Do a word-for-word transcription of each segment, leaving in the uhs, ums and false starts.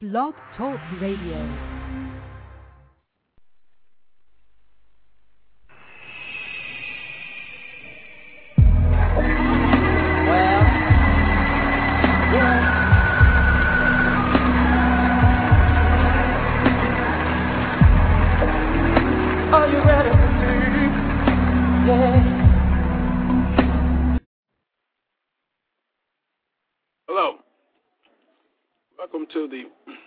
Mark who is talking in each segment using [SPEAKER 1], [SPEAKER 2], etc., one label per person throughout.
[SPEAKER 1] Blog Talk Radio.
[SPEAKER 2] To the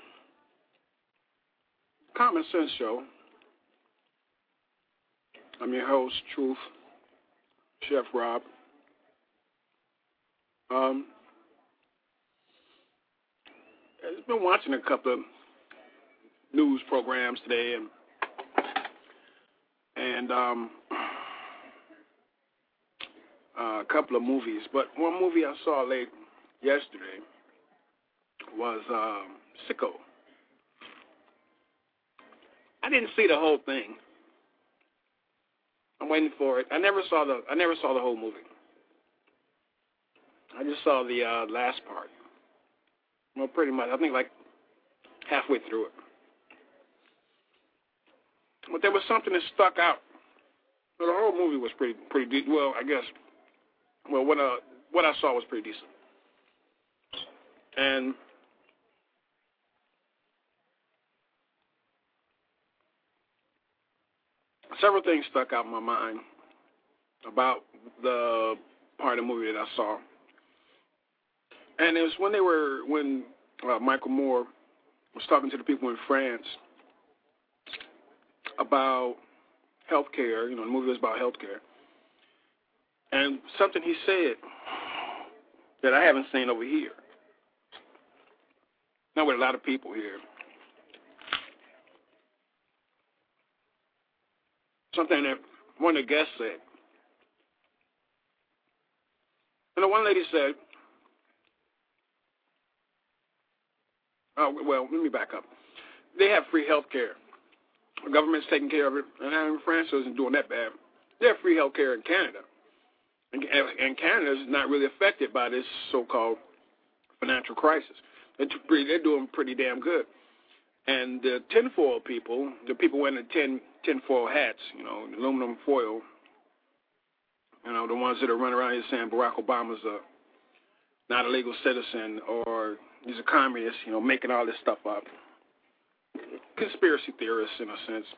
[SPEAKER 2] Common Sense Show. I'm your host, Truth, Chef Rob. Um, I've been watching a couple of news programs today, and and um, uh, a couple of movies. But one movie I saw late yesterday was um, Sicko. I didn't see the whole thing. I'm waiting for it. I never saw the. I never saw the whole movie. I just saw the uh, last part. Well, pretty much. I think like halfway through it. But there was something that stuck out. Well, the whole movie was pretty, pretty de- well. I guess. Well, what uh, what I saw was pretty decent. And several things stuck out in my mind about the part of the movie that I saw. And it was when they were, when uh, Michael Moore was talking to the people in France about health care. You know, the movie was about health care. And something he said that I haven't seen over here. Not with a lot of people here. Something that one of the guests said. And the one lady said, oh, well, let me back up. They have free health care. The government's taking care of it, and France isn't doing that bad. They have free health care in Canada. And, and Canada is not really affected by this so-called financial crisis. They're, pretty, they're doing pretty damn good. And the tinfoil people, the people wearing the tin, tinfoil hats, you know, aluminum foil, you know, the ones that are running around here saying Barack Obama's a, not a legal citizen or he's a communist, you know, making all this stuff up. Conspiracy theorists, in a sense.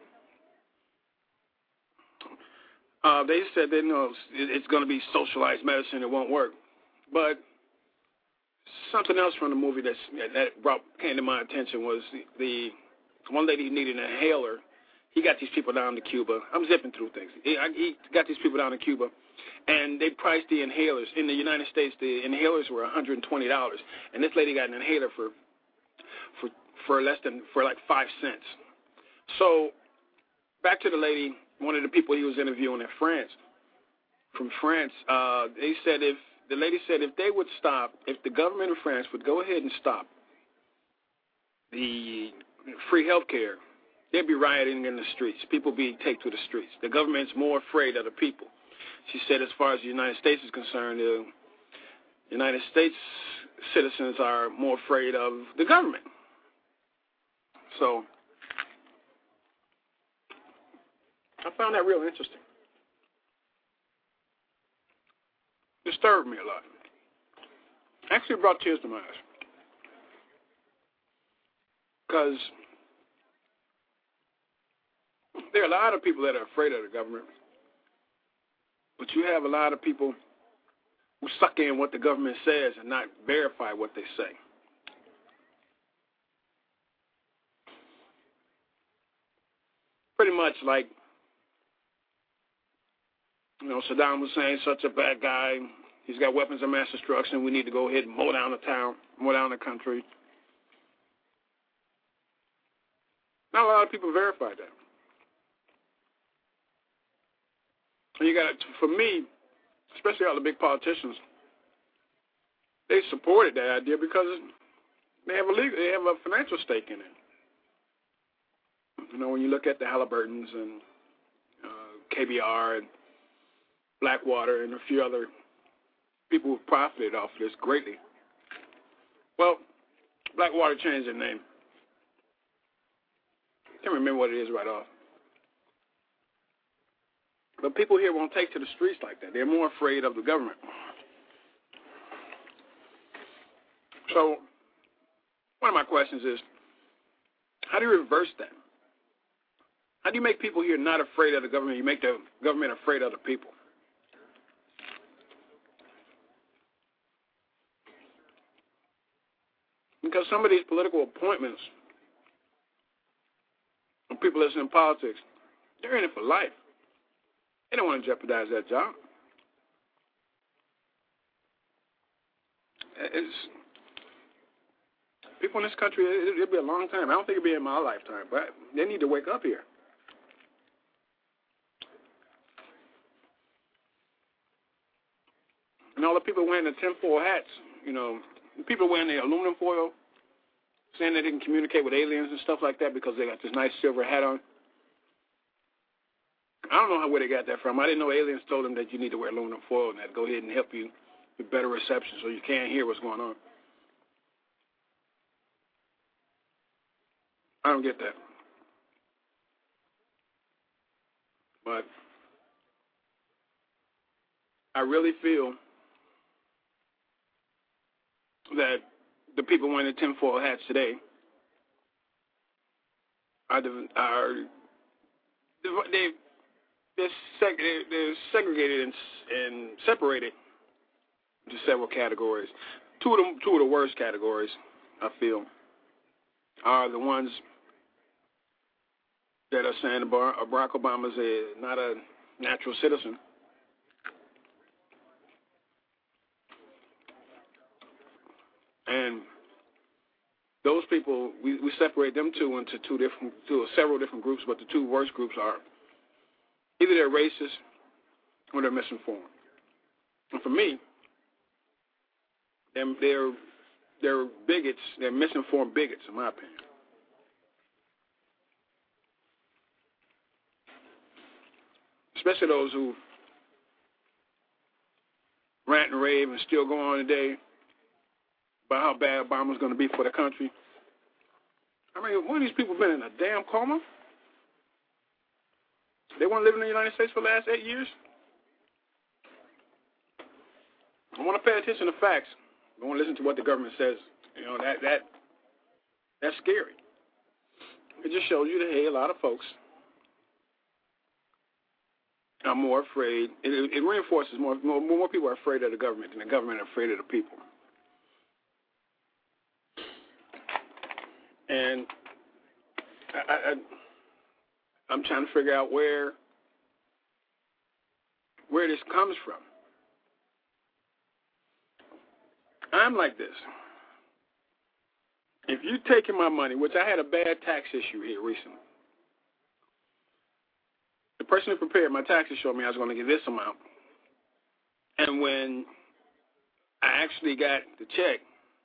[SPEAKER 2] Uh, they said that, you know, it's going to be socialized medicine, it won't work. But something else from the movie that's, that brought, came to my attention was the, the one lady who needed an inhaler. He got these people down to Cuba. I'm zipping through things. He, I, he got these people down to Cuba, and they priced the inhalers. In the United States, the inhalers were one hundred twenty dollars, and this lady got an inhaler for for for less than, for like five cents. So back to the lady, one of the people he was interviewing in France, from France, uh, they said if, the lady said if they would stop, if the government of France would go ahead and stop the free health care, they'd be rioting in the streets. People be taken to the streets. The government's more afraid of the people. She said as far as the United States is concerned, the United States citizens are more afraid of the government. So I found that real interesting. Disturbed me a lot. Actually brought tears to my eyes. Because there are a lot of people that are afraid of the government. But you have a lot of people who suck in what the government says and not verify what they say. Pretty much like, you know, Saddam Hussein, such a bad guy. He's got weapons of mass destruction. We need to go ahead and mow down the town, mow down the country. Not a lot of people verified that. And you got, for me, especially all the big politicians, they supported that idea because they have a legal, they have a financial stake in it. You know, when you look at the Halliburtons and uh, K B R and Blackwater and a few other people who profited off of this greatly. Well, Blackwater changed their name. can't remember what it is right off. But people here won't take to the streets like that. They're more afraid of the government. So one of my questions is, how do you reverse that? How do you make people here not afraid of the government? You make the government afraid of the people. Because some of these political appointments, when people listen in politics, they're in it for life. They don't want to jeopardize that job. It's, people in this country, it, it'll be a long time. I don't think it'll be in my lifetime, but they need to wake up here. And all the people wearing the tinfoil hats, you know, people wearing the aluminum foil, saying that they can communicate with aliens and stuff like that because they got this nice silver hat on. I don't know how where they got that from. I didn't know aliens told them that you need to wear aluminum foil and that go ahead and help you with better reception so you can't hear what's going on. I don't get that. But I really feel that the people wearing the tinfoil hats today are, are they they're, seg- they're segregated and, and separated into several categories. Two of them, two of the worst categories, I feel, are the ones that are saying Barack Obama is a, not a natural citizen. And those people, we, we separate them two into two different, two several different groups, but the two worst groups are either they're racist or they're misinformed. And for me, they're, they're, they're bigots, they're misinformed bigots, in my opinion. Especially those who rant and rave and still go on today about how bad Obama's going to be for the country. I mean, one of these people been in a damn coma? They weren't living in the United States for the last eight years? I want to pay attention to facts. I want to listen to what the government says. You know, that that that's scary. It just shows you that, hey, a lot of folks are more afraid. It, it reinforces more, more more people are afraid of the government than the government are afraid of the people. And I, I, I'm trying to figure out where where this comes from. I'm like this. If you're taking my money, which I had a bad tax issue here recently, the person who prepared my taxes showed me I was going to get this amount. And when I actually got the check,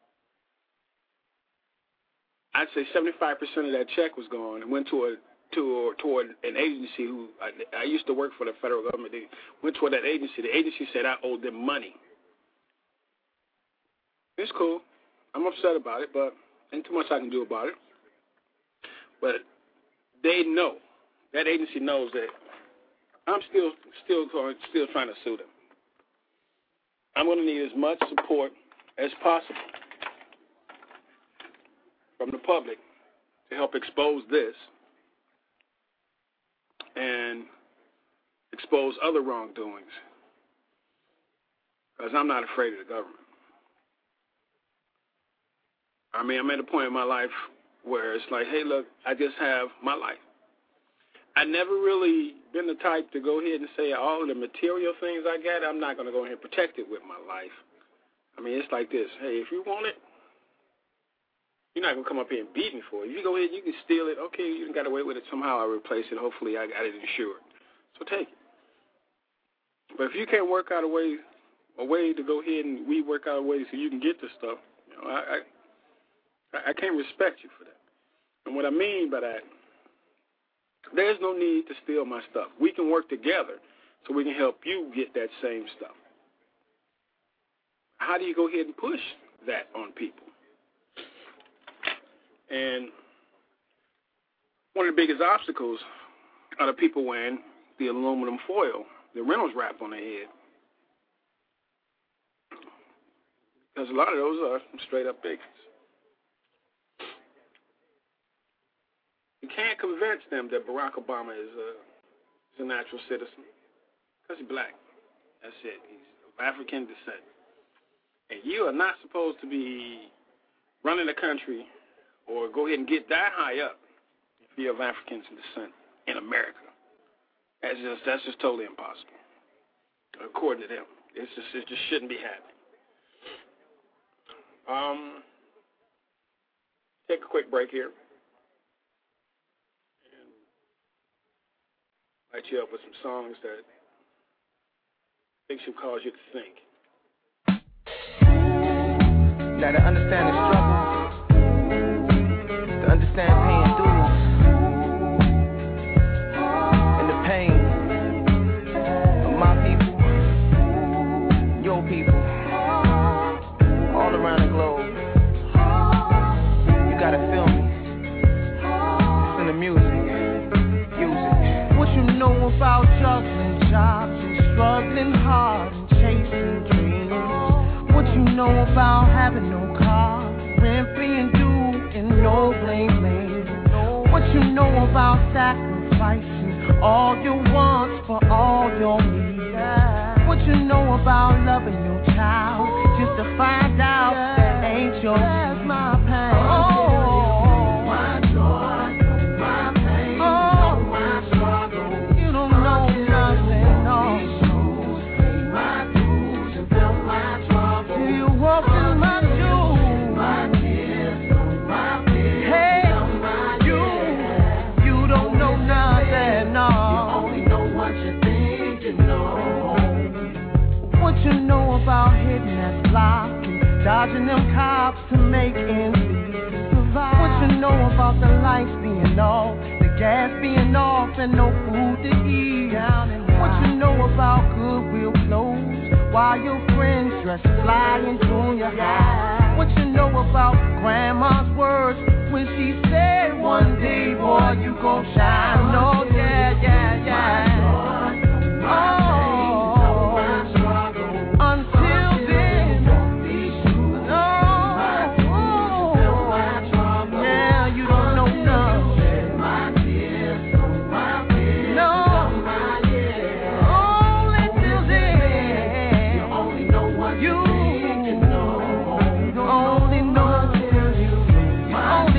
[SPEAKER 2] I'd say seventy-five percent of that check was gone and went to a to toward an agency who I, I used to work for the federal government. They went toward that agency. The agency said I owed them money. It's cool. I'm upset about it, but ain't too much I can do about it. But they know. That agency knows that I'm still still going, still trying to sue them. I'm going to need as much support as possible from the public to help expose this and expose other wrongdoings, because I'm not afraid of the government. I mean, I'm at a point in my life where it's like, hey, look, I just have my life. I never really been the type to go ahead and say all of the material things I got, I'm not going to go ahead and protect it with my life. I mean, it's like this. Hey, if you want it, you're not going to come up here and beat me for it. If you go ahead, you can steal it. Okay, you got away with it. Somehow I replace it. Hopefully I got it insured. So take it. But if you can't work out a way, a way to go ahead and we work out a way so you can get this stuff, you know, I, I, I can't respect you for that. And what I mean by that, there's no need to steal my stuff. We can work together so we can help you get that same stuff. How do you go ahead and push that on people? And one of the biggest obstacles are the people wearing the aluminum foil, the Reynolds wrap on their head. Because a lot of those are straight up bigots. You can't convince them that Barack Obama is a, is a natural citizen because he's black. That's it. He's of African descent. And you are not supposed to be running the country or go ahead and get that high up if you're of African descent in America. That's just that's just totally impossible. According to them, it's just it just shouldn't be happening. Um, take a quick break here. Light you up with some songs that makes you cause you to think.
[SPEAKER 3] Now to understand the struggle, to understand paying dues, and the pain of my people, your people, all around the globe. You gotta feel me. It's in the music. You know about juggling jobs and struggling hard and chasing dreams. What you know about having no car, rent free and due and no blame blame. What you know about sacrificing all your wants for all your needs. What you know about loving your child just to find out that ain't your That's my pain. Oh. About hitting that block and dodging them cops to make ends meet. What you know about the lights being off, the gas being off, and no food to eat? What you know about Goodwill clothes while your friends dress fly in junior high? What you know about grandma's words when she said one day, boy, you gon' shine? Oh yeah, yeah, yeah. Oh. Oh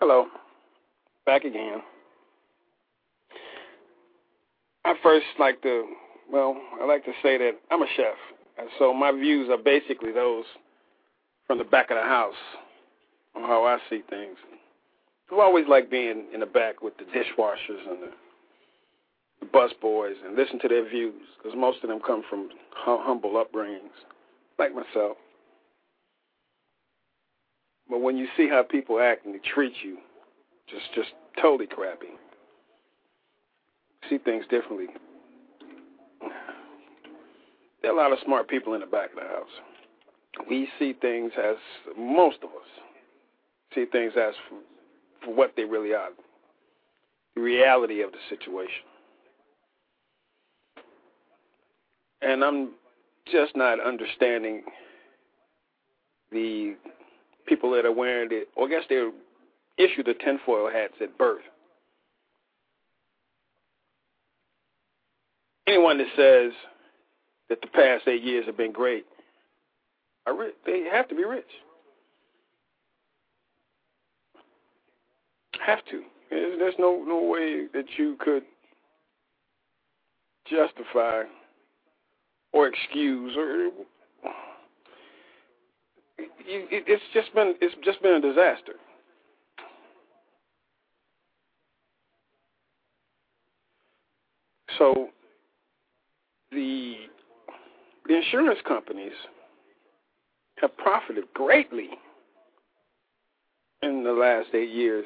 [SPEAKER 2] Hello. Back again. I first like to, well, I like to say that I'm a chef. And so my views are basically those from the back of the house on how I see things. I've always liked being in the back with the dishwashers and the, the bus boys and listen to their views, because most of them come from hum- humble upbringings, like myself. But when you see how people act and they treat you, just just totally crappy, see things differently. There are a lot of smart people in the back of the house. We see things as, most of us, see things as for, for what they really are, the reality of the situation. And I'm just not understanding the people that are wearing it, or I guess they're issued the tinfoil hats at birth. Anyone that says that the past eight years have been great, are rich. They have to be rich. Have to. There's, there's no, no way that you could justify or excuse, or it's just been it's just been a disaster. So the the insurance companies have profited greatly in the last eight years.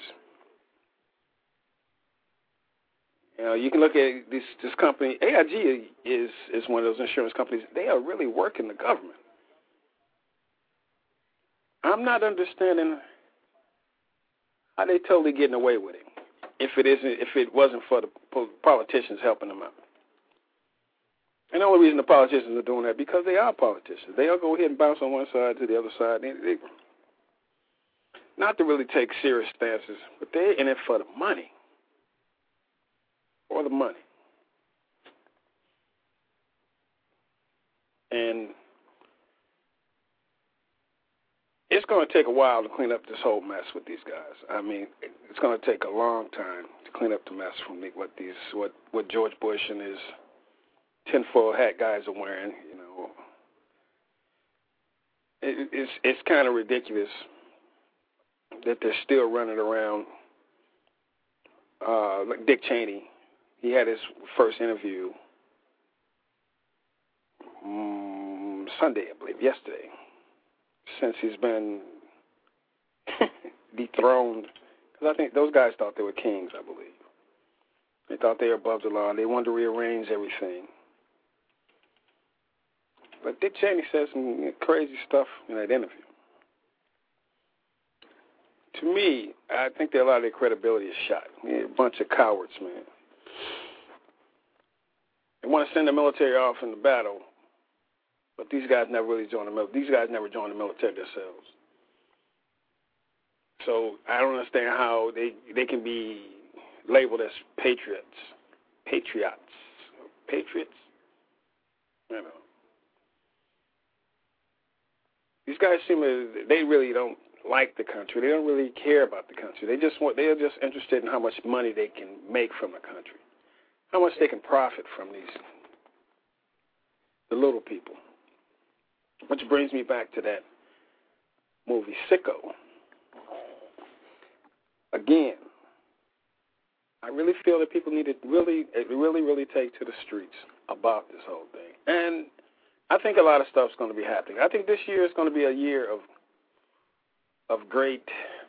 [SPEAKER 2] You know, you can look at this this company. A I G is is one of those insurance companies. They are really working the government. I'm not understanding how they totally getting away with it. If it isn't, if it wasn't for the politicians helping them out. And the only reason the politicians are doing that because they are politicians. They'll go ahead and bounce on one side to the other side. They, they, not to really take serious stances, but they're in it for the money. For the money. And it's going to take a while to clean up this whole mess with these guys. I mean, it's going to take a long time to clean up the mess from what these, what, what George Bush and his tinfoil hat guys are wearing. You know, it, it's it's kind of ridiculous that they're still running around. Uh, like Dick Cheney, he had his first interview um, Sunday, I believe, yesterday. Since he's been dethroned, because I think those guys thought they were kings, I believe. They thought they were above the law, and they wanted to rearrange everything. But Dick Cheney said some crazy stuff in that interview. To me, I think that a lot of their credibility is shot. They're a bunch of cowards, man. They want to send the military off in the battle, but these guys never really joined the military. These guys never joined the military themselves. So I don't understand how they they can be labeled as patriots. Patriots. Patriots? You know. These guys seem to, they really don't like the country. They don't really care about the country. They just want, they're just interested in how much money they can make from the country, how much they can profit from these, the little people. Which brings me back to that movie, Sicko. Again, I really feel that people need to really, really, really take to the streets about this whole thing. And I think a lot of stuff's going to be happening. I think this year is going to be a year of of great,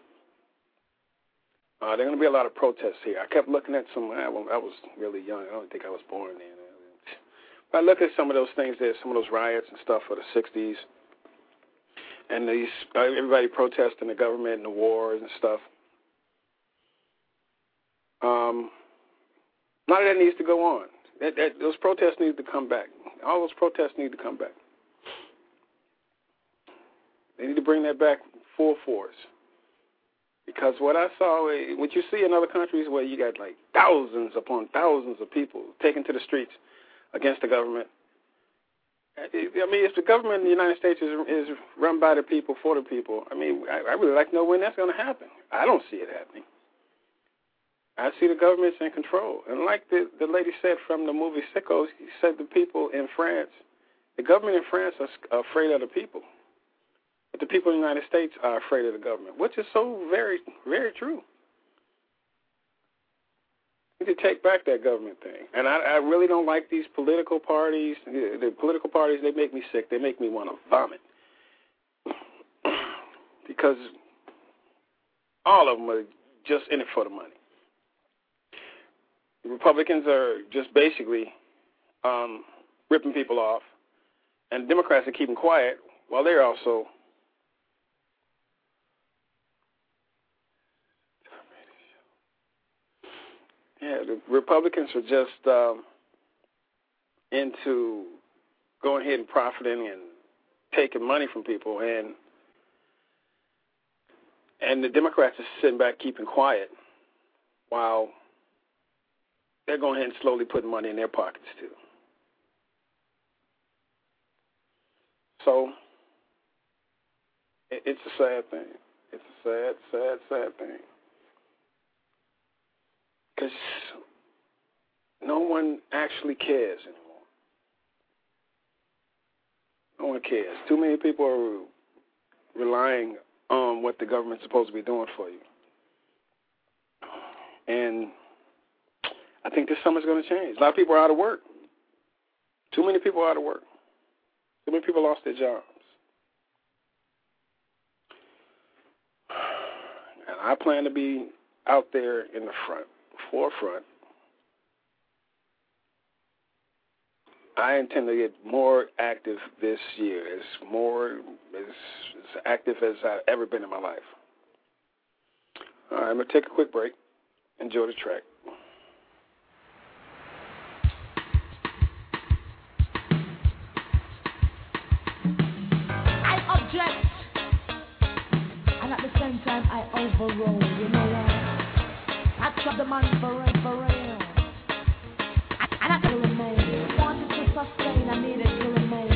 [SPEAKER 2] uh, there are going to be a lot of protests here. I kept looking at some, I was really young. I don't think I was born then. But I look at some of those things there, some of those riots and stuff for the sixties, and these everybody protesting the government and the wars and stuff. Um, none of that needs to go on. That, that, those protests need to come back. All those protests need to come back. They need to bring that back full force. Because what I saw, what you see in other countries where you got like thousands upon thousands of people taken to the streets against the government, I mean, if the government in the United States is is run by the people for the people, I mean, I, I really like to know when that's going to happen. I don't see it happening. I see the government's in control. And like the, the lady said from the movie Sickos, he said the people in France, the government in France are afraid of the people. But the people in the United States are afraid of the government, which is so very, very true. We need to take back that government thing. And I, I really don't like these political parties. The, the political parties, they make me sick. They make me want to vomit. Because all of them are just in it for the money. The Republicans are just basically um, ripping people off, and Democrats are keeping quiet while they're also yeah, the Republicans are just um, into going ahead and profiting and taking money from people, and and the Democrats are sitting back keeping quiet while they're going ahead and slowly putting money in their pockets, too. So, it, it's a sad thing. It's a sad, sad, sad thing. Because no one actually cares anymore. No one cares. Too many people are relying on what the government's supposed to be doing for you. And I think this summer's going to change. A lot of people are out of work. Too many people are out of work. Too many people lost their jobs. And I plan to be out there in the front, forefront. I intend to get more active this year, as more as, as active as I've ever been in my life. All right, I'm going to take a quick break. Enjoy the track.
[SPEAKER 4] And at the same time I overrule, you know what? I trap the man for real, for real. And I can remain. Wanted to sustain, I needed to remain,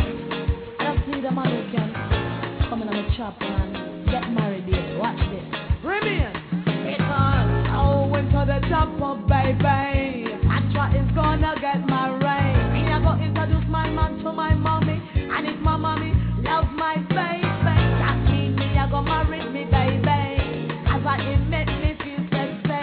[SPEAKER 4] okay? I don't see the man who can come in on the chop and get married here. Watch this. Remain. Because I went to the chopper, baby. Patra is gonna get married. Me I go introduce my man to my mommy. And if my mommy love my baby, that means me I go marry me baby. Cause I it make me feel sexy.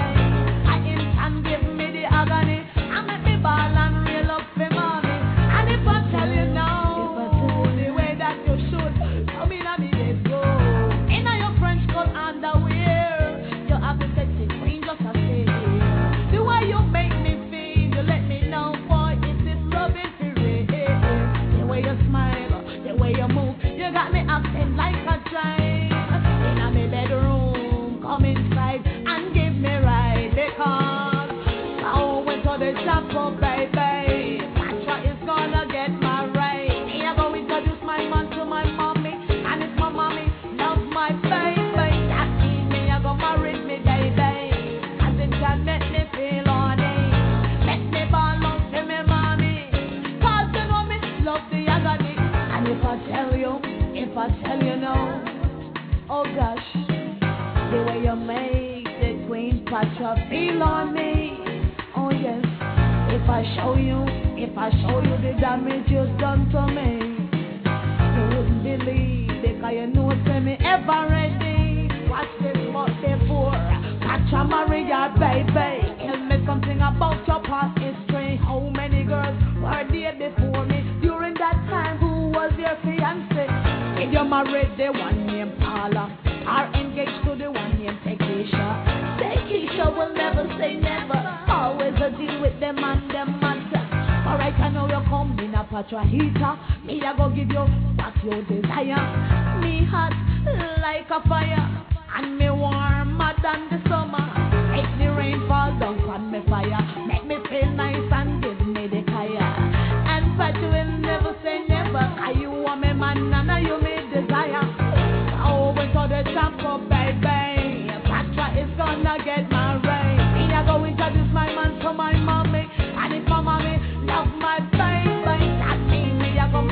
[SPEAKER 4] I him can give me the agony. I make me ball and reel up for mommy. And if I tell you now, if I tell you the way that you should, come in and me let's go. In your French coat underwear, you have the sexy queen just a stay here. The way you make me feel, you let me know, boy, it is loving for real. The way you smile, the way you move, you got me acting like a giant. In a me bedroom, come inside and give me right, because I went to the chapel, baby. Patra is gonna get married. Me I go introduce my man to my mommy, and if my mommy love my baby, that means me I go marry me baby, as it can make me feel honey, make me ball out to me mommy, cause you know me love the agony. And if I tell you, if I tell you no, oh gosh, the way you make the Queen Patra feel on me, oh yes. If I show you, if I show you the damage you've done to me, you wouldn't believe it, because you know say me ever ready. Watch this much before Patra marry your baby. Tell me something about your past history. How many girls were there before me? During that time, who was your fiancé? If you're married, the one named Paula, are engaged to the one named Tekisha. Tekisha will never say never. Always a deal with them and them matter. Alright, I know you come in a Patra heater. Me I go give you what you desire. Me hot like a fire, and me warmer than the summer. Make the rain fall down on me fire. Make me feel nice and give me the fire. And Patra will never say never. Cause you are me man and you me desire. Oh, we to the chapel, baby. Patra is gonna get married. Me I go introduce my man to my mommy. And if my mommy love my baby, that means me I go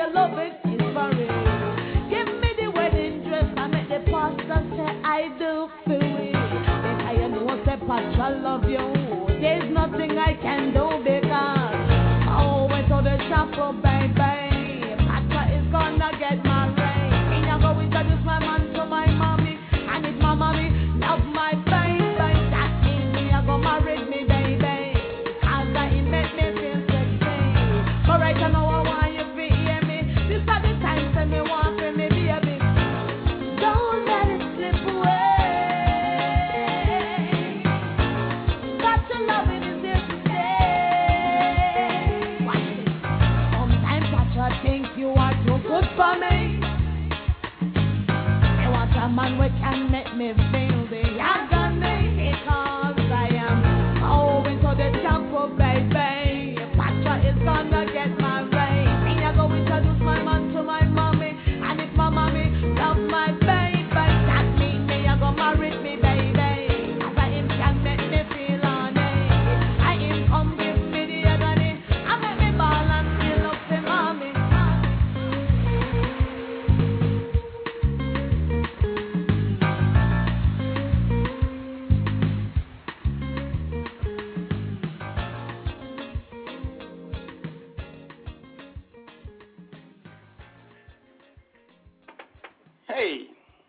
[SPEAKER 4] your love it is for real. Give me the wedding dress, I make the pastor say I do feel it. Then I know say pastor I love you. There's nothing I can do because I always to the shop for baby. Pastor is gonna get my ring. And I go introduce my man to my mommy. And if my mommy love my baby, that means me I go marry me baby. Cause that it make me feel sexy. But right now I want you to hear me. This is the time that me want for me baby. Don't let it slip away. Got to love it is here to stay. Watch this. Sometimes I try to think you are too good for me. I want a man who can make me feel the agony. Because I am going to the temple, baby. Pastor is gonna get my ring. Me I go introduce my man to my mommy. And if my mommy love my baby, that means me I go marry me, baby. As I him can make me feel honey. I him come give me the agony. I make me ball and feel up to mommy.
[SPEAKER 2] Hey.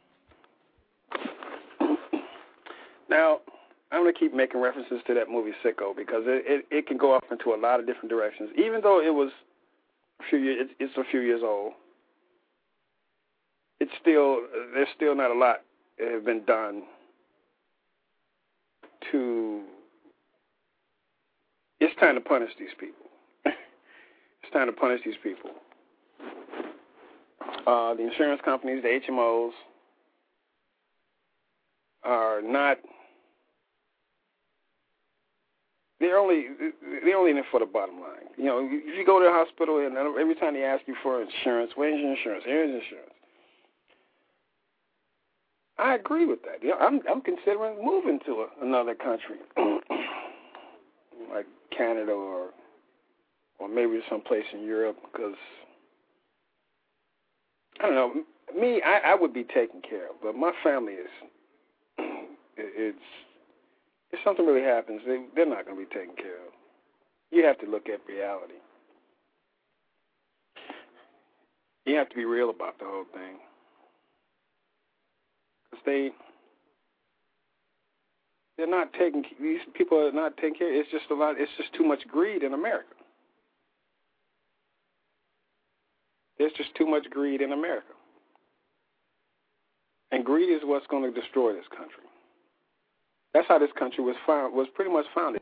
[SPEAKER 2] Now, I'm going to keep making references to that movie Sicko because it, it, it can go off into a lot of different directions. Even though it was a few years, it's, it's a few years old, it's still, there's still not a lot that have been done to, it's time to punish these people. It's time to punish these people. Uh, the insurance companies, the H M Os, are not. They're only they're only in it for the bottom line. You know, if you go to the hospital and every time they ask you for insurance, where's your insurance? Here's insurance. I agree with that. You know, I'm I'm considering moving to a, another country, like Canada or or maybe someplace in Europe because. I don't know. Me, I, I would be taken care of, but my family is. It's if something really happens, they they're not going to be taken care of. You have to look at reality. You have to be real about the whole thing, because they they're not taking these people are not taking care. It's just a lot. It's just too much greed in America. There's just too much greed in America. And greed is what's going to destroy this country. That's how this country was found, was pretty much founded.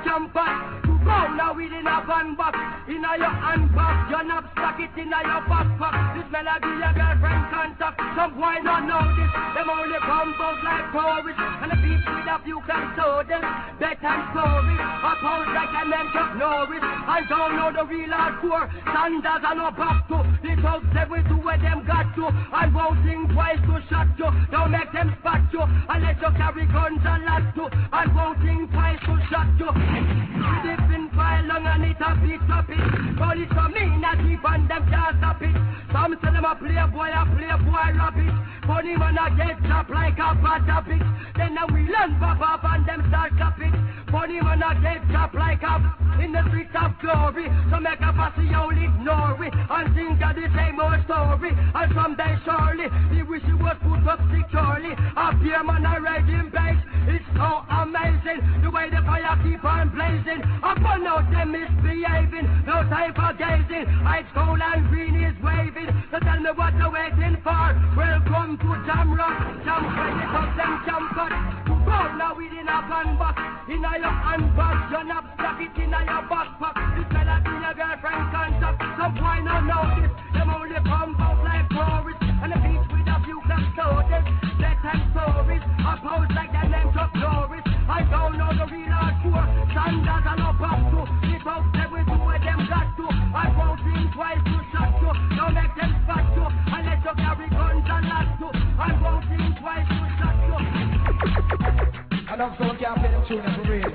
[SPEAKER 3] campus. Go now within a van box, in a your handbag, your knapsack it in a your backpack. This melody your girlfriend contact. Some boy don't know this, them only come out like tourists. And the people with a few can show them bedtime stories. A pound like a man Chuck Norris. I don't know the real hardcore. Sanders are no back to. The thugs every do where them got to. And won't think twice to shot you. Don't make them spot you. Unless you carry guns and lot to. And won't think twice to shot you. Different file long and it a bit up it. Police come in and keep on them can't stop it. Some say them a playboy, a playboy rabbit. Funny man a get chopped like a bad habit. Then now we learn pop up and them start chop it. Funny man a get chopped like a in the streets of glory. So make a fussy all ignore it. And think of the same old story. And someday surely he wish he was put up securely. A beer man a riding base. It's so amazing the way the fire keep on blazing. Upon out them misbehaving. No time for gazing. High school and green is waving. So tell me what you're waiting for. Welcome to Jam Rock. Jam credit of them jump cut. Go now within a van box. In a your handbag. Your knapsack it in a your backpack. This melody your girlfriend contact. Some boy not know this. Them only come out like tourists. And the beach with a few black soldiers. Bedtime stories. A pose like their name Chuck Norris. I don't know the real hardcore. Sanders are no back to. The folks every do where them got to. I won't think twice to shot you. Don't make them spot you. Unless you carry guns and lots to. I won't think twice to shot you.
[SPEAKER 5] I don't so can't play them tune for real.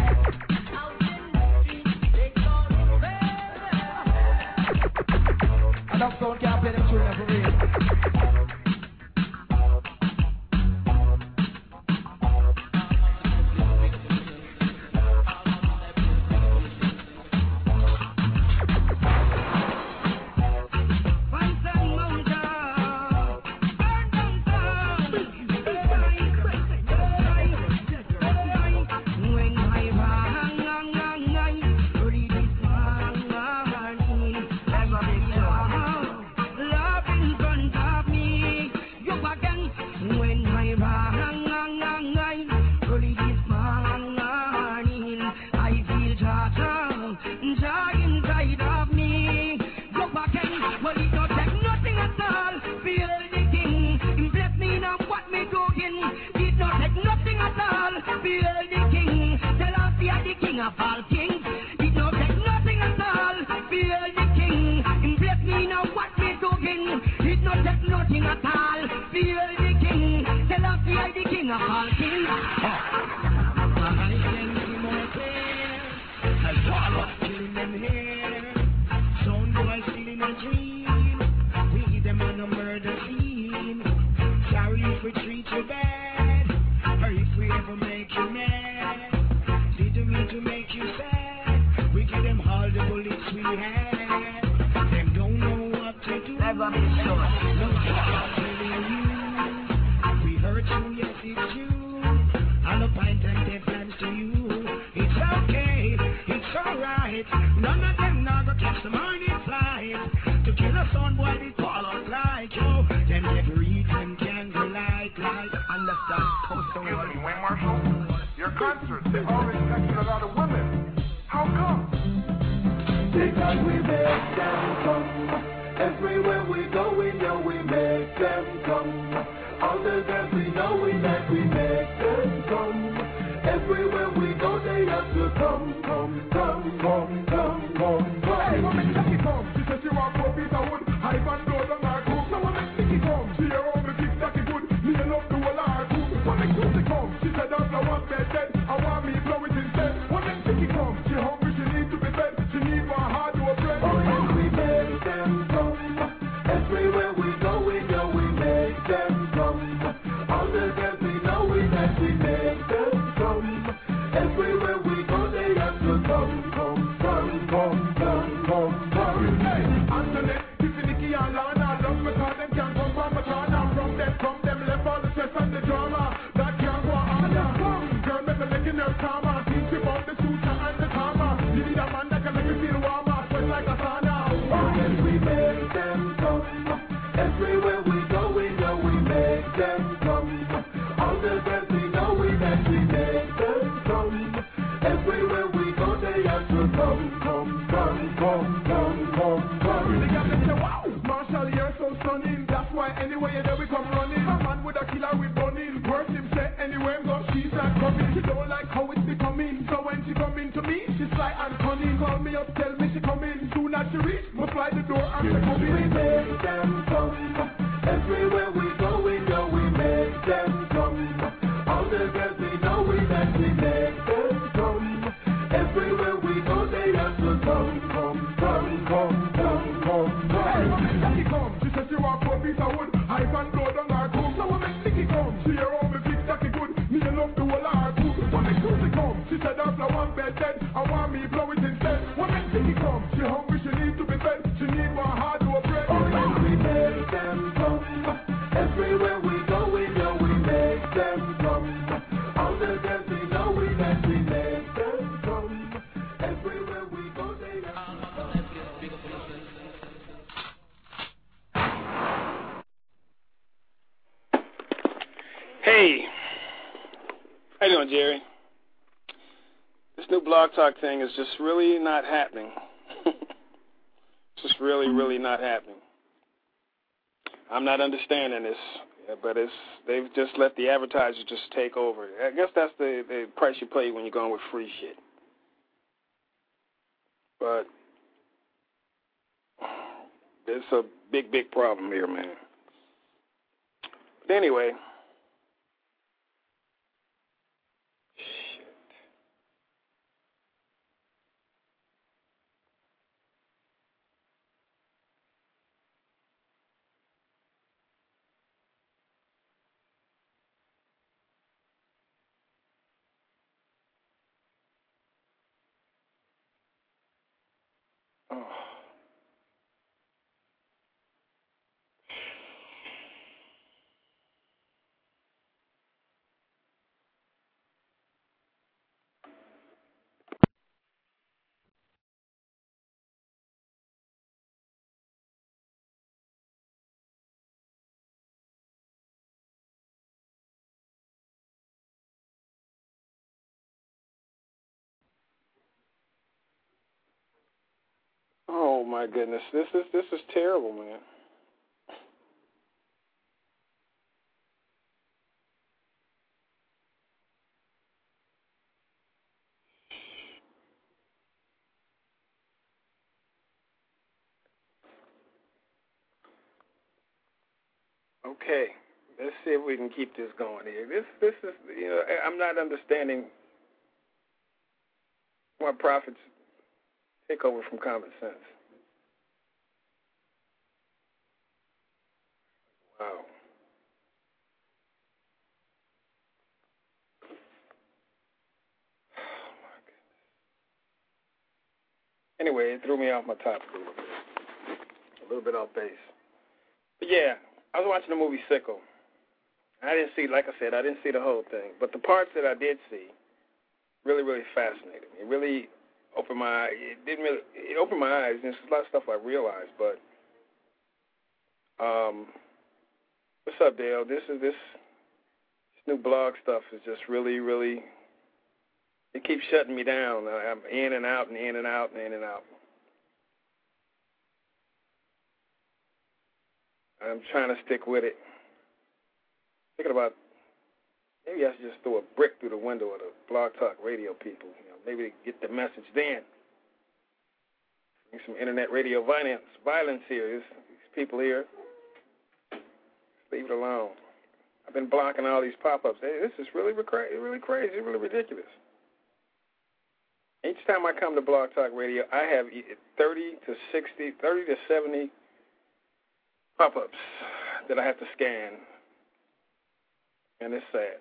[SPEAKER 5] I don't so can't play them tune for real.
[SPEAKER 6] Everywhere we stunning. That's why anyway you know we come running. A man with a killer with bunning. Worth him say anyway, but she's not coming. She don't like how it's becoming. So when she come in to me, she's sly and cunning. Call me up, tell me she coming. Soon as she reach, we fly the door and she come in. We make them come. Everywhere we go, we know we make them come. All the girls we know we that we make them come. Everywhere we go, they have to come, come, come, come, come, come, come. Hey, Nikki come. She says she want four piece of wood. I can blow down her coat. So we make Nikki come. She hear all me fix Jackie good. Me love the whole of her coat. So make Susie come. She said after one bed dead, I want me blow it instead. We make Nikki come. She hungry, she need to be fed. She need more hard to bread. Oh, yeah, we make them come. Everywhere we go, we know we make them come. All the girls we know we that we make them come. Everywhere we go, they have to come.
[SPEAKER 2] Hey, how you doing, Jerry? This new Blog Talk thing is just really not happening. Just really, really not happening. I'm not understanding this, but it's they've just let the advertisers just take over. I guess that's the, the price you pay when you're going with free shit. But it's a big, big problem here, man. But anyway. Oh. Oh my goodness, this is this is terrible, man. Okay, let's see if we can keep this going here. This this is you know I'm not understanding why prophets take over from common sense. Wow. Oh my goodness. Anyway, it threw me off my topic a little bit. A little bit off base. But yeah, I was watching the movie Sicko. I didn't see, like I said, I didn't see the whole thing. But the parts that I did see really, really fascinated me. It really opened my it didn't really it opened my eyes. There's a lot of stuff I realized, but um what's up, Dale? This is this, this new blog stuff is just really, really it keeps shutting me down. I'm in and out and in and out and in and out. I'm trying to stick with it. Thinking about maybe I should just throw a brick through the window of the Blog Talk Radio people. You know, maybe get the message then. Bring some internet radio violence, violence here. These, these people here, just leave it alone. I've been blocking all these pop-ups. Hey, this is really, really crazy, really ridiculous. Each time I come to Blog Talk Radio, I have thirty to sixty, thirty to seventy pop-ups that I have to scan. And it's sad.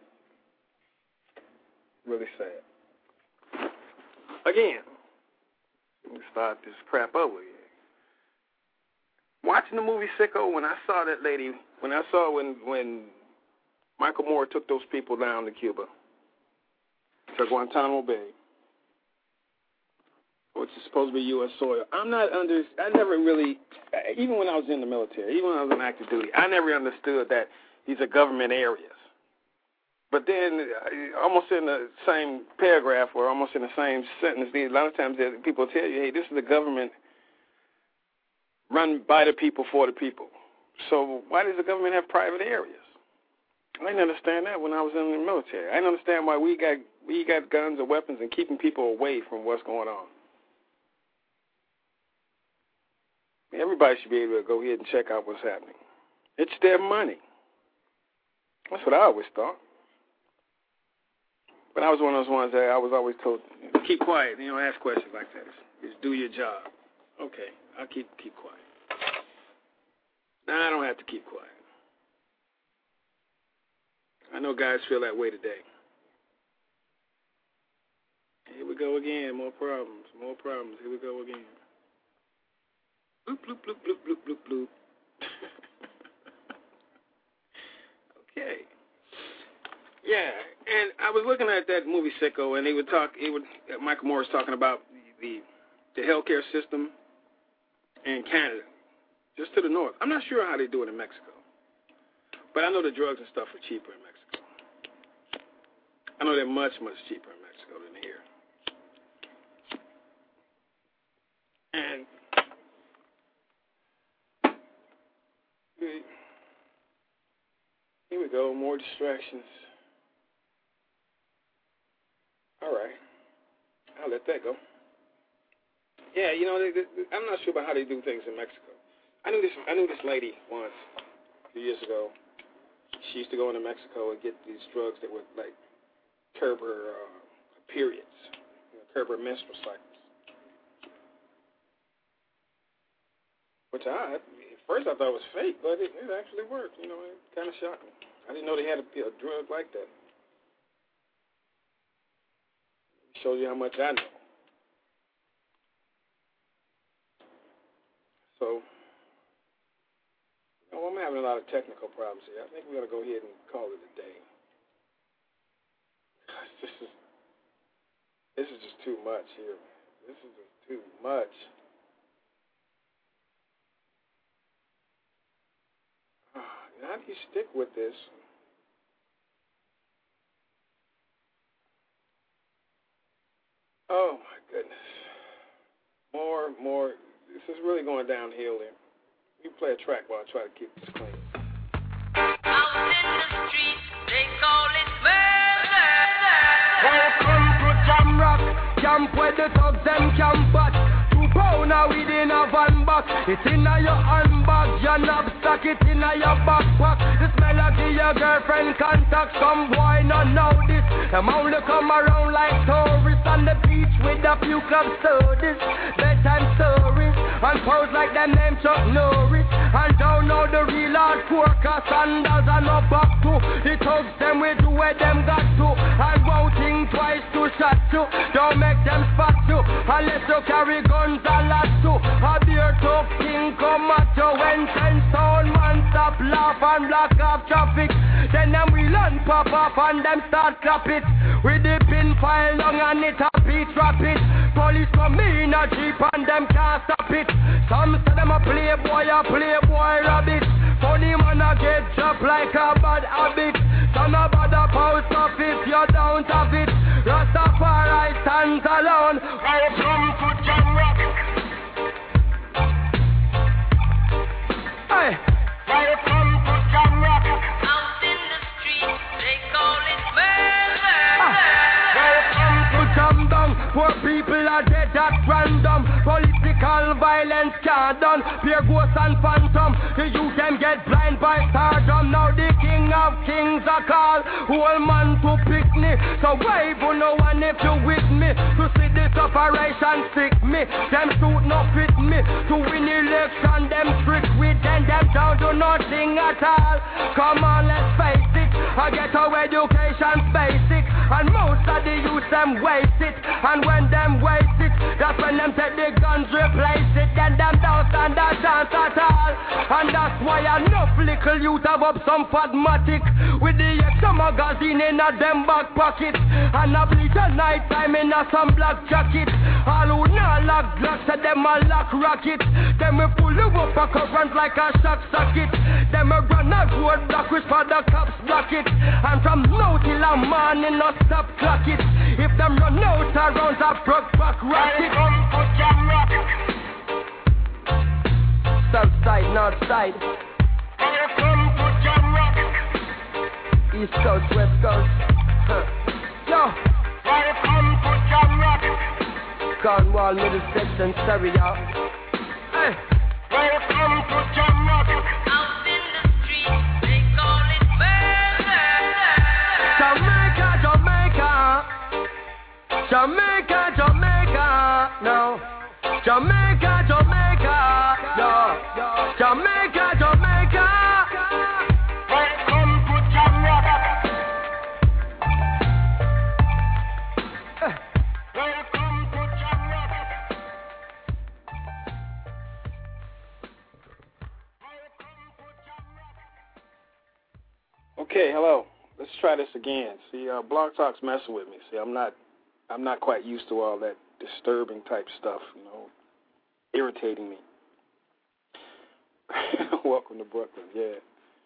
[SPEAKER 2] Really sad. Again, let me start this crap over here. Watching the movie Sicko, when I saw that lady, when I saw when when Michael Moore took those people down to Cuba, to Guantanamo Bay, which is supposed to be U S soil, I'm not under, I never really, even when I was in the military, even when I was on active duty, I never understood that these are government areas. But then, almost in the same paragraph or almost in the same sentence, a lot of times people tell you, hey, this is a government run by the people for the people. So why does the government have private areas? I didn't understand that when I was in the military. I didn't understand why we got we got guns or weapons and keeping people away from what's going on. Everybody should be able to go ahead and check out what's happening. It's their money. That's what I always thought. But I was one of those ones that I was always told, keep quiet. You know, ask questions like that. Just do your job. Okay, I'll keep keep quiet. Now I don't have to keep quiet. I know guys feel that way today. Here we go again. More problems. More problems. Here we go again. Bloop, bloop, bloop, bloop, bloop, bloop, bloop. Okay. Yeah, and I was looking at that movie Sicko, and they would talk. He would Michael Moore was talking about the the healthcare system in Canada, just to the north. I'm not sure how they do it in Mexico, but I know the drugs and stuff are cheaper in Mexico. I know they're much, much cheaper in Mexico than here. And here we go, more distractions. All right, I'll let that go. Yeah, you know, they, they, I'm not sure about how they do things in Mexico. I knew this. I knew this lady once, a few years ago. She used to go into Mexico and get these drugs that would like curb her uh, periods, you know, curb her menstrual cycles. Which I, at first I thought was fake, but it, it actually worked. You know, it kind of shocked me. I didn't know they had a, a drug like that. Shows you how much I know. So, you know, I'm having a lot of technical problems here. I think we're going to go ahead and call it a day. This is, this is just too much here. This is just too much. How do you stick with this? Oh, my goodness. More, more. This is really going downhill here. You play a track while I try to keep this clean.
[SPEAKER 7] Out in the street, they call it murder.
[SPEAKER 3] Welcome to Jamrock, camp where the thugs them camp at. Two pounder within a van box. It's in your handbag, your knapsack, it's in your backpack. This melody your girlfriend contact. Some boy not know this. Them only come around like tourists on the beach with a few club sodas, bedtime stories, and pose like them name Chuck Norris. And don't know the real hardcore, cause sandals are no back to. The thugs them we do where them got to. And won't think twice to shot you. Don't make them spot you, unless you carry guns a lot too. A beer tough king come at you when ten stone man stop laugh and block off traffic. Then them we learn pop off and them start clap it. With the pin file long and it a beat rapid. Police come in a jeep and them can't stop it. Some say them a playboy, a playboy rabbit. Funny man a get dropped like a bad habit. Some a bother post off if you don't have it. Rastafari stands alone. Welcome to Jamrock. Hey, welcome to Jamrock.
[SPEAKER 7] Out in the street, they call it murder.
[SPEAKER 3] Welcome to Jam Down. Poor people are dead at random. Political violence can't done. Pure ghosts and phantom. The youth them get blind by stardom. Now the king of kings are called. Whole man to pick me. So wave on no one if you with me. To see this operation sick me. Them suit no fit me. To win election them trick with them. Them down to nothing at all. Come on, let's face it. I get our education's basic. And most of the youth them waste it. And when them waste it, that's when them take the guns replace it. Then them don't stand a chance at all. And that's why enough little youth have up some Fatmatic with the extra magazine in a them back pocket. And a bleach at night time in a some black jacket. All who not lock blocks at them a lock rocket. Them we pull you up a current like a shock socket. Them a run a road block which for the cops block it. And from now till a morning no stop clock it. If them run out around a broke back rocket.
[SPEAKER 7] Welcome to Jamrock.
[SPEAKER 3] South side, north side. East Coast, West Coast. Huh. Yo.
[SPEAKER 8] Welcome to Jam Rock.
[SPEAKER 3] Cornwall, Middlesex, and Surrey, y'all. Hey.
[SPEAKER 8] Welcome to Jam Rock.
[SPEAKER 7] Out in the street, they call it murder.
[SPEAKER 3] Jamaica, Jamaica. Jamaica, Jamaica. No. Jamaica, Jamaica. No. Jamaica, Jamaica.
[SPEAKER 8] Welcome to Jam Rock. Welcome to Jam Rock.
[SPEAKER 2] Okay, hello. Let's try this again. See, uh, Blog Talk's messing with me. See, I'm not, I'm not quite used to all that disturbing type stuff. You know, irritating me. Welcome to Brooklyn. Yeah.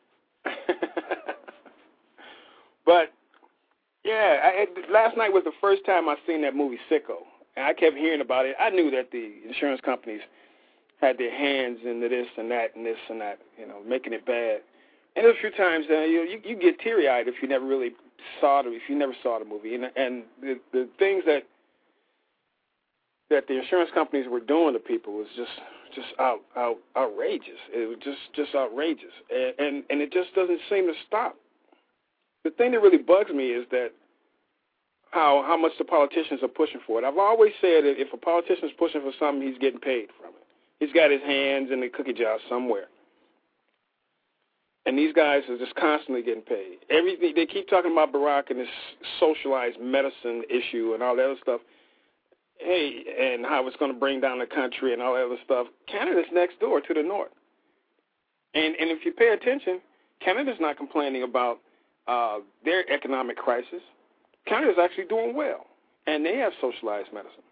[SPEAKER 2] But yeah, I, last night was the first time I seen that movie Sicko, and I kept hearing about it. I knew that the insurance companies had their hands into this and that and this and that, you know, making it bad. And a few times, uh, you, you you get teary-eyed if you never really saw it, if you never saw the movie. And, and the, the things that that the insurance companies were doing to people was just just out, out outrageous. It was just just outrageous, and, and and it just doesn't seem to stop. The thing that really bugs me is that how how much the politicians are pushing for it. I've always said that if a politician is pushing for something, he's getting paid from it. He's got his hands in the cookie jar somewhere. And these guys are just constantly getting paid. Everything they keep talking about Barack and this socialized medicine issue and all that other stuff. Hey, and how it's going to bring down the country and all that other stuff. Canada's next door to the north. And and if you pay attention, Canada's not complaining about uh, their economic crisis. Canada's actually doing well, and they have socialized medicine.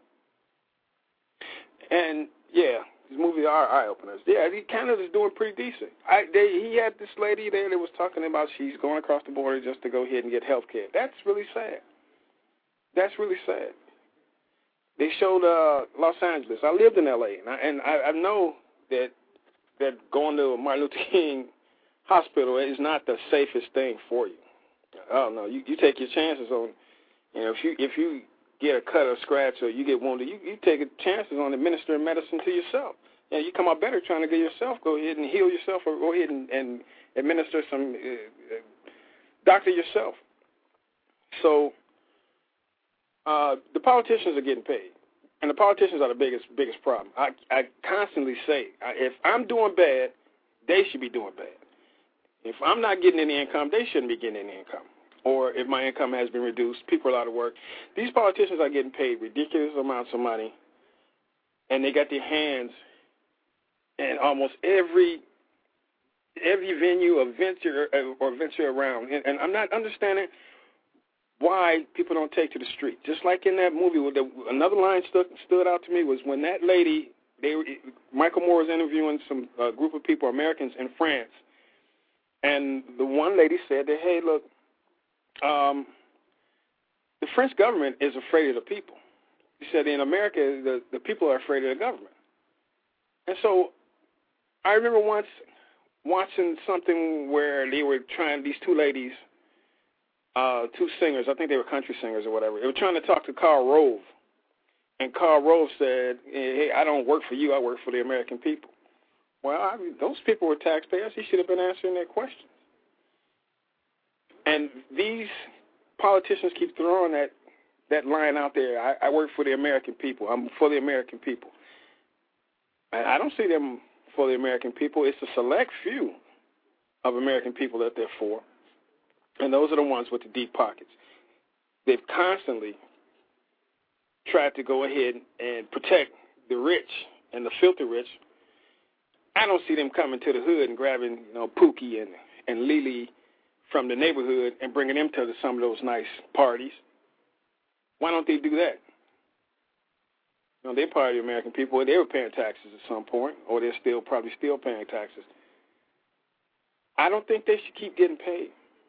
[SPEAKER 2] And yeah. These movies are eye-openers. Yeah, Canada's doing pretty decent. I, they, he had this lady there that was talking about she's going across the border just to go ahead and get health care. That's really sad. That's really sad. They showed uh, Los Angeles. I lived in L A, and I, and I, I know that that going to a Martin Luther King hospital is not the safest thing for you. Oh, no, you, you take your chances on, you know, if you if you get a cut or scratch or you get wounded, you, you take chances on administering medicine to yourself. Yeah, you come out better trying to get yourself, go ahead and heal yourself or go ahead and, and administer some, uh, uh, doctor yourself. So uh, the politicians are getting paid, and the politicians are the biggest biggest problem. I, I constantly say, if I'm doing bad, they should be doing bad. If I'm not getting any income, they shouldn't be getting any income. Or if my income has been reduced, people are out of work. These politicians are getting paid ridiculous amounts of money, and they got their hands in almost every every venue or venture or venture around. And, and I'm not understanding why people don't take to the street. Just like in that movie, where the, another line stood stood out to me was when that lady, they were, Michael Moore was interviewing some uh, group of people, Americans in France, and the one lady said that, hey, look, um, the French government is afraid of the people. He said in America, the, the people are afraid of the government. And so I remember once watching something where they were trying, these two ladies, uh, two singers, I think they were country singers or whatever, they were trying to talk to Karl Rove. And Karl Rove said, hey, I don't work for you, I work for the American people. Well, I mean, those people were taxpayers. He should have been answering their questions. And these politicians keep throwing that, that line out there, I, I work for the American people, I'm for the American people. And I don't see them for the American people. It's a select few of American people that they're for, and those are the ones with the deep pockets. They've constantly tried to go ahead and protect the rich and the filthy rich. I don't see them coming to the hood and grabbing, you know, Pookie and, and Lily from the neighborhood and bringing them to the, some of those nice parties. Why don't they do that? You know, they're part of the American people. They were paying taxes at some point, or they're still probably still paying taxes. I don't think they should keep getting paid.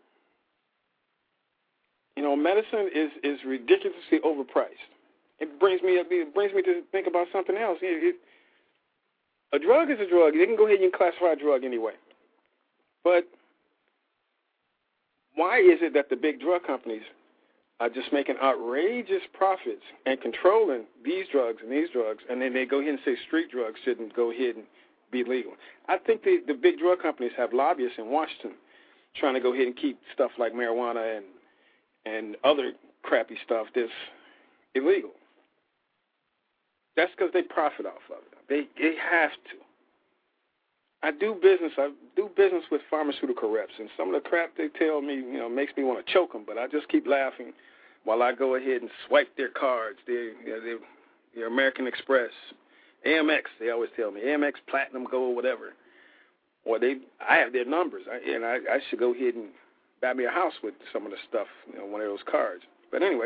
[SPEAKER 2] You know, medicine is, is ridiculously overpriced. It brings me up, it brings me to think about something else. It, it, a drug is a drug. They can go ahead and classify a drug anyway. But why is it that the big drug companies are just making outrageous profits and controlling these drugs and these drugs, and then they go ahead and say street drugs shouldn't go ahead and be legal? I think the, the big drug companies have lobbyists in Washington trying to go ahead and keep stuff like marijuana and and other crappy stuff that's illegal. That's because they profit off of it. They they have to. I do business. I do business with pharmaceutical reps, and some of the crap they tell me, you know, makes me want to choke them. But I just keep laughing while I go ahead and swipe their cards. Their, their, their American Express, A M X. They always tell me A M X Platinum Gold, whatever. Or they, I have their numbers, I, and I, I should go ahead and buy me a house with some of the stuff, you know, one of those cards. But anyway,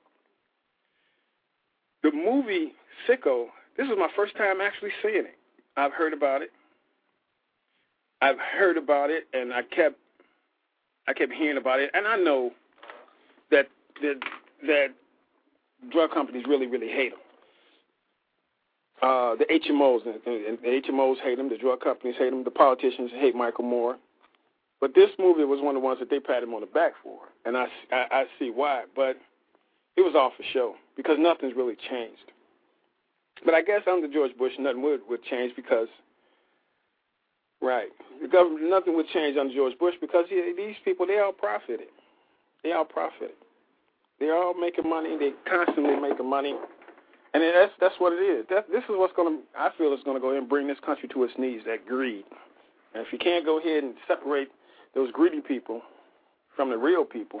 [SPEAKER 2] the movie Sicko. This is my first time actually seeing it. I've heard about it. I've heard about it, and I kept, I kept hearing about it, and I know that that, that drug companies really, really hate them. Uh, the H M Os, and, and the H M Os hate them. The drug companies hate them. The politicians hate Michael Moore. But this movie was one of the ones that they patted him on the back for, and I, I, I see why. But it was all for show because nothing's really changed. But I guess under George Bush, nothing would, would change because, right, the government, nothing would change under George Bush because he, these people, they all profited. They all profited. They're all making money. They're constantly making money. And that's that's what it is. That, this is what's going to, I feel, is going to go ahead and bring this country to its knees, that greed. And if you can't go ahead and separate those greedy people from the real people,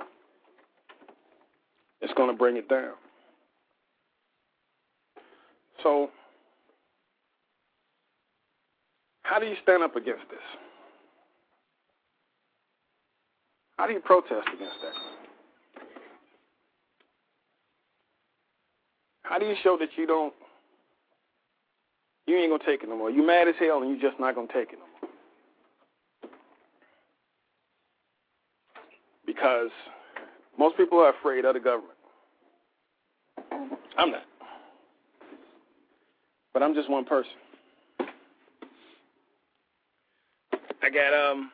[SPEAKER 2] it's going to bring it down. So how do you stand up against this? How do you protest against that? How do you show that you don't, you ain't going to take it no more? You mad as hell and you're just not going to take it no more? Because most people are afraid of the government. I'm not. But I'm just one person. I got um,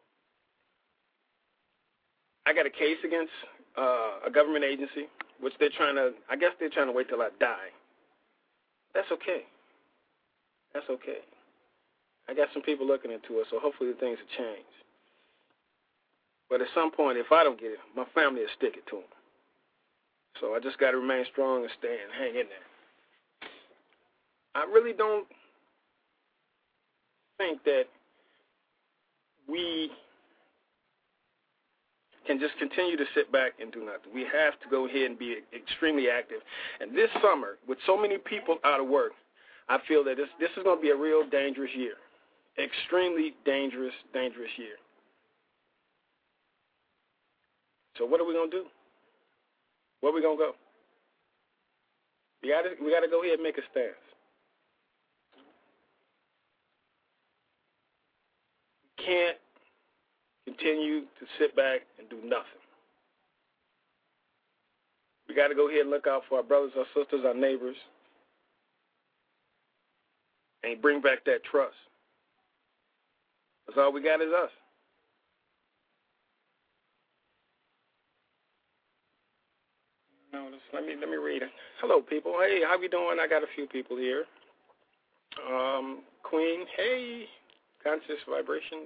[SPEAKER 2] I got a case against uh, a government agency, which they're trying to, I guess they're trying to wait till I die. That's okay. That's okay. I got some people looking into it, so hopefully things will change. But at some point, if I don't get it, my family will stick it to them. So I just got to remain strong and stay and hang in there. I really don't think that we can just continue to sit back and do nothing. We have to go ahead and be extremely active. And this summer, with so many people out of work, I feel that this, this is going to be a real dangerous year. Extremely dangerous, dangerous year. So what are we going to do? Where are we going to go? We got to we got to go ahead and make a stance. We can't continue to sit back and do nothing. We got to go ahead and look out for our brothers, our sisters, our neighbors, and bring back that trust. That's all we got is us. No, let me let me read it. Hello, people. Hey, how you doing? I got a few people here. Um, Queen, hey, conscious vibrations,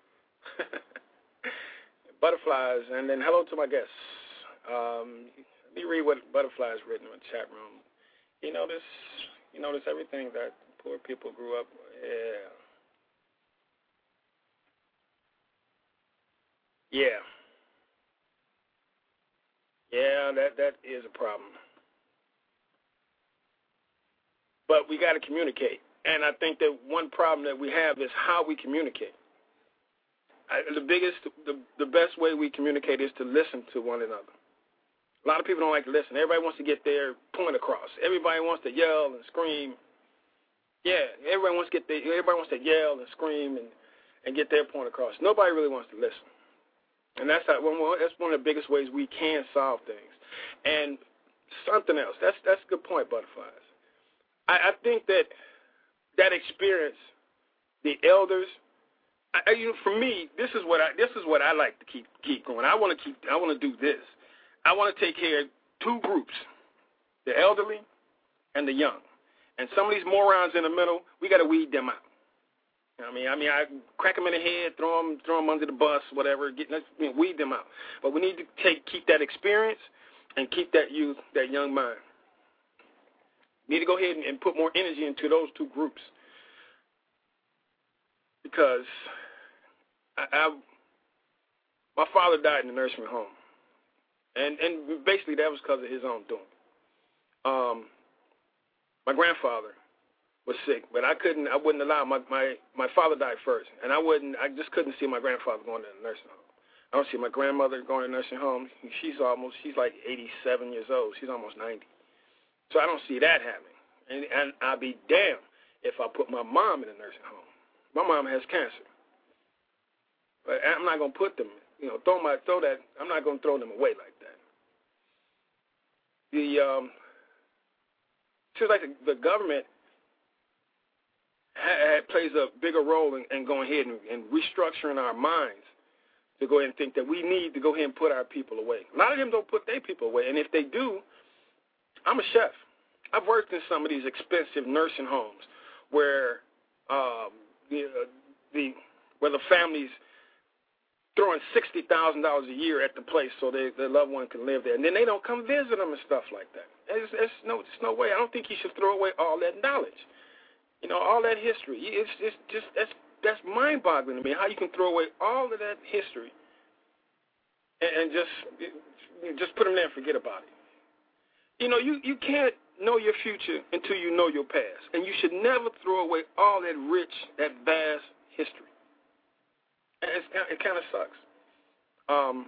[SPEAKER 2] butterflies, and then hello to my guests. Um, let me read what Butterflies written in the chat room. You notice, you notice everything that poor people grew up. Yeah. Yeah. Yeah, that, that is a problem. But we got to communicate. And I think that one problem that we have is how we communicate. I, the biggest, the, the best way we communicate is to listen to one another. A lot of people don't like to listen. Everybody wants to get their point across. Everybody wants to yell and scream. Yeah, everybody wants to get their, everybody wants to yell and scream and, and get their point across. Nobody really wants to listen. And that's how, well, that's one of the biggest ways we can solve things. And something else, that's that's a good point, Butterflies. I, I think that that experience, the elders I, you know, for me, this is what I this is what I like to keep keep going. I want to keep. I want to do this. I want to take care of two groups: the elderly and the young. And some of these morons in the middle, we got to weed them out. You know what I mean, I mean, I crack them in the head, throw them, throw them under the bus, whatever. Get, let's you know, weed them out. But we need to take keep that experience and keep that youth, that young mind. We need to go ahead and, and put more energy into those two groups because I, I, my father died in the nursing home, and and basically that was because of his own doing. Um, my grandfather was sick, but I couldn't. I wouldn't allow my my my father died first, and I wouldn't. I just couldn't see my grandfather going to the nursing home. I don't see my grandmother going to the nursing home. She's almost. She's like eighty-seven years old. She's almost ninety. So I don't see that happening. And and I'd be damned if I put my mom in a nursing home. My mom has cancer, but I'm not gonna put them. You know, throw my throw that. I'm not gonna throw them away like that. The um, seems like the, the government ha, plays a bigger role in, in going ahead and, and restructuring our minds to go ahead and think that we need to go ahead and put our people away. A lot of them don't put their people away, and if they do, I'm a chef. I've worked in some of these expensive nursing homes where um, the, uh, the where the families throwing sixty thousand dollars a year at the place so they, their loved one can live there, and then they don't come visit them and stuff like that. It's, it's no, it's no way. I don't think you should throw away all that knowledge, you know, all that history. It's, it's just that's that's mind-boggling to me how you can throw away all of that history and, and just just put them there and forget about it. You know, you, you can't know your future until you know your past, and you should never throw away all that rich, that vast history. And it's, it kind of sucks. Um,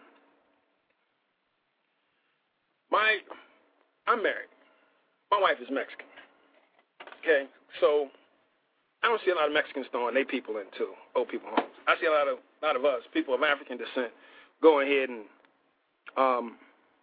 [SPEAKER 2] my, I'm married. My wife is Mexican. Okay, so I don't see a lot of Mexicans throwing their people into old people homes. I see a lot of, a lot of us, people of African descent, going ahead and um,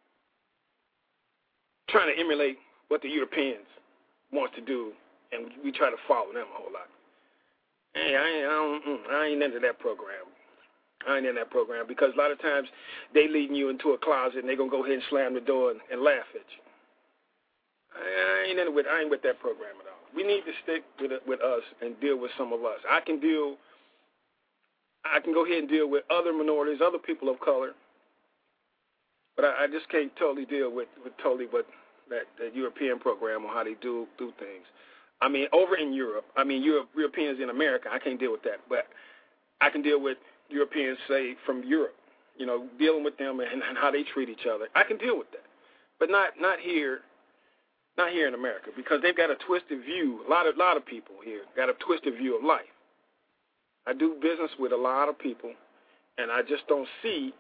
[SPEAKER 2] trying to emulate what the Europeans want to do, and we try to follow them a whole lot. Hey, I ain't, I, don't, I ain't into that program. I ain't in that program because a lot of times they leading you into a closet and they're going to go ahead and slam the door and, and laugh at you. I ain't in with, I ain't with that program at all. We need to stick with it, with us and deal with some of us. I can deal, I can go ahead and deal with other minorities, other people of color, but I, I just can't totally deal with, with totally what that, that European program or how they do do things. I mean, over in Europe, I mean, Europe, Europeans in America, I can't deal with that, but I can deal with Europeans, say, from Europe, you know, dealing with them and, and how they treat each other. I can deal with that, but not not here, not here in America, because they've got a twisted view. A lot of lot of people here got a twisted view of life. I do business with a lot of people, and I just don't see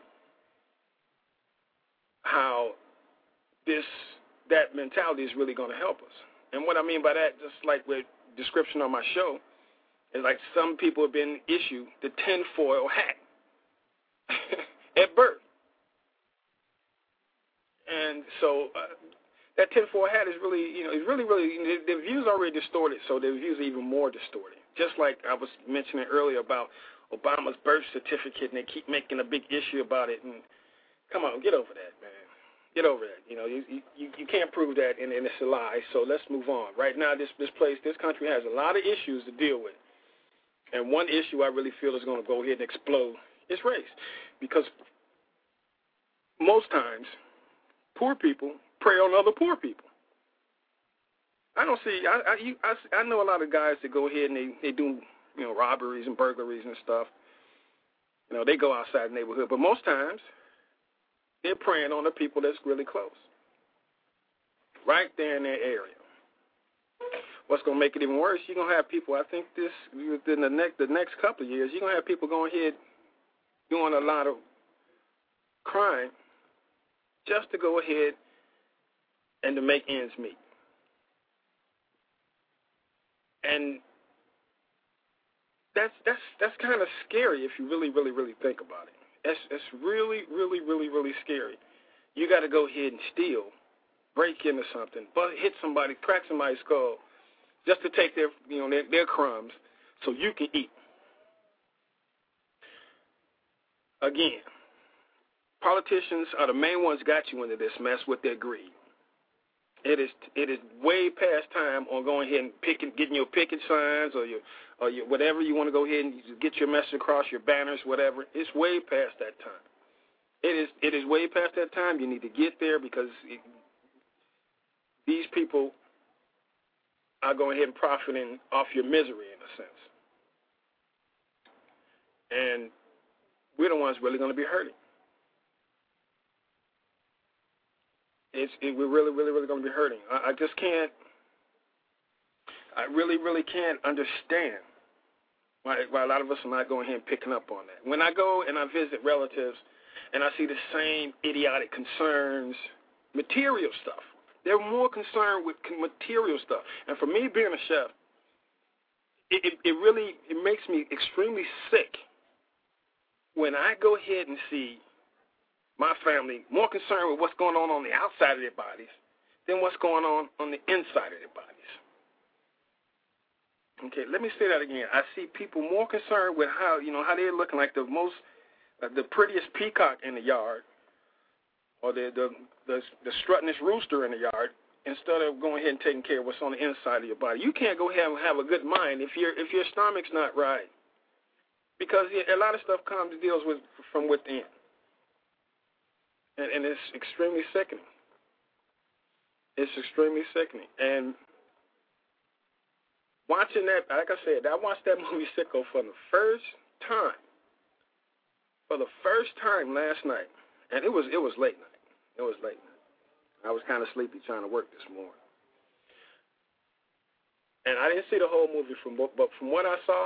[SPEAKER 2] how this that mentality is really going to help us. And what I mean by that, just like with description on my show, is like some people have been issued the tinfoil hat at birth. And so uh, that tinfoil hat is really, you know, it's really, really, the, the view's already distorted, so the view's are even more distorted. Just like I was mentioning earlier about Obama's birth certificate, and they keep making a big issue about it. And come on, get over that, man. Get over that. You know, you you, you can't prove that, and, and it's a lie. So let's move on. Right now, this this place, this country has a lot of issues to deal with, and one issue I really feel is going to go ahead and explode is race, because most times poor people prey on other poor people. I don't see. I I, you, I I know a lot of guys that go ahead and they they do you know robberies and burglaries and stuff. You know, they go outside the neighborhood, but most times they're preying on the people that's really close, right there in their area. What's going to make it even worse, you're going to have people, I think this, within the next, the next couple of years, you're going to have people going ahead doing a lot of crime just to go ahead and to make ends meet. And that's, that's, that's kind of scary if you really, really, really think about it. It's, it's really, really, really, really scary. You got to go ahead and steal, break into something, but hit somebody, crack somebody's skull, just to take their, you know, their, their crumbs, so you can eat. again, politicians are the main ones got you into this mess with their greed. It is it is way past time on going ahead and picking, getting your picket signs or your or your whatever you want to go ahead and get your message across, your banners, whatever. It's way past that time. It is it is way past that time. You need to get there because it, these people are going ahead and profiting off your misery in a sense, and we're the ones really going to be hurting. It's, it, we're really, really, really going to be hurting. I, I just can't, I really, really can't understand why, why a lot of us are not going ahead and picking up on that. When I go and I visit relatives and I see the same idiotic concerns, material stuff, they're more concerned with material stuff. And for me being a chef, it, it, it really, it makes me extremely sick when I go ahead and see my family more concerned with what's going on on the outside of their bodies than what's going on on the inside of their bodies. Okay, let me say that again. I see people more concerned with how, you know, how they're looking like the most, uh, the prettiest peacock in the yard or the, the, the, the struttingest rooster in the yard instead of going ahead and taking care of what's on the inside of your body. You can't go ahead and have a good mind if, your if your stomach's not right because a lot of stuff comes and deals with from within. And, and it's extremely sickening. It's extremely sickening. And watching that, like I said, I watched that movie Sicko for the first time. For the first time last night. And it was it was late night. It was late night. I was kind of sleepy trying to work this morning. And I didn't see the whole movie, from but from what I saw,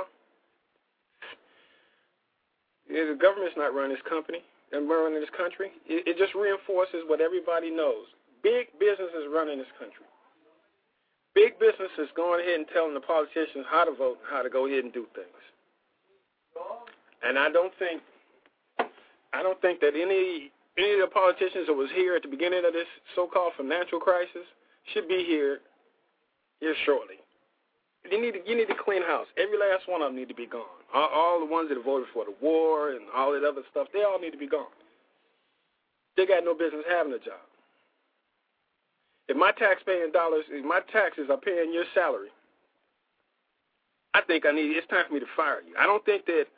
[SPEAKER 2] yeah, the government's not running this company. And running this country, it, it just reinforces what everybody knows. Big business is running this country. Big business is going ahead and telling the politicians how to vote and how to go ahead and do things. And I don't think, I don't think that any any of the politicians that was here at the beginning of this so-called financial crisis should be here here shortly. You need to you need to clean house. Every last one of them need to be gone. All, all the ones that voted for the war and all that other stuff, they all need to be gone. They got no business having a job. If my taxpaying dollars, if my taxes are paying your salary, I think I need. It's time for me to fire you. I don't think that.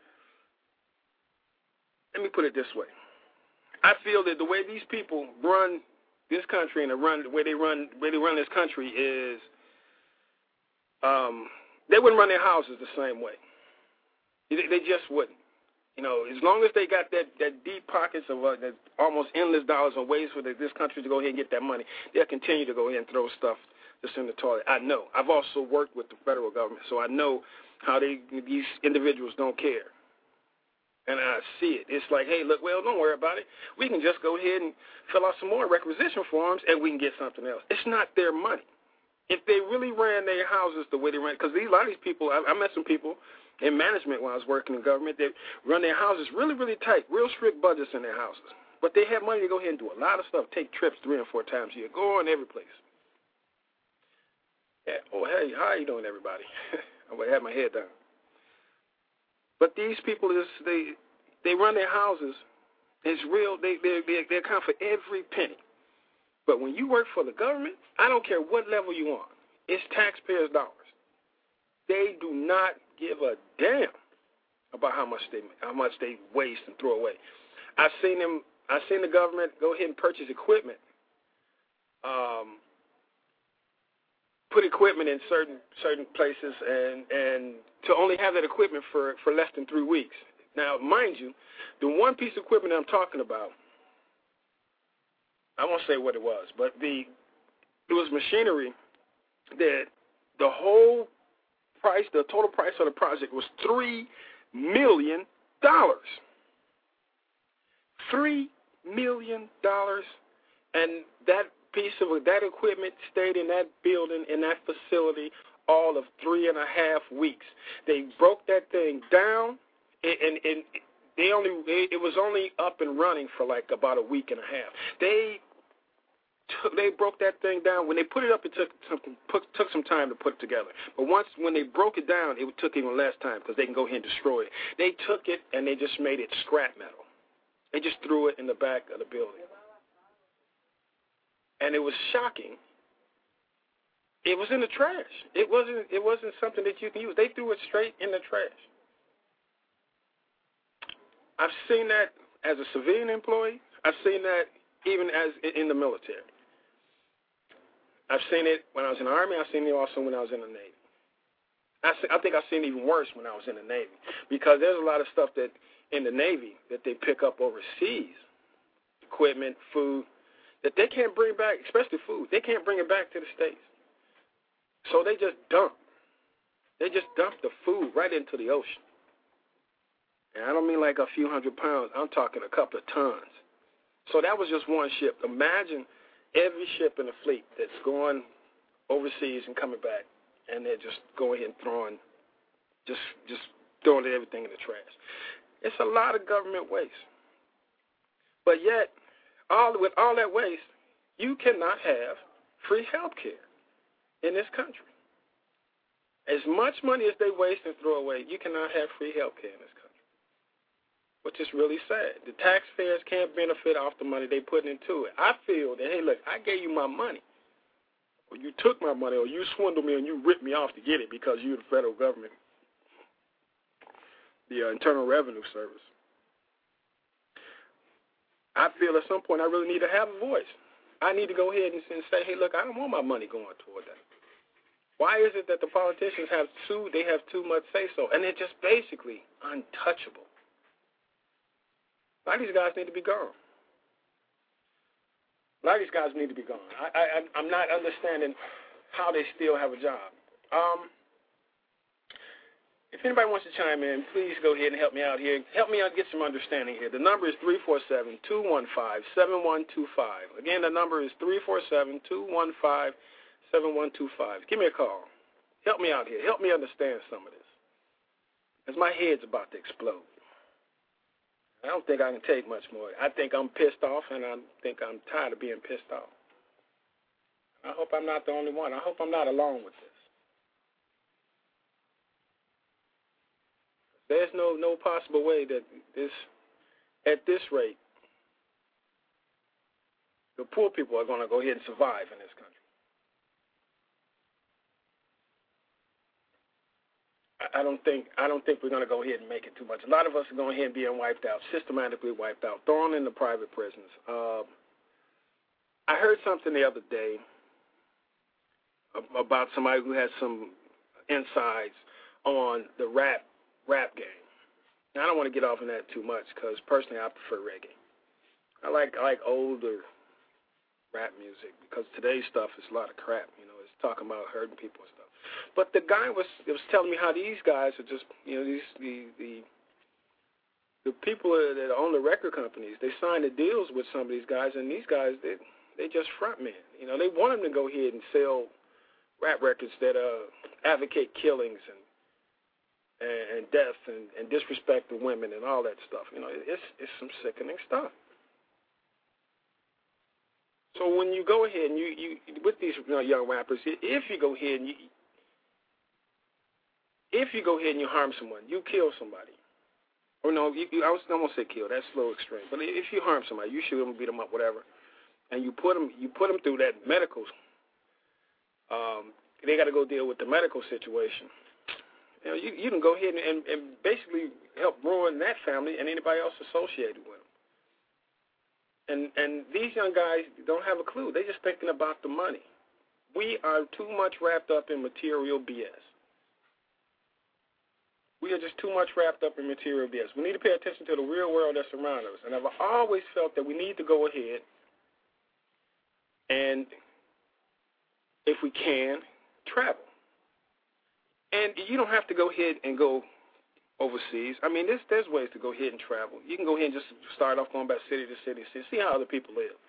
[SPEAKER 2] Let me put it this way. I feel that the way these people run this country and the run the way they run the way they run this country is. Um, they wouldn't run their houses the same way. They, they just wouldn't. You know, as long as they got that, that deep pockets of uh, that almost endless dollars and ways for the, this country to go ahead and get that money, they'll continue to go ahead and throw stuff that's in the toilet. I know. I've also worked with the federal government, so I know how they these individuals don't care. And I see it. It's like, hey, look, well, don't worry about it. We can just go ahead and fill out some more requisition forms, and we can get something else. It's not their money. If they really ran their houses the way they ran, because a lot of these people, I, I met some people in management when I was working in government that run their houses really, really tight, real strict budgets in their houses. But they have money to go ahead and do a lot of stuff, take trips three and four times a year, go on every place. Yeah. Oh, hey, how you doing, everybody? I would have my head down. But these people, is they they run their houses. It's real. They they they, they account for every penny. But when you work for the government, I don't care what level you're on. It's taxpayers' dollars. They do not give a damn about how much they how much they waste and throw away. I've seen them. I've seen the government go ahead and purchase equipment, um, put equipment in certain certain places, and and to only have that equipment for for less than three weeks. Now, mind you, the one piece of equipment I'm talking about, I won't say what it was, but the it was machinery that the whole price, the total price of the project was three million dollars. Three million dollars, and that piece of that equipment stayed in that building, in that facility, all of three and a half weeks. They broke that thing down, and, and, and they only it was only up and running for like about a week and a half. They took, they broke that thing down. When they put it up, it took some, put, took some time to put it together. But once when they broke it down, it took even less time because they can go ahead and destroy it. They took it and they just made it scrap metal. They just threw it in the back of the building. And it was shocking. It was in the trash. It wasn't it wasn't something that you can use. They threw it straight in the trash. I've seen that as a civilian employee. I've seen that even as in the military. I've seen it when I was in the Army. I've seen it also when I was in the Navy. I, see, I think I've seen it even worse when I was in the Navy, because there's a lot of stuff that in the Navy that they pick up overseas, equipment, food, that they can't bring back, especially food. They can't bring it back to the States. So they just dump. They just dump the food right into the ocean. And I don't mean like a few hundred pounds. I'm talking a couple of tons. So that was just one ship. Imagine every ship in the fleet that's going overseas and coming back, and they're just going and throwing, just just throwing everything in the trash. It's a lot of government waste. But yet, all with all that waste, you cannot have free health care in this country. As much money as they waste and throw away, you cannot have free health care in this country, which is really sad. The taxpayers can't benefit off the money they put into it. I feel that, hey, look, I gave you my money, or you took my money, or you swindled me and you ripped me off to get it because you're the federal government, the uh, Internal Revenue Service. I feel at some point I really need to have a voice. I need to go ahead and, and say, hey, look, I don't want my money going toward that. Why is it that the politicians have too, they have too much say-so, and they're just basically untouchable? A lot of these guys need to be gone. A lot of these guys need to be gone. I, I, I'm not understanding how they still have a job. Um, if anybody wants to chime in, please go ahead and help me out here. Help me out get some understanding here. The number is three four seven, two one five, seven one two five. Again, the number is three four seven, two one five, seven one two five. Give me a call. Help me out here. Help me understand some of this, because my head's about to explode. I don't think I can take much more. I think I'm pissed off, and I think I'm tired of being pissed off. I hope I'm not the only one. I hope I'm not alone with this. There's no, no possible way that this, at this rate, the poor people are going to go ahead and survive in this country. I don't think I don't think we're going to go ahead and make it too much. A lot of us are going ahead and being wiped out, systematically wiped out, thrown into private prisons. Uh, I heard something the other day about somebody who has some insights on the rap rap game. Now, I don't want to get off on that too much because personally I prefer reggae. I like I like older rap music because today's stuff is a lot of crap. You know, it's talking about hurting people and stuff. But the guy was it was telling me how these guys are just, you know, these the the the people that own the record companies, they sign the deals with some of these guys, and these guys they they just front men. You know, they want them to go ahead and sell rap records that uh, advocate killings and and, and death and, and disrespect to women and all that stuff. You know, it's it's some sickening stuff. So when you go ahead and you, you with these you know, young rappers, if you go ahead and you if you go ahead and you harm someone, you kill somebody, or no, you, you, I was I won't say kill. That's a little extreme. But if you harm somebody, you shoot them, beat them up, whatever, and you put them you put them through that medical. Um, they got to go deal with the medical situation. You know, you, you can go ahead and, and, and basically help ruin that family and anybody else associated with them. And and these young guys don't have a clue. They're just thinking about the money. We are too much wrapped up in material B S. We are just too much wrapped up in material B S. We need to pay attention to the real world that's around us. And I've always felt that we need to go ahead and, if we can, travel. And you don't have to go ahead and go overseas. I mean, there's, there's ways to go ahead and travel. You can go ahead and just start off going back city to city, city, see how other people live.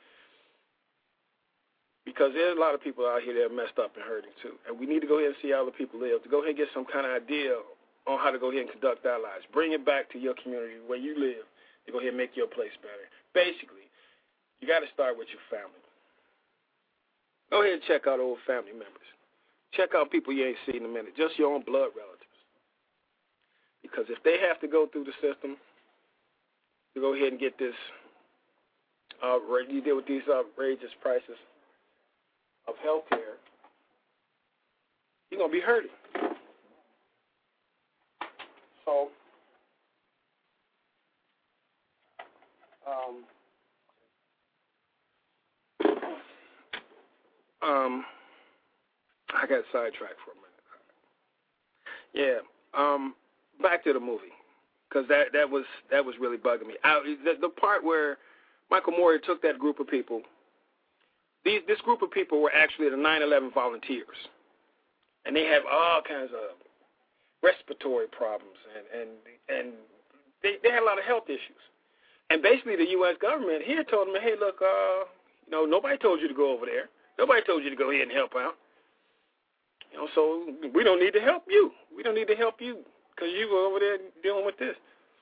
[SPEAKER 2] Because there's a lot of people out here that are messed up and hurting, too. And we need to go ahead and see how other people live, to go ahead and get some kind of idea on how to go ahead and conduct our lives. Bring it back to your community where you live to go ahead and make your place better. Basically, you got to start with your family. Go ahead and check out old family members. Check out people you ain't seen in a minute, just your own blood relatives. Because if they have to go through the system to go ahead and get this uh, you deal with these outrageous prices of health care, you're going to be hurting. So, um, um, I got sidetracked for a minute. Yeah, um, back to the movie, because that, that was that was really bugging me. I, the, the part where Michael Moore took that group of people, these, this group of people were actually the nine eleven volunteers, and they have all kinds of respiratory problems, and and, and they, they had a lot of health issues. And basically the U S government here told them, hey, look, uh, you know, nobody told you to go over there. Nobody told you to go ahead and help out. You know, so we don't need to help you. We don't need to help you because you were over there dealing with this.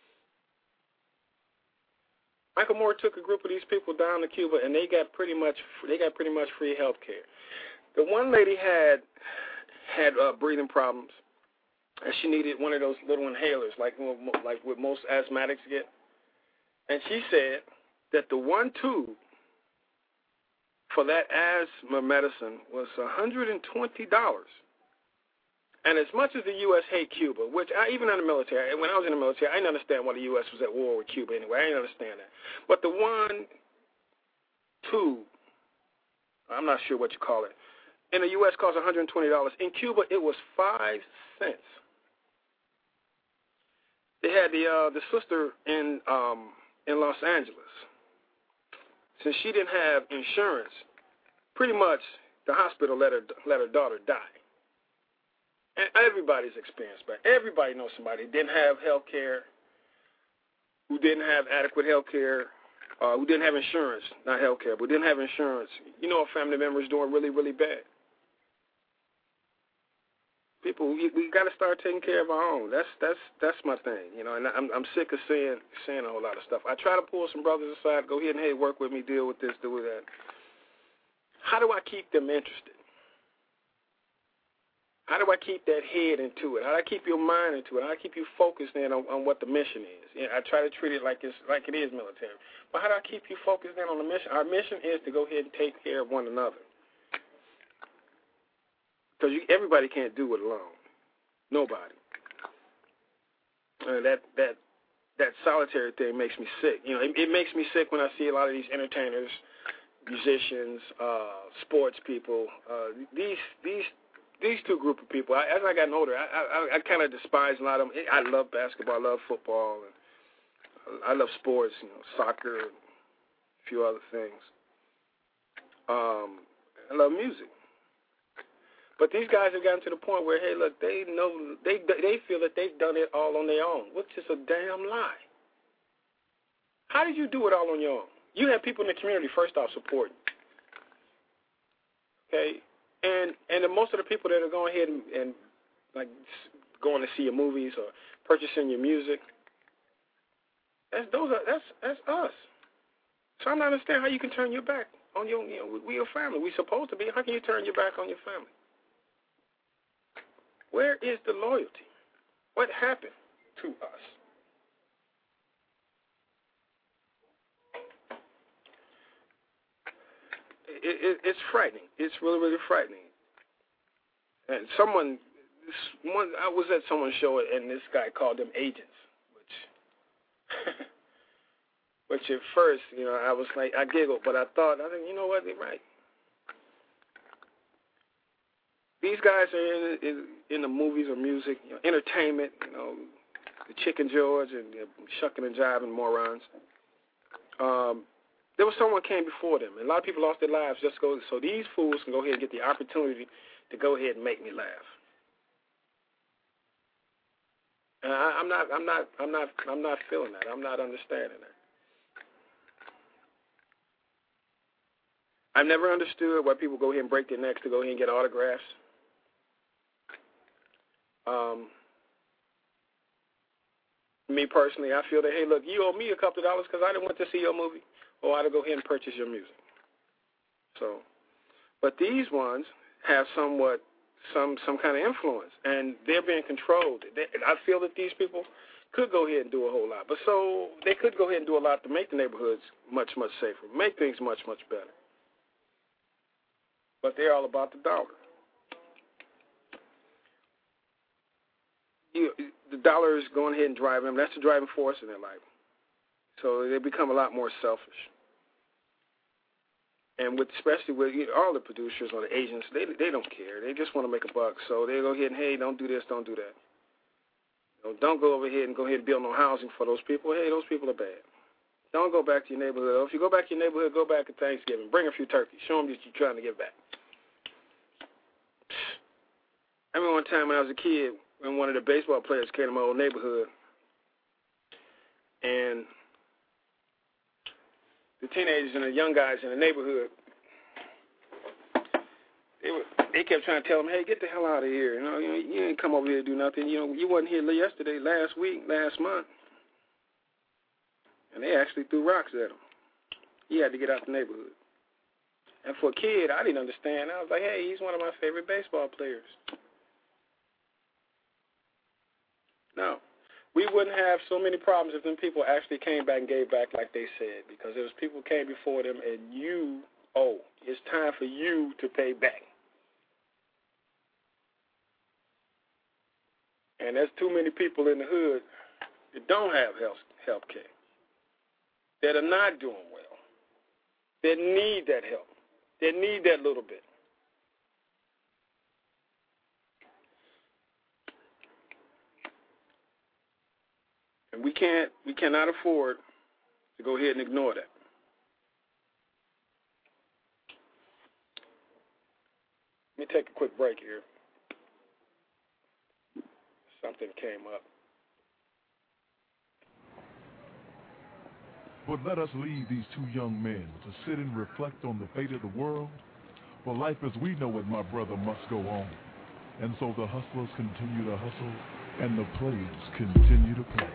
[SPEAKER 2] Michael Moore took a group of these people down to Cuba, and they got pretty much they got pretty much free health care. The one lady had had uh, breathing problems, and she needed one of those little inhalers, like like what most asthmatics get. And she said that the one tube for that asthma medicine was one hundred twenty dollars. And as much as the U S hate Cuba, which I, even in the military, when I was in the military, I didn't understand why the U S was at war with Cuba anyway. I didn't understand that. But the one tube, I'm not sure what you call it, in the U S cost one hundred twenty dollars. In Cuba, it was five cents. They had the uh, the sister in um, in Los Angeles. Since she didn't have insurance, pretty much the hospital let her let her daughter die. And everybody's experienced that. Everybody knows somebody who didn't have health care, who didn't have adequate health care, uh, who didn't have insurance, not health care, but didn't have insurance. You know, a family member is doing really, really bad. People, we, we got to start taking care of our own. That's that's that's my thing, you know. And I'm I'm sick of seeing seeing a whole lot of stuff. I try to pull some brothers aside, go ahead and hey, work with me, deal with this, deal with that. How do I keep them interested? How do I keep that head into it? How do I keep your mind into it? How do I keep you focused in on, on what the mission is? Yeah, I try to treat it like it's like it is military. But how do I keep you focused in on the mission? Our mission is to go ahead and take care of one another. Because everybody can't do it alone. Nobody. Uh, that that that solitary thing makes me sick. You know, it, it makes me sick when I see a lot of these entertainers, musicians, uh, sports people. Uh, these these these two group of people. I, as I gotten older, I I, I kind of despise a lot of them. I love basketball. I love football. And I love sports. You know, soccer, and a few other things. Um, I love music. But these guys have gotten to the point where, hey, look, they know they they feel that they've done it all on their own, which is a damn lie. How did you do it all on your own? You have people in the community first off supporting. Okay, and and the, most of the people that are going ahead and, and like going to see your movies or purchasing your music, that's those are that's that's us. So I'm not understanding how you can turn your back on your you know we your family. We supposed to be. How can you turn your back on your family? Where is the loyalty? What happened to us? It, it, it's frightening. It's really, really frightening. And someone, one, I was at someone's show, and this guy called them agents, which, which at first, you know, I was like, I giggled, but I thought, I think, you know what, they're right. These guys are in, in, in the movies or music, you know, entertainment, you know, the Chicken George and the shucking and jiving morons. Um, there was someone came before them, and a lot of people lost their lives just go so these fools can go ahead and get the opportunity to go ahead and make me laugh. And I, I'm not, I'm not, I'm not, I'm not feeling that. I'm not understanding that. I've never understood why people go ahead and break their necks to go ahead and get autographs. Um, me personally, I feel that, hey, look, you owe me a couple of dollars because I didn't want to see your movie, or I had to go ahead and purchase your music. So, but these ones have somewhat some some kind of influence, and they're being controlled. They, I feel that these people, could go ahead and do a whole lot. But so they could go ahead and do a lot to make the neighborhoods much, much safer, make things much, much better. But they're all about the dollar. You, the dollar is going ahead and driving them. That's the driving force in their life. So they become a lot more selfish. And with, especially with you know, all the producers or the agents, they they don't care. They just want to make a buck. So they go ahead and, hey, don't do this, don't do that. You know, don't go over here and go ahead and build no housing for those people. Hey, those people are bad. Don't go back to your neighborhood. If you go back to your neighborhood, go back at Thanksgiving. Bring a few turkeys. Show them that you're trying to get back. I remember one time when I was a kid, when one of the baseball players came to my old neighborhood, and the teenagers and the young guys in the neighborhood, they were, they kept trying to tell them, hey, get the hell out of here. You know, you, you ain't come over here to do nothing. You know, you wasn't here yesterday, last week, last month. And they actually threw rocks at him. He had to get out the neighborhood. And for a kid, I didn't understand. I was like, hey, he's one of my favorite baseball players. No. We wouldn't have so many problems if them people actually came back and gave back like they said, because there was people who came before them, and you, oh, it's time for you to pay back. And there's too many people in the hood that don't have health health care, that are not doing well, that need that help, that need that little bit. And we can't, we cannot afford to go ahead and ignore that. Let me take a quick break here. Something came up.
[SPEAKER 9] But let us leave these two young men to sit and reflect on the fate of the world. For life as we know it, my brother, must go on. And so the hustlers continue to hustle, and the players continue to play.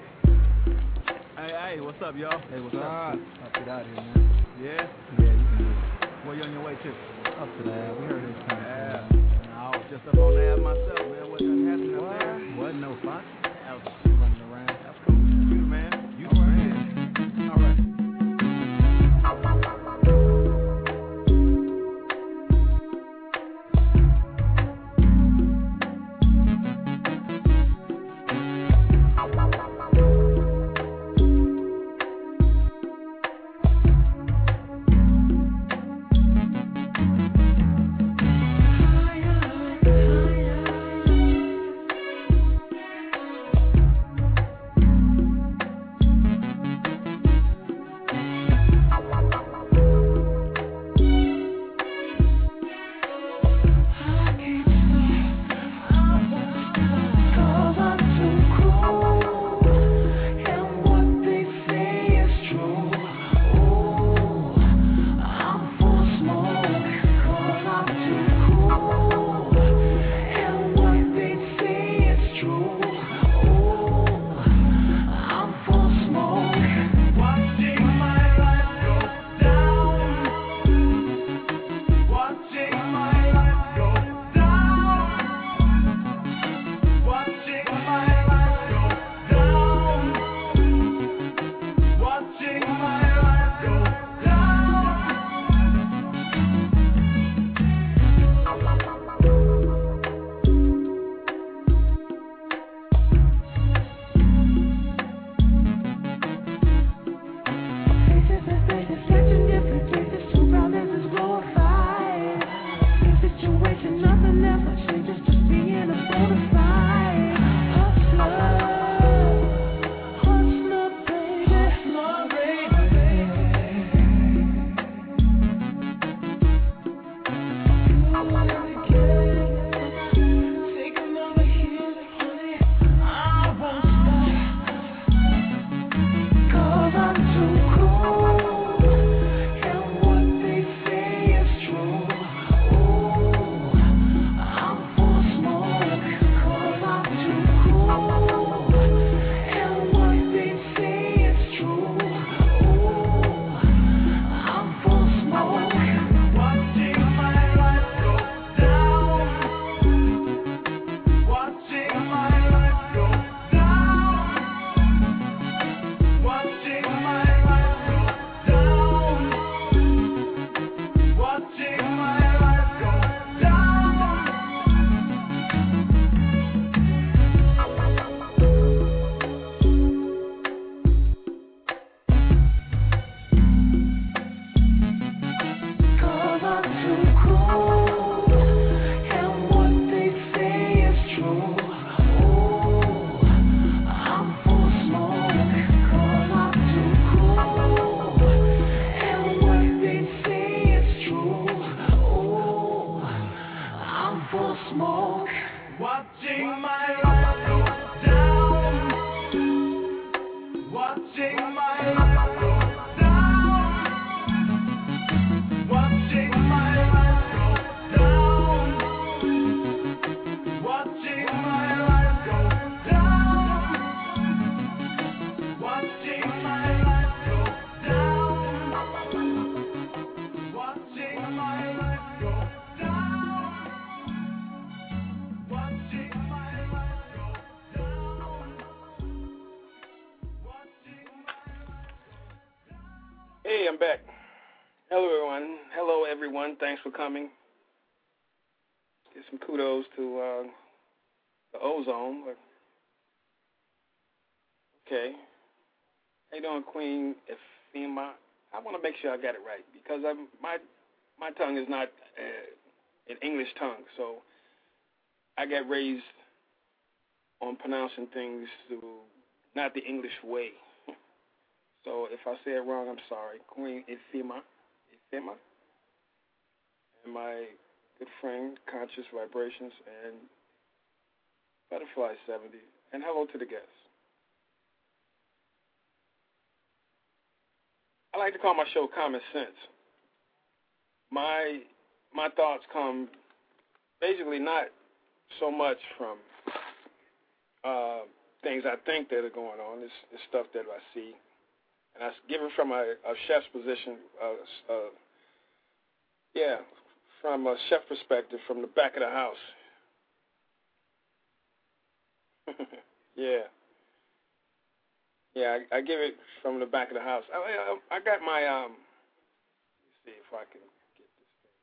[SPEAKER 10] Hey, hey, what's up, y'all?
[SPEAKER 11] Hey, what's up?
[SPEAKER 10] I'll
[SPEAKER 11] get out of here, man.
[SPEAKER 10] Yeah?
[SPEAKER 11] Yeah, you can do it.
[SPEAKER 10] Where you on your way to?
[SPEAKER 11] Up to the Ave. We heard it was coming.
[SPEAKER 10] Yeah. I was just up on the Ave myself, man. What done happened up there?
[SPEAKER 11] Wasn't no fun.
[SPEAKER 10] I was just running around. That's cool. You, man. You, man. All right.
[SPEAKER 3] Cause I'm too cool.
[SPEAKER 2] Hey, I'm back. Hello, everyone. Hello, everyone. Thanks for coming. Give some kudos to uh, the ozone. Okay. How you doing, Queen Ephema? I want to make sure I got it right because I'm, my my tongue is not uh, an English tongue, so I got raised on pronouncing things through not the English way. So if I say it wrong, I'm sorry. Queen Ephema, Ephema, and my good friend, Conscious Vibrations, and Butterfly seventy, and hello to the guests. I like to call my show Common Sense. My my thoughts come basically not so much from uh, things I think that are going on. It's, it's stuff that I see. And I give it from a, a chef's position, uh, uh, yeah, from a chef perspective, from the back of the house. yeah. Yeah, I, I give it from the back of the house. I, I, I got my, um, let's see if I can get this thing.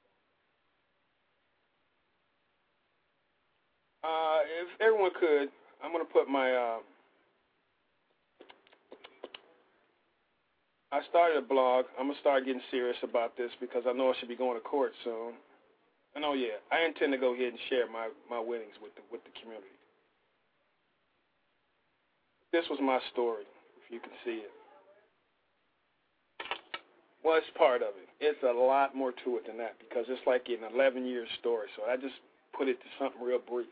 [SPEAKER 2] Uh, if everyone could, I'm going to put my, uh, I started a blog. I'm going to start getting serious about this because I know I should be going to court soon. And oh, yeah, I intend to go ahead and share my, my winnings with the, with the community. This was my story, if you can see it. Well, it's part of it. It's a lot more to it than that because it's like an eleven-year story, so I just put it to something real brief.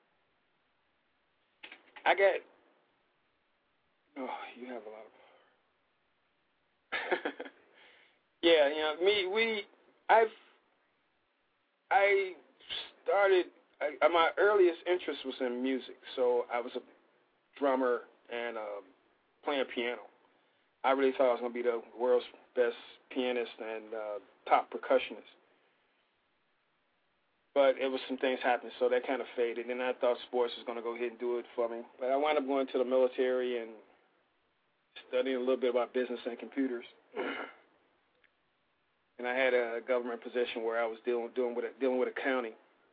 [SPEAKER 2] I got, oh, you have a lot of yeah, you know, me, we, I've, I started, I, my earliest interest was in music, so I was a drummer and uh, playing piano. I really thought I was going to be the world's best pianist and uh, top percussionist. But it was some things happened, so that kind of faded, and I thought sports was going to go ahead and do it for me. But I wound up going to the military and studying a little bit about business and computers. And I had a government position where I was dealing, dealing, with, a, dealing with accounting.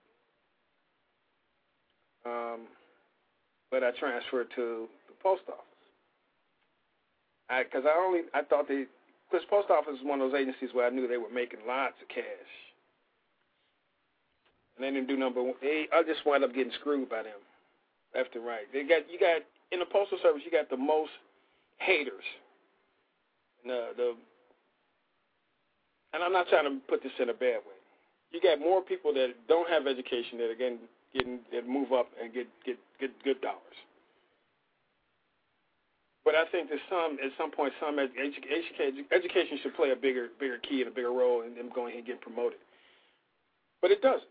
[SPEAKER 2] Um, but I transferred to the post office. Because I, I only, I thought they, because post office is one of those agencies where I knew they were making lots of cash. And they didn't do number one. They, I just wound up getting screwed by them, left and right. They got, you got, in the postal service, you got the most haters. And, uh, the, and I'm not trying to put this in a bad way. You got more people that don't have education that are getting, getting that move up and get, get, get good dollars. But I think that some, at some point, some education, education should play a bigger, bigger key and a bigger role in them going and getting promoted. But it doesn't.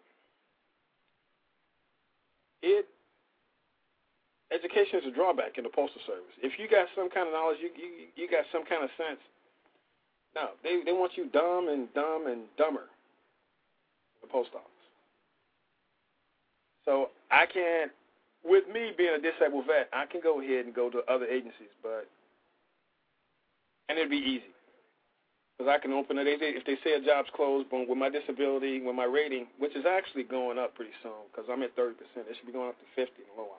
[SPEAKER 2] It Education is a drawback in the Postal Service. If you got some kind of knowledge, you you, you got some kind of sense. No, they, they want you dumb and dumb and dumber in the post office. So I can't, with me being a disabled vet, I can go ahead and go to other agencies, but, and it'd be easy. Because I can open it, if they say a job's closed, but with my disability, with my rating, which is actually going up pretty soon, because I'm at thirty percent, it should be going up to fifty in a little while.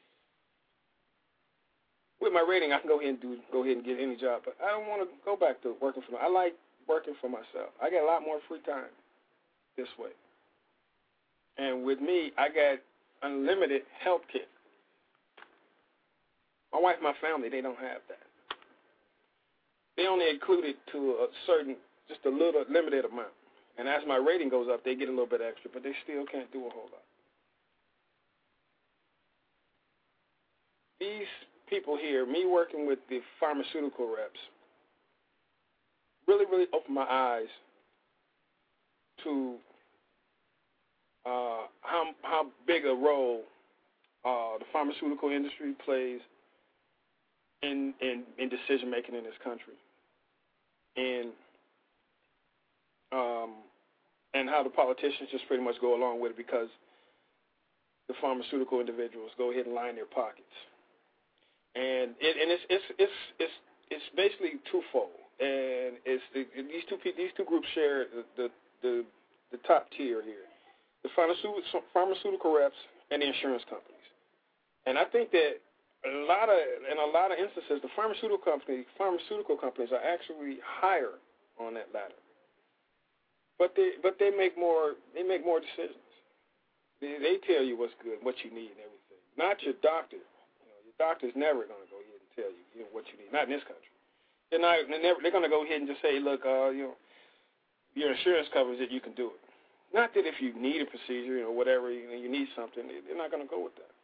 [SPEAKER 2] With my rating, I can go ahead and do, go ahead and get any job, but I don't want to go back to working for. I like working for myself. I got a lot more free time this way, and with me, I got unlimited health care. My wife, and my family, they don't have that. They only include it to a certain, just a little limited amount, and as my rating goes up, they get a little bit extra, but they still can't do a whole lot. These people here, me working with the pharmaceutical reps, really, really opened my eyes to uh, how how big a role uh, the pharmaceutical industry plays in in, in decision making in this country, and um, and how the politicians just pretty much go along with it because the pharmaceutical individuals go ahead and line their pockets. And it, and it's it's it's it's it's basically twofold. and it's the, these two these two groups share the the, the, the top tier here: the pharmaceutical pharmaceutical reps and the insurance companies. And I think that a lot of in a lot of instances, the pharmaceutical companies pharmaceutical companies are actually higher on that ladder. But they but they make more they make more decisions. They, they tell you what's good, what you need, and everything. Not your doctor. You know, your doctor's never going to go ahead and tell you, you know, what you need. Not in this country. They're not. They're, never, they're going to go ahead and just say, look, uh, you know, your insurance covers it. You can do it. Not that if you need a procedure, you know, whatever, you, know, you need something, they're not going to go with that.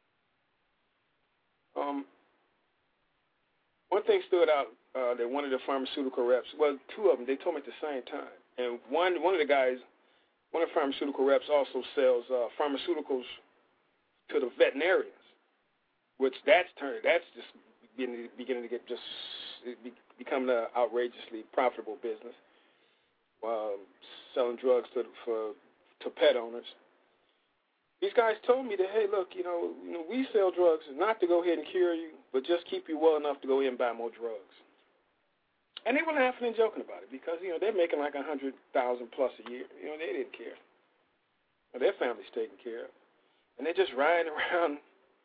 [SPEAKER 2] Um, one thing stood out uh, that one of the pharmaceutical reps, well, two of them, they told me at the same time. And one one of the guys, one of the pharmaceutical reps also sells uh, pharmaceuticals to the veterinarians, which that's turned, that's just beginning, beginning to get just be, become an outrageously profitable business, um, selling drugs to for to pet owners. These guys told me that, hey, look, you know, you know, we sell drugs not to go ahead and cure you, but just keep you well enough to go ahead and buy more drugs. And they were laughing and joking about it because, you know, they're making like a hundred thousand plus a year. You know, they didn't care. Well, their family's taken care of, and they're just riding around.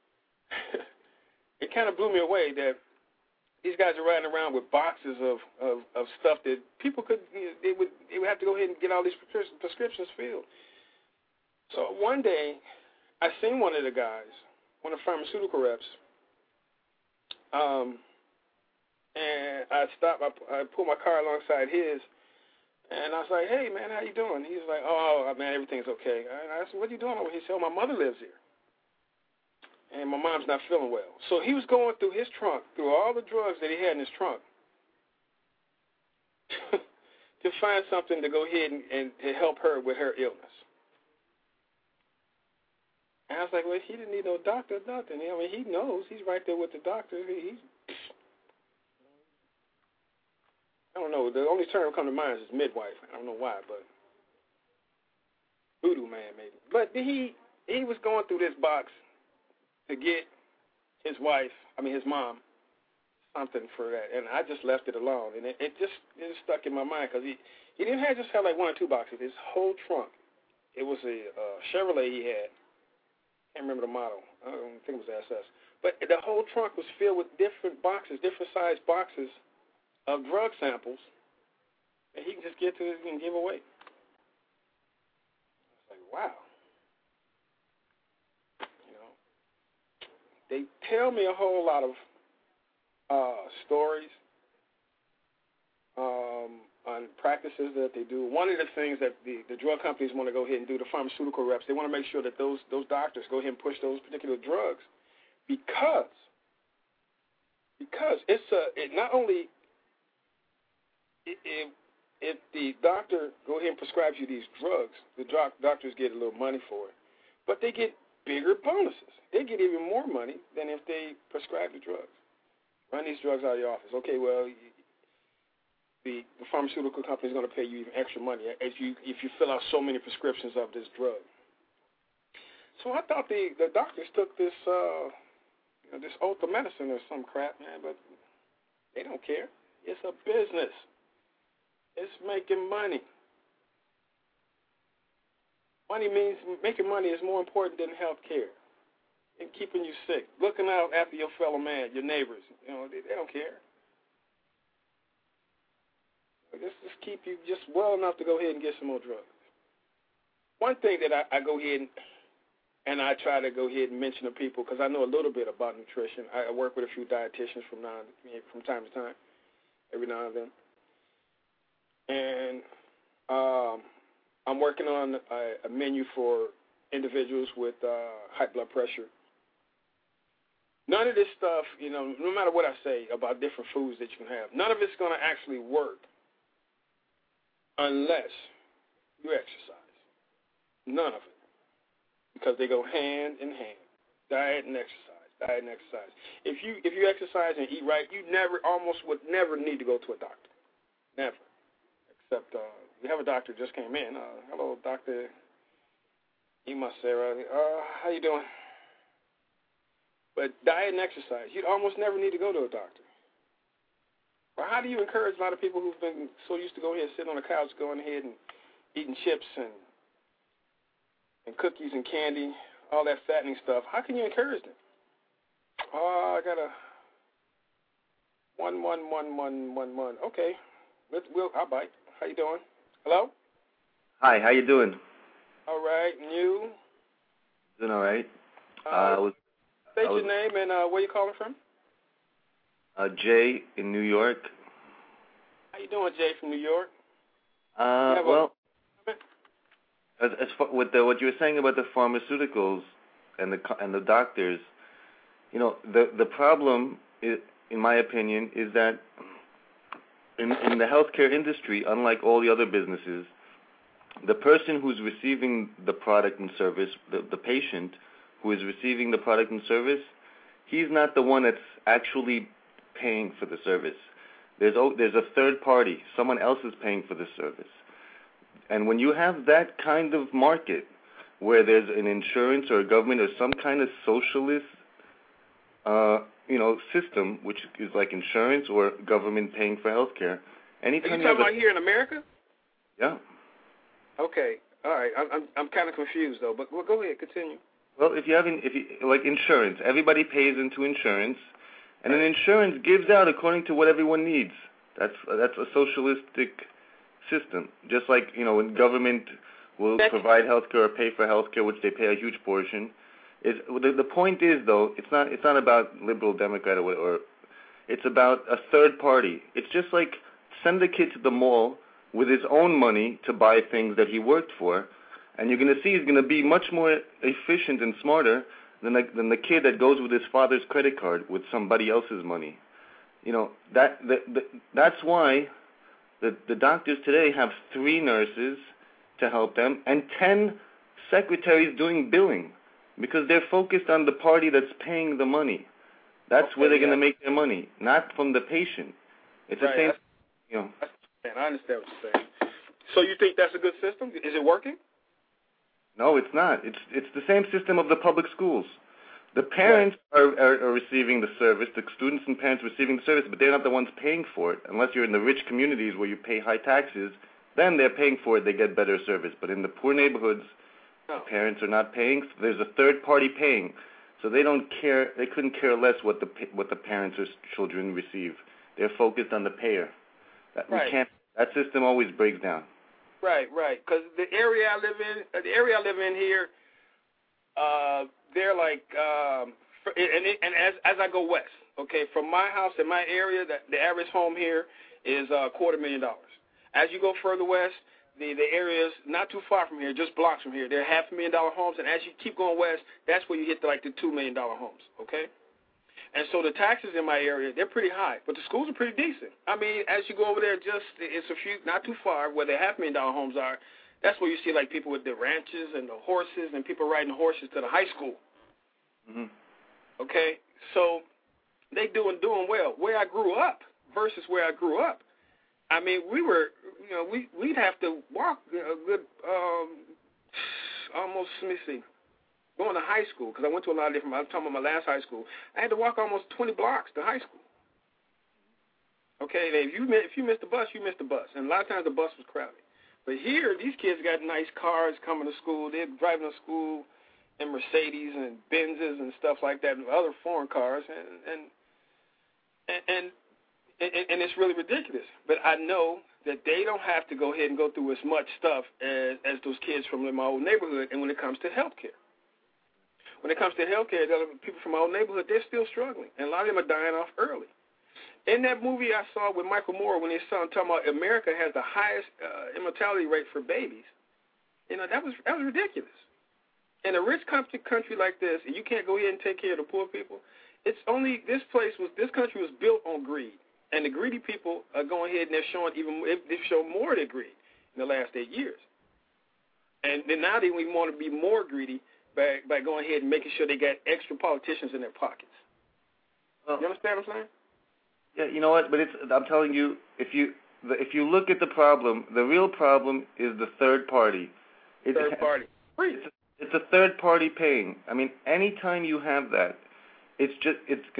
[SPEAKER 2] It kind of blew me away that these guys are riding around with boxes of, of, of stuff that people could, you know, they would they would have to go ahead and get all these prescriptions filled. So one day, I seen one of the guys, one of the pharmaceutical reps, um, and I stopped, I, I pulled my car alongside his, and I was like, hey, man, how you doing? He was like, oh, man, everything's okay. And I said, what are you doing over here? He said, oh, my mother lives here, and my mom's not feeling well. So he was going through his trunk, through all the drugs that he had in his trunk, to find something to go ahead and, and to help her with her illness. And I was like, well, he didn't need no doctor, nothing. I mean, he knows. He's right there with the doctor. He, I don't know. The only term that comes to mind is midwife. I don't know why, but voodoo man maybe. But he he was going through this box to get his wife, I mean his mom, something for that. And I just left it alone. And it, it just it just stuck in my mind because he, he didn't have just have like one or two boxes. His whole trunk. It was a uh, Chevrolet he had. I can't remember the model. I don't think it was S S. But the whole trunk was filled with different boxes, different sized boxes of drug samples that he can just get to and give away. I was like, wow. You know, they tell me a whole lot of uh, stories um, on practices that they do. One of the things that the, the drug companies want to go ahead and do, the pharmaceutical reps, they want to make sure that those those doctors go ahead and push those particular drugs because because it's a it not only if if the doctor go ahead and prescribes you these drugs, the doc, doctors get a little money for it, but they get bigger bonuses. They get even more money than if they prescribe the drugs. Run these drugs out of your office. Okay, well. The, the pharmaceutical company is going to pay you even extra money if you if you fill out so many prescriptions of this drug. So I thought the, the doctors took this uh, you know, this oath of medicine or some crap, man, but they don't care. It's a business. It's making money. Money means making money is more important than health care and keeping you sick, looking out after your fellow man, your neighbors. You know, they, they don't care. Just, just keep you just well enough to go ahead and get some more drugs. One thing that I, I go ahead and, and I try to go ahead and mention to people, because I know a little bit about nutrition. I, I work with a few dietitians from now from time to time, every now and then. And um, I'm working on a, a menu for individuals with uh, high blood pressure. None of this stuff, you know, no matter what I say about different foods that you can have, none of it's going to actually work unless you exercise. None of it. Because they go hand in hand. Diet and exercise. Diet and exercise. If you if you exercise and eat right, you never, almost would never need to go to a doctor. Never. Except uh, we have a doctor just came in. Uh, hello, Doctor Ema Sarah. Uh, how you doing? But diet and exercise, you'd almost never need to go to a doctor. Well, how do you encourage a lot of people who've been so used to go ahead and sit on the couch, going ahead and eating chips and and cookies and candy, all that fattening stuff? How can you encourage them? Oh, I got a one, one, one, one, one, one. Okay, let's. We'll. I'll bite. How you doing? Hello.
[SPEAKER 12] Hi. How you doing?
[SPEAKER 2] All right. And you?
[SPEAKER 12] Doing all right.
[SPEAKER 2] Uh,
[SPEAKER 12] uh, I was,
[SPEAKER 2] state
[SPEAKER 12] I was,
[SPEAKER 2] your name and uh, where you calling from?
[SPEAKER 12] Uh, Jay in New York.
[SPEAKER 2] How you doing, Jay from New York?
[SPEAKER 12] Uh, well, as, as far, with the, what you were saying about the pharmaceuticals and the and the doctors, you know, the the problem, is, in my opinion, is that in in the healthcare industry, unlike all the other businesses, the person who's receiving the product and service, the, the patient who is receiving the product and service, he's not the one that's actually paying for the service. There's there's a third party. Someone else is paying for the service. And when you have that kind of market where there's an insurance or a government or some kind of socialist, uh, you know, system, which is like insurance or government paying for healthcare, anytime
[SPEAKER 2] Are you
[SPEAKER 12] you have
[SPEAKER 2] talking
[SPEAKER 12] a,
[SPEAKER 2] about here in America?
[SPEAKER 12] Yeah.
[SPEAKER 2] Okay. All right. I'm I'm, I'm kind of confused though, but well, go ahead, continue.
[SPEAKER 12] Well, if you have, if you like insurance, everybody pays into insurance. And an insurance gives out according to what everyone needs. That's that's a socialistic system. Just like, you know, when government will provide health care or pay for health care, which they pay a huge portion. Is the, the point is though, it's not it's not about liberal Democrat or, or it's about a third party. It's just like send the kid to the mall with his own money to buy things that he worked for, and you're going to see he's going to be much more efficient and smarter than the, than the kid that goes with his father's credit card with somebody else's money. You know, that the, the, that's why the, the doctors today have three nurses to help them and ten secretaries doing billing because they're focused on the party that's paying the money. That's
[SPEAKER 2] okay,
[SPEAKER 12] where they're
[SPEAKER 2] yeah.
[SPEAKER 12] going to make their money, not from the patient. It's
[SPEAKER 2] right.
[SPEAKER 12] the same, you know.
[SPEAKER 2] I understand what you're saying. So you think that's a good system? Is it working?
[SPEAKER 12] No, it's not. It's it's the same system of the public schools. The parents right. are, are, are receiving the service, the students and parents receiving the service, but they're not the ones paying for it. Unless you're in the rich communities where you pay high taxes, then they're paying for it, they get better service. But in the poor neighborhoods, no. the parents are not paying. So there's a third party paying. So they don't care, they couldn't care less what the what the parents or children receive. They're focused on the payer. That,
[SPEAKER 2] right.
[SPEAKER 12] we can't, that system always breaks down.
[SPEAKER 2] Right, right. Because the area I live in, uh, the area I live in here, uh, they're like, um, for, and it, and as as I go west, okay, from my house in my area, the, the average home here is a uh, quarter million dollars. As you go further west, the the areas not too far from here, just blocks from here, they're half a million dollar homes, and as you keep going west, that's where you hit the, like the two million dollar homes, okay. And so the taxes in my area, they're pretty high, but the schools are pretty decent. I mean, as you go over there, just it's a few, not too far, where the half million dollar homes are. That's where you see like people with the ranches and the horses and people riding horses to the high school.
[SPEAKER 12] Mm-hmm.
[SPEAKER 2] Okay, so they doing doing well. Where I grew up versus where I grew up, I mean, we were, you know, we we'd have to walk a good, um, almost. Let me see. Going to high school, because I went to a lot of different, I was talking about my last high school, I had to walk almost twenty blocks to high school. Okay, if you if you missed the bus, you missed the bus. And a lot of times the bus was crowded. But here, these kids got nice cars coming to school. They're driving to school in Mercedes and Benzes and stuff like that, and other foreign cars. And and and, and, and, and it's really ridiculous. But I know that they don't have to go ahead and go through as much stuff as, as those kids from my old neighborhood, and when it comes to health care. When it comes to healthcare, people from my old neighborhood, they're still struggling, and a lot of them are dying off early. In that movie I saw with Michael Moore, when he saw him talking about America has the highest uh, immortality rate for babies, you know, that was that was ridiculous. In a rich country, country like this, and you can't go ahead and take care of the poor people, it's only this place was this country was built on greed, and the greedy people are going ahead and they're showing even they've shown more of their greed in the last eight years, and then now they want to be more greedy. By, by going ahead and making sure they got extra politicians in their pockets. Well, you understand what I'm saying?
[SPEAKER 12] Yeah, you know what? But it's I'm telling you, if you the, if you look at the problem, the real problem is the third party. It's,
[SPEAKER 2] third party.
[SPEAKER 12] It's a, it's a third party paying. I mean, anytime you have that, it's just it's gonna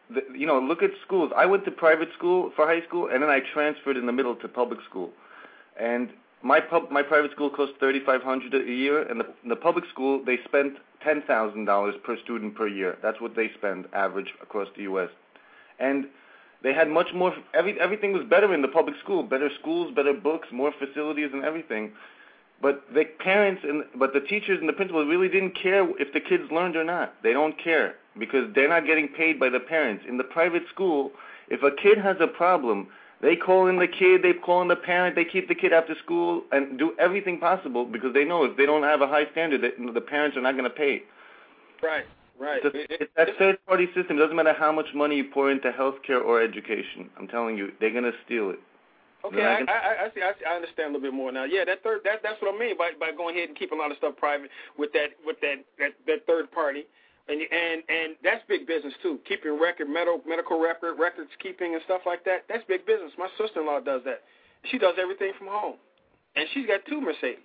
[SPEAKER 12] the, you know, look at schools. I went to private school for high school, and then I transferred in the middle to public school. And my pub, my private school cost thirty-five hundred dollars a year, and the, the public school, they spent ten thousand dollars per student per year. That's what they spend average across the U S And they had much more, every, everything was better in the public school, better schools, better books, more facilities and everything. But the parents and but the teachers and the principals really didn't care if the kids learned or not. They don't care because they're not getting paid by the parents. In the private school, if a kid has a problem, they call in the kid, they call in the parent, they keep the kid after school and do everything possible because they know if they don't have a high standard, that the parents are not going to pay.
[SPEAKER 2] Right, right.
[SPEAKER 12] It's, a, it's that third-party system. It doesn't matter how much money you pour into healthcare or education. I'm telling you, they're going to steal it.
[SPEAKER 2] Okay, I, I, I see. I see. I understand a little bit more now. Yeah, that third. That, that's what I mean by by going ahead and keeping a lot of stuff private with that with that that, that third party, and and and that's big business too. Keeping record, medical medical record records keeping and stuff like that. That's big business. My sister-in-law does that. She does everything from home, and she's got two Mercedes.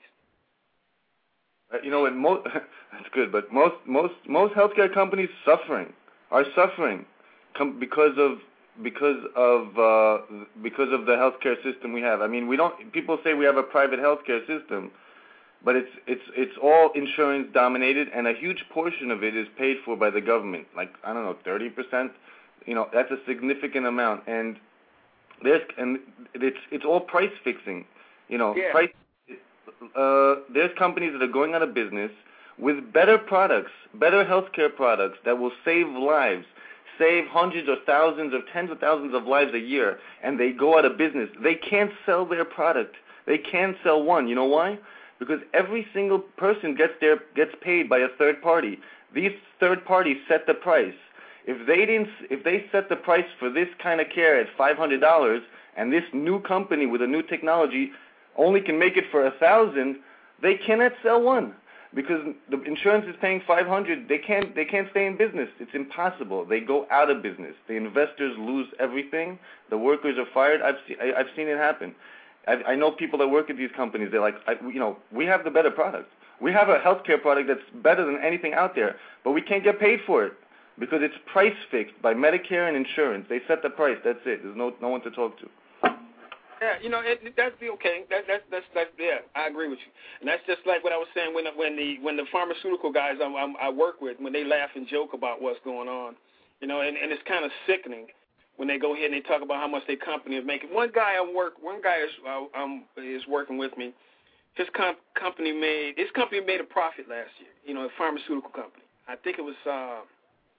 [SPEAKER 12] Uh, you know what? Most that's good, but most most most healthcare companies suffering are suffering com- because of. Because of uh, because of the healthcare system we have. I mean, we don't. People say we have a private healthcare system, but it's it's it's all insurance dominated, and a huge portion of it is paid for by the government. Like I don't know, thirty percent. You know, that's a significant amount, and there's and it's it's all price fixing. You know,
[SPEAKER 2] yeah.
[SPEAKER 12] price. Uh, there's companies that are going out of business with better products, better healthcare products that will save lives. Save hundreds or thousands or tens of thousands of lives a year, and they go out of business. They can't sell their product. They can't sell one. You know why? Because every single person gets their gets paid by a third party. These third parties set the price. If they didn't, if they set the price for this kind of care at five hundred dollars, and this new company with a new technology only can make it for a thousand, they cannot sell one. Because the insurance is paying five hundred dollars, they can't they can't stay in business. It's impossible. They go out of business. The investors lose everything. The workers are fired. I've seen I, I've seen it happen. I, I know people that work at these companies. They're like, I, you know, we have the better product. We have a healthcare product that's better than anything out there, but we can't get paid for it because it's price fixed by Medicare and insurance. They set the price. That's it. There's no no one to talk to.
[SPEAKER 2] Yeah, you know, it, that's the okay. That, that's that's that's yeah. I agree with you, and that's just like what I was saying when when the when the pharmaceutical guys I, I, I work with, when they laugh and joke about what's going on, you know, and, and it's kind of sickening when they go ahead and they talk about how much their company is making. One guy I work, one guy is uh, um is working with me. His comp- company made his company made a profit last year. You know, a pharmaceutical company. I think it was uh,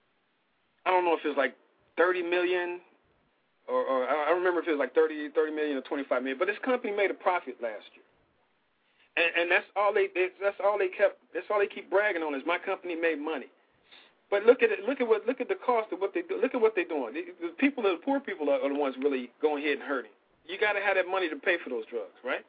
[SPEAKER 2] I don't know if it was like thirty million. Or, or I don't remember if it was like thirty, thirty million or twenty-five million, but this company made a profit last year, and, and that's all they that's all they kept that's all they keep bragging on is my company made money. But look at it, look at what look at the cost of what they do. Look at what they're doing. The, the people, the poor people, are, are the ones really going ahead and hurting. You got to have that money to pay for those drugs, right?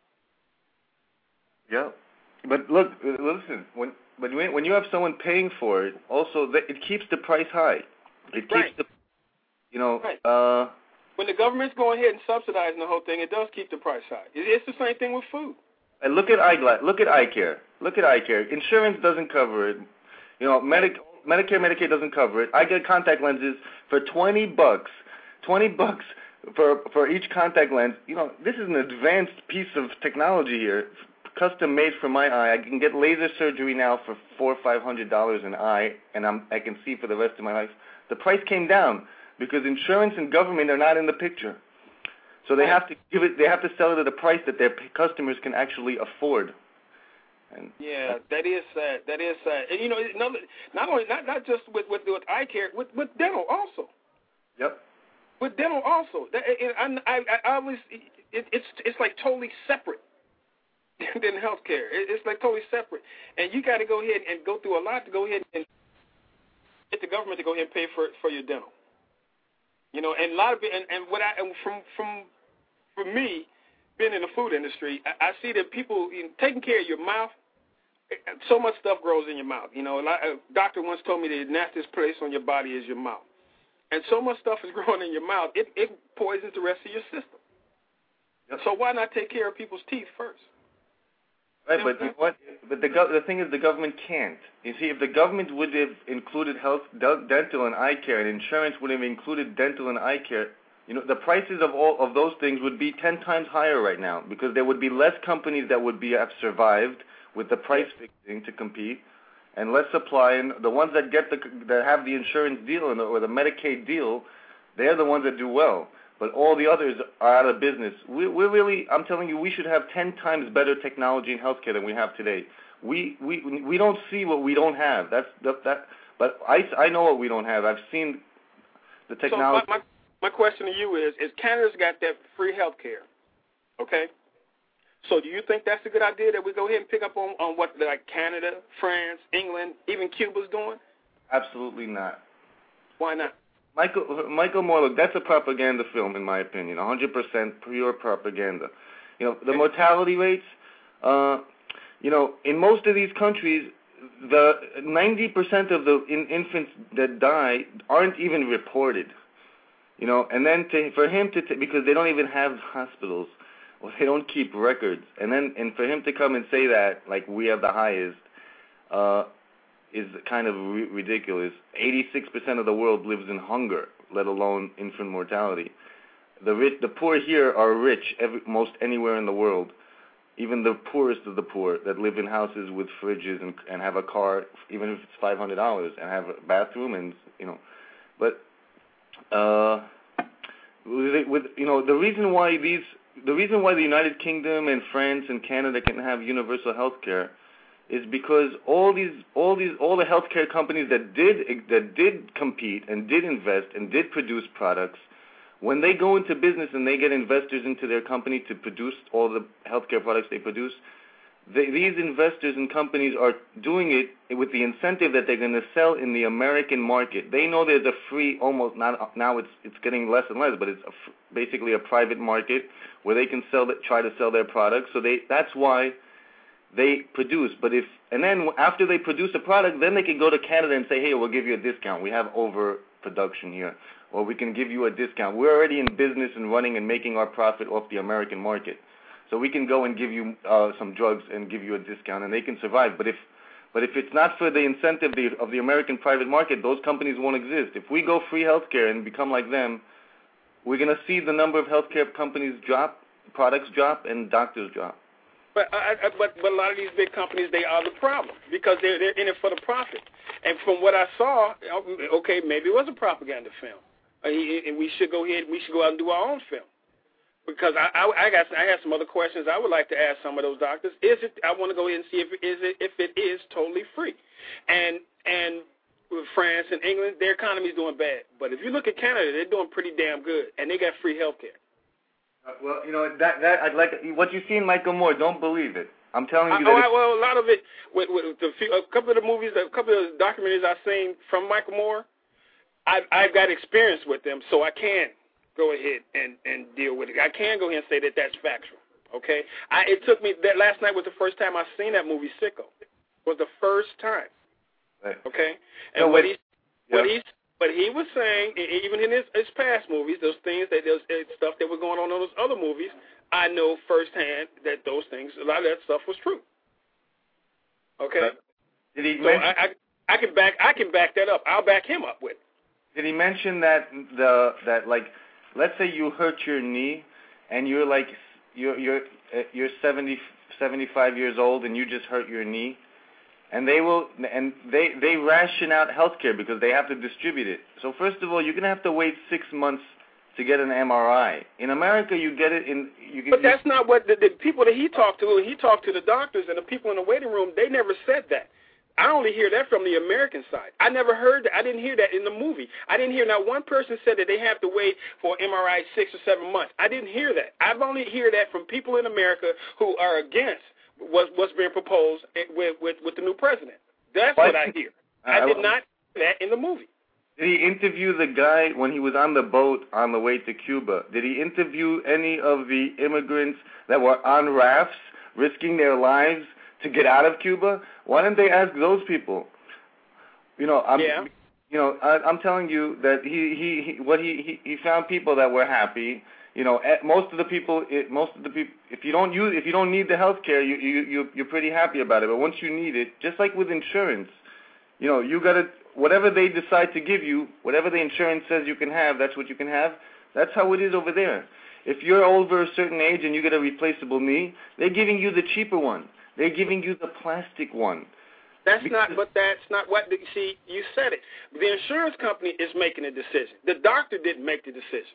[SPEAKER 12] Yeah, but look, listen. When when when you have someone paying for it, also it keeps the price high. It keeps
[SPEAKER 2] right.
[SPEAKER 12] the You know,
[SPEAKER 2] right.
[SPEAKER 12] uh,
[SPEAKER 2] when the government's going ahead and subsidizing the whole thing, it does keep the price high. It's the same thing with food.
[SPEAKER 12] And look at eyeglass. Look at eye care. Look at eye care. Insurance doesn't cover it. You know, Medi- Medicare, Medicaid doesn't cover it. I get contact lenses for twenty bucks. Twenty bucks for for each contact lens. You know, this is an advanced piece of technology here, custom made for my eye. I can get laser surgery now for four or five hundred dollars an eye, and I'm I can see for the rest of my life. The price came down. Because insurance and government are not in the picture, so they have to give it. They have to sell it at a price that their customers can actually afford. And
[SPEAKER 2] yeah, that is sad. That is sad. And you know, not, not only not not just with with, with eye care, with with dental also.
[SPEAKER 12] Yep.
[SPEAKER 2] With dental also. That, and I, I, I always it, it's it's like totally separate than healthcare. It, it's like totally separate, and you got to go ahead and go through a lot to go ahead and get the government to go ahead and pay for for your dental. You know, and a lot of it, and, and what I and from from for me, being in the food industry, I, I see that people you know, taking care of your mouth. So much stuff grows in your mouth. You know, a, lot, a doctor once told me the nastiest place on your body is your mouth, and so much stuff is growing in your mouth, it, it poisons the rest of your system. Yep. So why not take care of people's teeth first?
[SPEAKER 12] Right, but you know what? But the go- the thing is, the government can't. You see, if the government would have included health, de- dental, and eye care, and insurance would have included dental and eye care, you know, the prices of all of those things would be ten times higher right now because there would be less companies that would be have survived with the price fixing to compete, and less supply. And the ones that get the that have the insurance deal or the Medicaid deal, they're the ones that do well. But all the others are out of business. We, we're really, I'm telling you, we should have ten times better technology in healthcare than we have today. We we we don't see what we don't have. That's that. that but I, I know what we don't have. I've seen the technology.
[SPEAKER 2] So my, my my question to you is: Is Canada's got that free healthcare? Okay. So do you think that's a good idea that we go ahead and pick up on, on what like Canada, France, England, even Cuba's doing?
[SPEAKER 12] Absolutely not.
[SPEAKER 2] Why not?
[SPEAKER 12] Michael Michael Moore, look, that's a propaganda film, in my opinion, one hundred percent pure propaganda. You know, the mortality rates, uh, you know, in most of these countries, the ninety percent of the in, infants that die aren't even reported. You know, and then to, for him to, t- because they don't even have hospitals, or they don't keep records, and then and for him to come and say that, like, we have the highest, uh, is kind of r- ridiculous. eighty-six percent of the world lives in hunger, let alone infant mortality. The rich, the poor here are rich every, most anywhere in the world. Even the poorest of the poor that live in houses with fridges and, and have a car, even if it's five hundred dollars, and have a bathroom and, you know. But, uh, with, with, you know, the reason why these, the reason why the United Kingdom and France and Canada can have universal health care is because all these, all these, all the healthcare companies that did that did compete and did invest and did produce products, when they go into business and they get investors into their company to produce all the healthcare products they produce, they, these investors and companies are doing it with the incentive that they're going to sell in the American market. They know there's a free, almost not now it's it's getting less and less, but it's a, basically a private market where they can sell, try to sell their products. So they that's why they produce. But if and then after they produce a product, then they can go to Canada and say, hey, we'll give you a discount. We have overproduction here, or we can give you a discount. We're already in business and running and making our profit off the American market. So we can go and give you uh, some drugs and give you a discount, and they can survive. But if but if it's not for the incentive of the American private market, those companies won't exist. If we go free healthcare and become like them, we're going to see the number of healthcare companies drop, products drop, and doctors drop.
[SPEAKER 2] But, I, I, but but a lot of these big companies, they are the problem because they're they're in it for the profit. And from what I saw, okay, maybe it was a propaganda film, and we should go ahead, we should go out and do our own film. Because I, I, I got I have some other questions I would like to ask some of those doctors. Is it? I want to go ahead and see if it is it if it is totally free, and and France and England, their economy is doing bad. But if you look at Canada, they're doing pretty damn good, and they got free health care.
[SPEAKER 12] Uh, well, you know that that I'd like what you see in Michael Moore. Don't believe it. I'm telling you
[SPEAKER 2] I,
[SPEAKER 12] that.
[SPEAKER 2] Oh, I, well, a lot of it with, with the few, a couple of the movies, a couple of the documentaries I've seen from Michael Moore, I've I've got experience with them, so I can go ahead and, and deal with it. I can go ahead and say that that's factual, okay? I, it took me, that last night was the first time I seen that movie, Sicko. It was the first time,
[SPEAKER 12] right.
[SPEAKER 2] Okay? And
[SPEAKER 12] no,
[SPEAKER 2] what,
[SPEAKER 12] wait,
[SPEAKER 2] he, what,
[SPEAKER 12] yeah.
[SPEAKER 2] he, what he was saying, even in his, his past movies, those things, that those stuff that was going on in those other movies, I know firsthand that those things, a lot of that stuff was true, okay?
[SPEAKER 12] Did he
[SPEAKER 2] so
[SPEAKER 12] mention,
[SPEAKER 2] I, I, I, can back, I can back that up. I'll back him up with it.
[SPEAKER 12] Did he mention that, the that like, let's say you hurt your knee, and you're like you're you're you're seventy, seventy-five years old, and you just hurt your knee, and they will and they they ration out healthcare because they have to distribute it. So first of all, you're gonna have to wait six months to get an M R I. In America, you get it in. You get,
[SPEAKER 2] but that's not what the, the people that he talked to. He talked to the doctors and the people in the waiting room. They never said that. I only hear that from the American side. I never heard that. I didn't hear that in the movie. I didn't hear not one person said that they have to wait for M R I six or seven months. I didn't hear that. I've only heard that from people in America who are against what, what's being proposed with, with, with the new president. That's what, what I hear. I did not hear that in the movie.
[SPEAKER 12] Did he interview the guy when he was on the boat on the way to Cuba? Did he interview any of the immigrants that were on rafts risking their lives to get out of Cuba? Why didn't they ask those people? You know, I'm,
[SPEAKER 2] yeah.
[SPEAKER 12] you know, I, I'm telling you that he, he, he what he, he, he found people that were happy. you know, most of the people, it, most of the people, if you don't use, if you don't need the health care, you, you, you, you're pretty happy about it. But once you need it, just like with insurance, you know, you got to, whatever they decide to give you, whatever the insurance says you can have, that's what you can have. That's how it is over there. If you're over a certain age and you get a replaceable knee, they're giving you the cheaper one. They're giving you the plastic one.
[SPEAKER 2] That's
[SPEAKER 12] because
[SPEAKER 2] not, but that's not what, the, see, you said it. The insurance company is making a decision. The doctor didn't make the decision.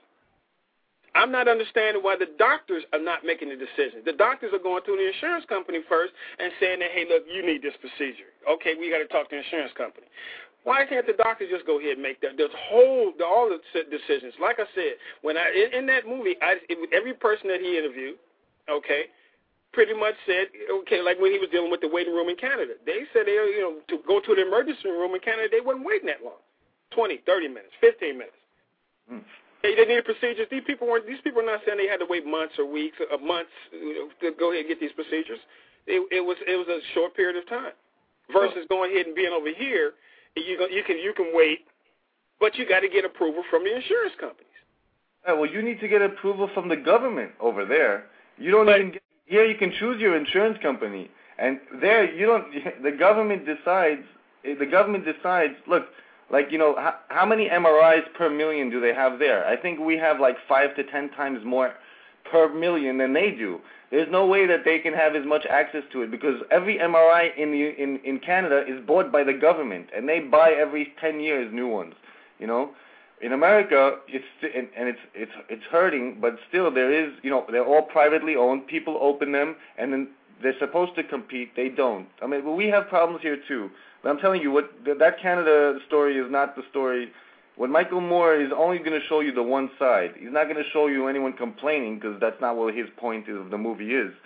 [SPEAKER 2] I'm not understanding why the doctors are not making the decision. The doctors are going to the insurance company first and saying that, hey, look, you need this procedure. Okay, we got to talk to the insurance company. Why can't the doctor just go ahead and make that? There's whole, the, all the decisions. Like I said, when I in, in that movie, I, it, every person that he interviewed, okay, pretty much said, okay, like when he was dealing with the waiting room in Canada, they said they, you know, to go to the emergency room in Canada, they wasn't waiting that long, twenty, thirty minutes, fifteen minutes. Mm. They, they needed procedures. These people weren't. These people were not saying they had to wait months or weeks or months to go ahead and get these procedures. It, it was it was a short period of time. Versus going ahead and being over here, you you can you can wait, but you got to get approval from the insurance companies.
[SPEAKER 12] Yeah, well, you need to get approval from the government over there. You don't
[SPEAKER 2] but,
[SPEAKER 12] even get, here. You can choose your insurance company, and there you don't. The government decides. The government decides. Look. Like, you know, how, how many M R Is per million do they have there? I think we have like five to ten times more per million than they do. There's no way that they can have as much access to it because every M R I in the in, in Canada is bought by the government, and they buy every ten years new ones. You know, in America, it's and, and it's it's it's hurting, but still there is. You know, they're all privately owned. People open them, and then they're supposed to compete. They don't. I mean, well, we have problems here too. But I'm telling you, what that Canada story is not the story. What Michael Moore is only going to show you the one side. He's not going to show you anyone complaining because that's not what his point of the movie is.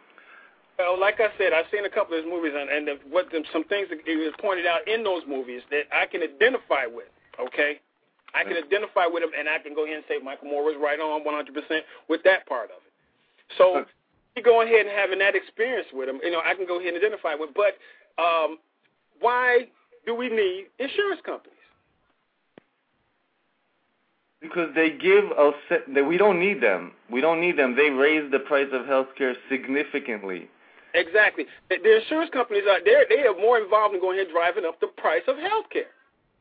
[SPEAKER 2] Well, like I said, I've seen a couple of his movies, and, and the, what the, some things that he was pointed out in those movies that I can identify with, okay? I can identify with him, and I can go ahead and say Michael Moore was right on one hundred percent with that part of it. So you go ahead and having that experience with him, you know, I can go ahead and identify with. But um, why do we need insurance companies?
[SPEAKER 12] Because they give us, we don't need them. We don't need them. They raise the price of healthcare significantly.
[SPEAKER 2] Exactly. The, the insurance companies are there. They are more involved in going ahead and driving up the price of healthcare.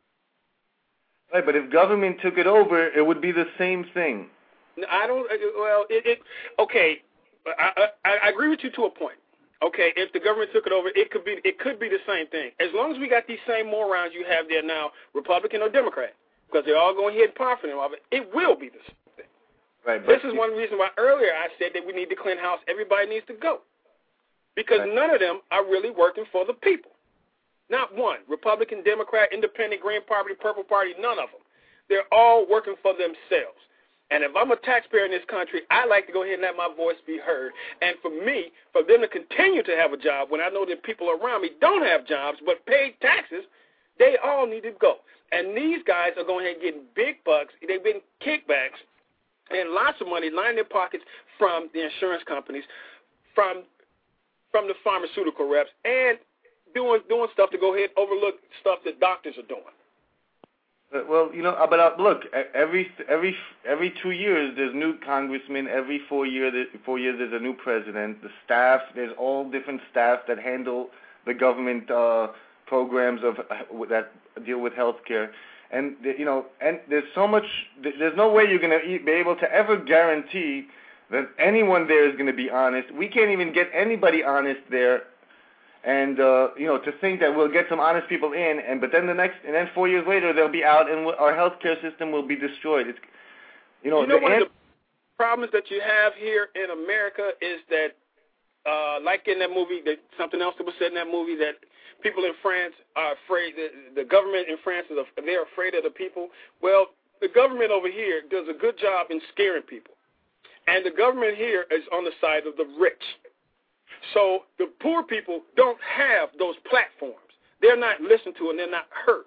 [SPEAKER 12] Right, but if government took it over, it would be the same thing.
[SPEAKER 2] I don't. Well, it. it okay, I, I, I agree with you to a point. Okay, if the government took it over, it could be. It could be the same thing. As long as we got these same morons you have there now, Republican or Democrat, because they're all going ahead and profiting off it, it will be the same thing.
[SPEAKER 12] Right.
[SPEAKER 2] This is one reason why earlier I said that we need to clean house. Everybody needs to go, because
[SPEAKER 12] right.
[SPEAKER 2] none of them are really working for the people. Not one. Republican, Democrat, Independent, Green Party, Purple Party, none of them. They're all working for themselves. And if I'm a taxpayer in this country, I like to go ahead and let my voice be heard. And for me, for them to continue to have a job when I know that people around me don't have jobs but pay taxes, they all need to go. And these guys are going ahead and getting big bucks. They've been kickbacks and lots of money lining their pockets from the insurance companies, from from the pharmaceutical reps, and doing doing stuff to go ahead and overlook stuff that doctors are doing.
[SPEAKER 12] Uh, well, you know, uh, but uh, look, every every every two years there's new congressmen. Every four year four years there's a new president. The staff, there's all different staff that handle the government uh, programs of uh, that deal with healthcare. And you know, and there's so much. There's no way you're going to be able to ever guarantee that anyone there is going to be honest. We can't even get anybody honest there. And uh, you know, to think that we'll get some honest people in, and but then the next, and then four years later they'll be out, and our healthcare system will be destroyed. It's, you know,
[SPEAKER 2] you know
[SPEAKER 12] the
[SPEAKER 2] one
[SPEAKER 12] an-
[SPEAKER 2] of the problems that you have here in America is that, uh, like in that movie, that something else that was said in that movie, that people in France are afraid. The, the government in France is a, they're afraid of the people. Well, the government over here does a good job in scaring people, and the government here is on the side of the rich. So the poor people don't have those platforms. They're not listened to and they're not heard.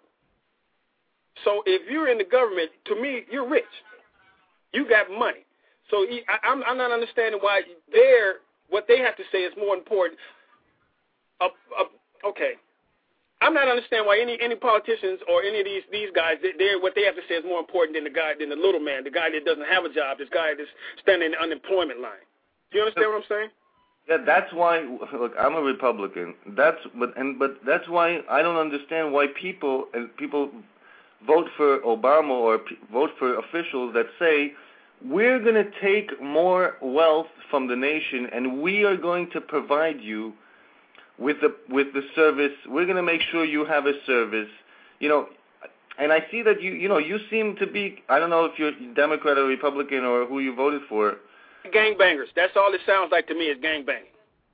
[SPEAKER 2] So if you're in the government, to me, you're rich. You got money. So I, I'm, I'm not understanding why they're, what they have to say is more important. Uh, uh, okay. I'm I'm not understanding why any any politicians or any of these these guys, they, they're what they have to say is more important than the guy than the little man, the guy that doesn't have a job, this guy that's standing in the unemployment line. Do you understand what I'm saying?
[SPEAKER 12] Yeah, that's why. Look, I'm a Republican. That's but and but that's why I don't understand why people and people vote for Obama or p- vote for officials that say we're going to take more wealth from the nation and we are going to provide you with the with the service. We're going to make sure you have a service. You know, and I see that you you know you seem to be. I don't know if you're Democrat or Republican or who you voted for.
[SPEAKER 2] Gangbangers. That's all it sounds like to me is gangbanging.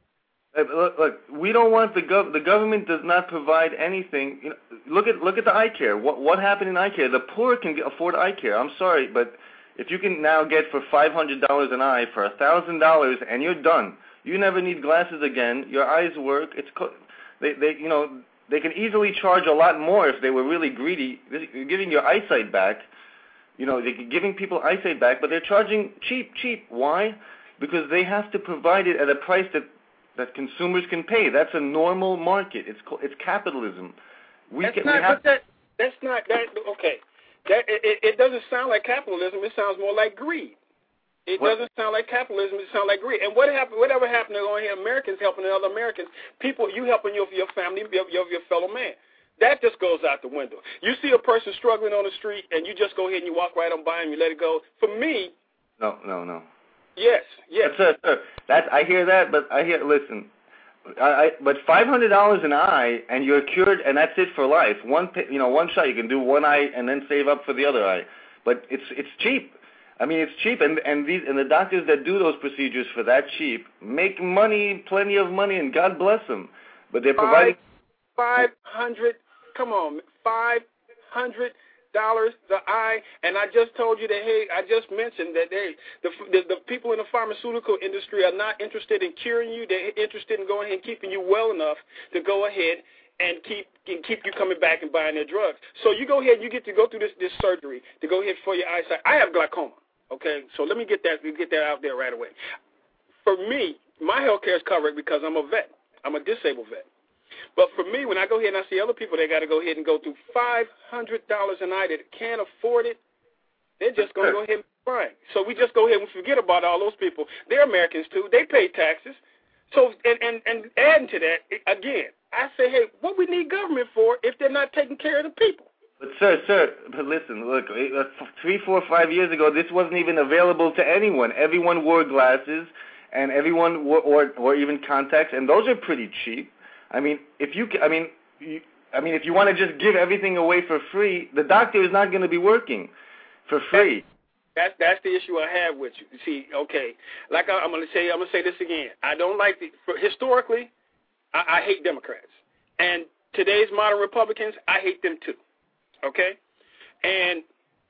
[SPEAKER 12] Look, look, we don't want the gov. The government does not provide anything. You know, look at look at the eye care. What what happened in eye care? The poor can get, afford eye care. I'm sorry, but if you can now get for five hundred dollars an eye for a thousand dollars and you're done, you never need glasses again. Your eyes work. It's co- they they you know they can easily charge a lot more if they were really greedy. You're giving your eyesight back. You know, they're giving people eyesight back, but they're charging cheap, cheap. Why? Because they have to provide it at a price that, that consumers can pay. That's a normal market. It's it's capitalism. We
[SPEAKER 2] that's
[SPEAKER 12] can,
[SPEAKER 2] not,
[SPEAKER 12] we have
[SPEAKER 2] but that, that's not, that, okay. That, it, it doesn't sound like capitalism. It sounds more like greed. It what? doesn't sound like capitalism. It sounds like greed. And what happened? Whatever happened to going here, Americans helping other Americans, people, you helping your, your family, your, your, your fellow man. That just goes out the window. You see a person struggling on the street, and you just go ahead and you walk right on by him, you let it go. For me,
[SPEAKER 12] no, no, no.
[SPEAKER 2] Yes, yes.
[SPEAKER 12] That's, uh, that's I hear that, but I hear. Listen, I, I but five hundred dollars an eye, and you're cured, and that's it for life. One, you know, one shot. You can do one eye and then save up for the other eye. But it's it's cheap. I mean, it's cheap, and and these and the doctors that do those procedures for that cheap make money, plenty of money, and God bless them. But they're providing
[SPEAKER 2] five hundred. Come on, five hundred dollars the eye, and I just told you that. Hey, I just mentioned that they, the, the the people in the pharmaceutical industry are not interested in curing you. They're interested in going ahead and keeping you well enough to go ahead and keep and keep you coming back and buying their drugs. So you go ahead and you get to go through this this surgery to go ahead for your eyesight. I have glaucoma. Okay, so let me get that get that out there right away. For me, my health care is covered because I'm a vet. I'm a disabled vet. But for me, when I go ahead and I see other people, they got to go ahead and go through five hundred dollars a night that can't afford it, they're just going to go ahead and buy. So we just go ahead and forget about all those people. They're Americans, too. They pay taxes. So, and, and, and adding to that, again, I say, hey, what we need government for if they're not taking care of the people?
[SPEAKER 12] But, sir, sir, but listen, look, three, four, five years ago, this wasn't even available to anyone. Everyone wore glasses, and everyone wore, or, or even contacts, and those are pretty cheap. I mean, if you, I mean, you, I mean, if you want to just give everything away for free, the doctor is not going to be working for free.
[SPEAKER 2] That's that's the issue I have with you. See, okay, like I, I'm going to say, I'm going to say this again. I don't like the for, historically, I, I hate Democrats, and today's modern Republicans, I hate them too. Okay, and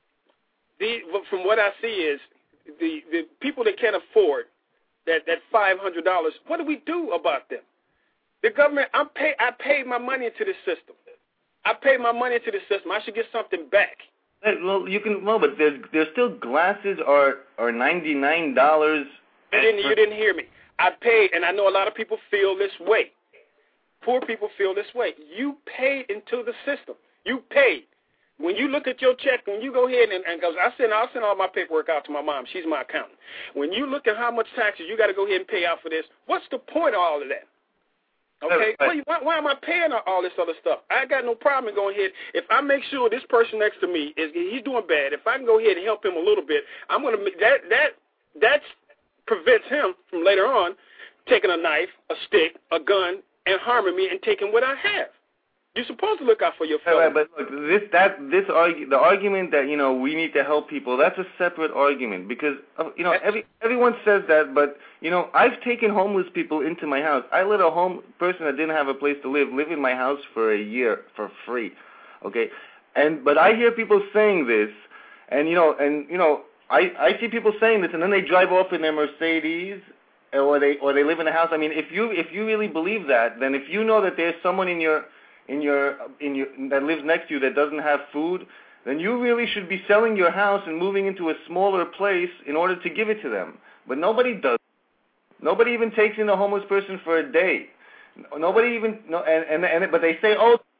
[SPEAKER 2] the from what I see is the the people that can't afford that that five hundred dollars. What do we do about them? The government, I'm pay, I paid my money into the system. I paid my money into the system. I should get something back.
[SPEAKER 12] Hey, well, you can, well, but there's there's still glasses are are ninety nine dollars.
[SPEAKER 2] You didn't you didn't hear me. I paid, and I know a lot of people feel this way. Poor people feel this way. You paid into the system. You paid. When you look at your check, when you go ahead and because I send I'll send all my paperwork out to my mom. She's my accountant. When you look at how much taxes you got to go ahead and pay out for this, what's the point of all of that? Okay, why, why, why am I paying all this other stuff? I got no problem going ahead. If I make sure this person next to me is he's doing bad, if I can go ahead and help him a little bit, I'm gonna that that that prevents him from later on taking a knife, a stick, a gun, and harming me and taking what I have. You're supposed to look out for your fellow.
[SPEAKER 12] Right, but look, this that this argu- the argument that you know we need to help people, that's a separate argument because uh, you know every everyone says that, but you know I've taken homeless people into my house. I let a home person that didn't have a place to live live in my house for a year for free, okay? And but I hear people saying this, and you know and you know I I see people saying this, and then they drive off in their Mercedes. Or they or they live in a house. I mean, if you if you really believe that, then if you know that there's someone in your in your in your that lives next to you that doesn't have food, then you really should be selling your house and moving into a smaller place in order to give it to them. But nobody does. Nobody even takes in a homeless person for a day. Nobody even no and and, and but they say, oh,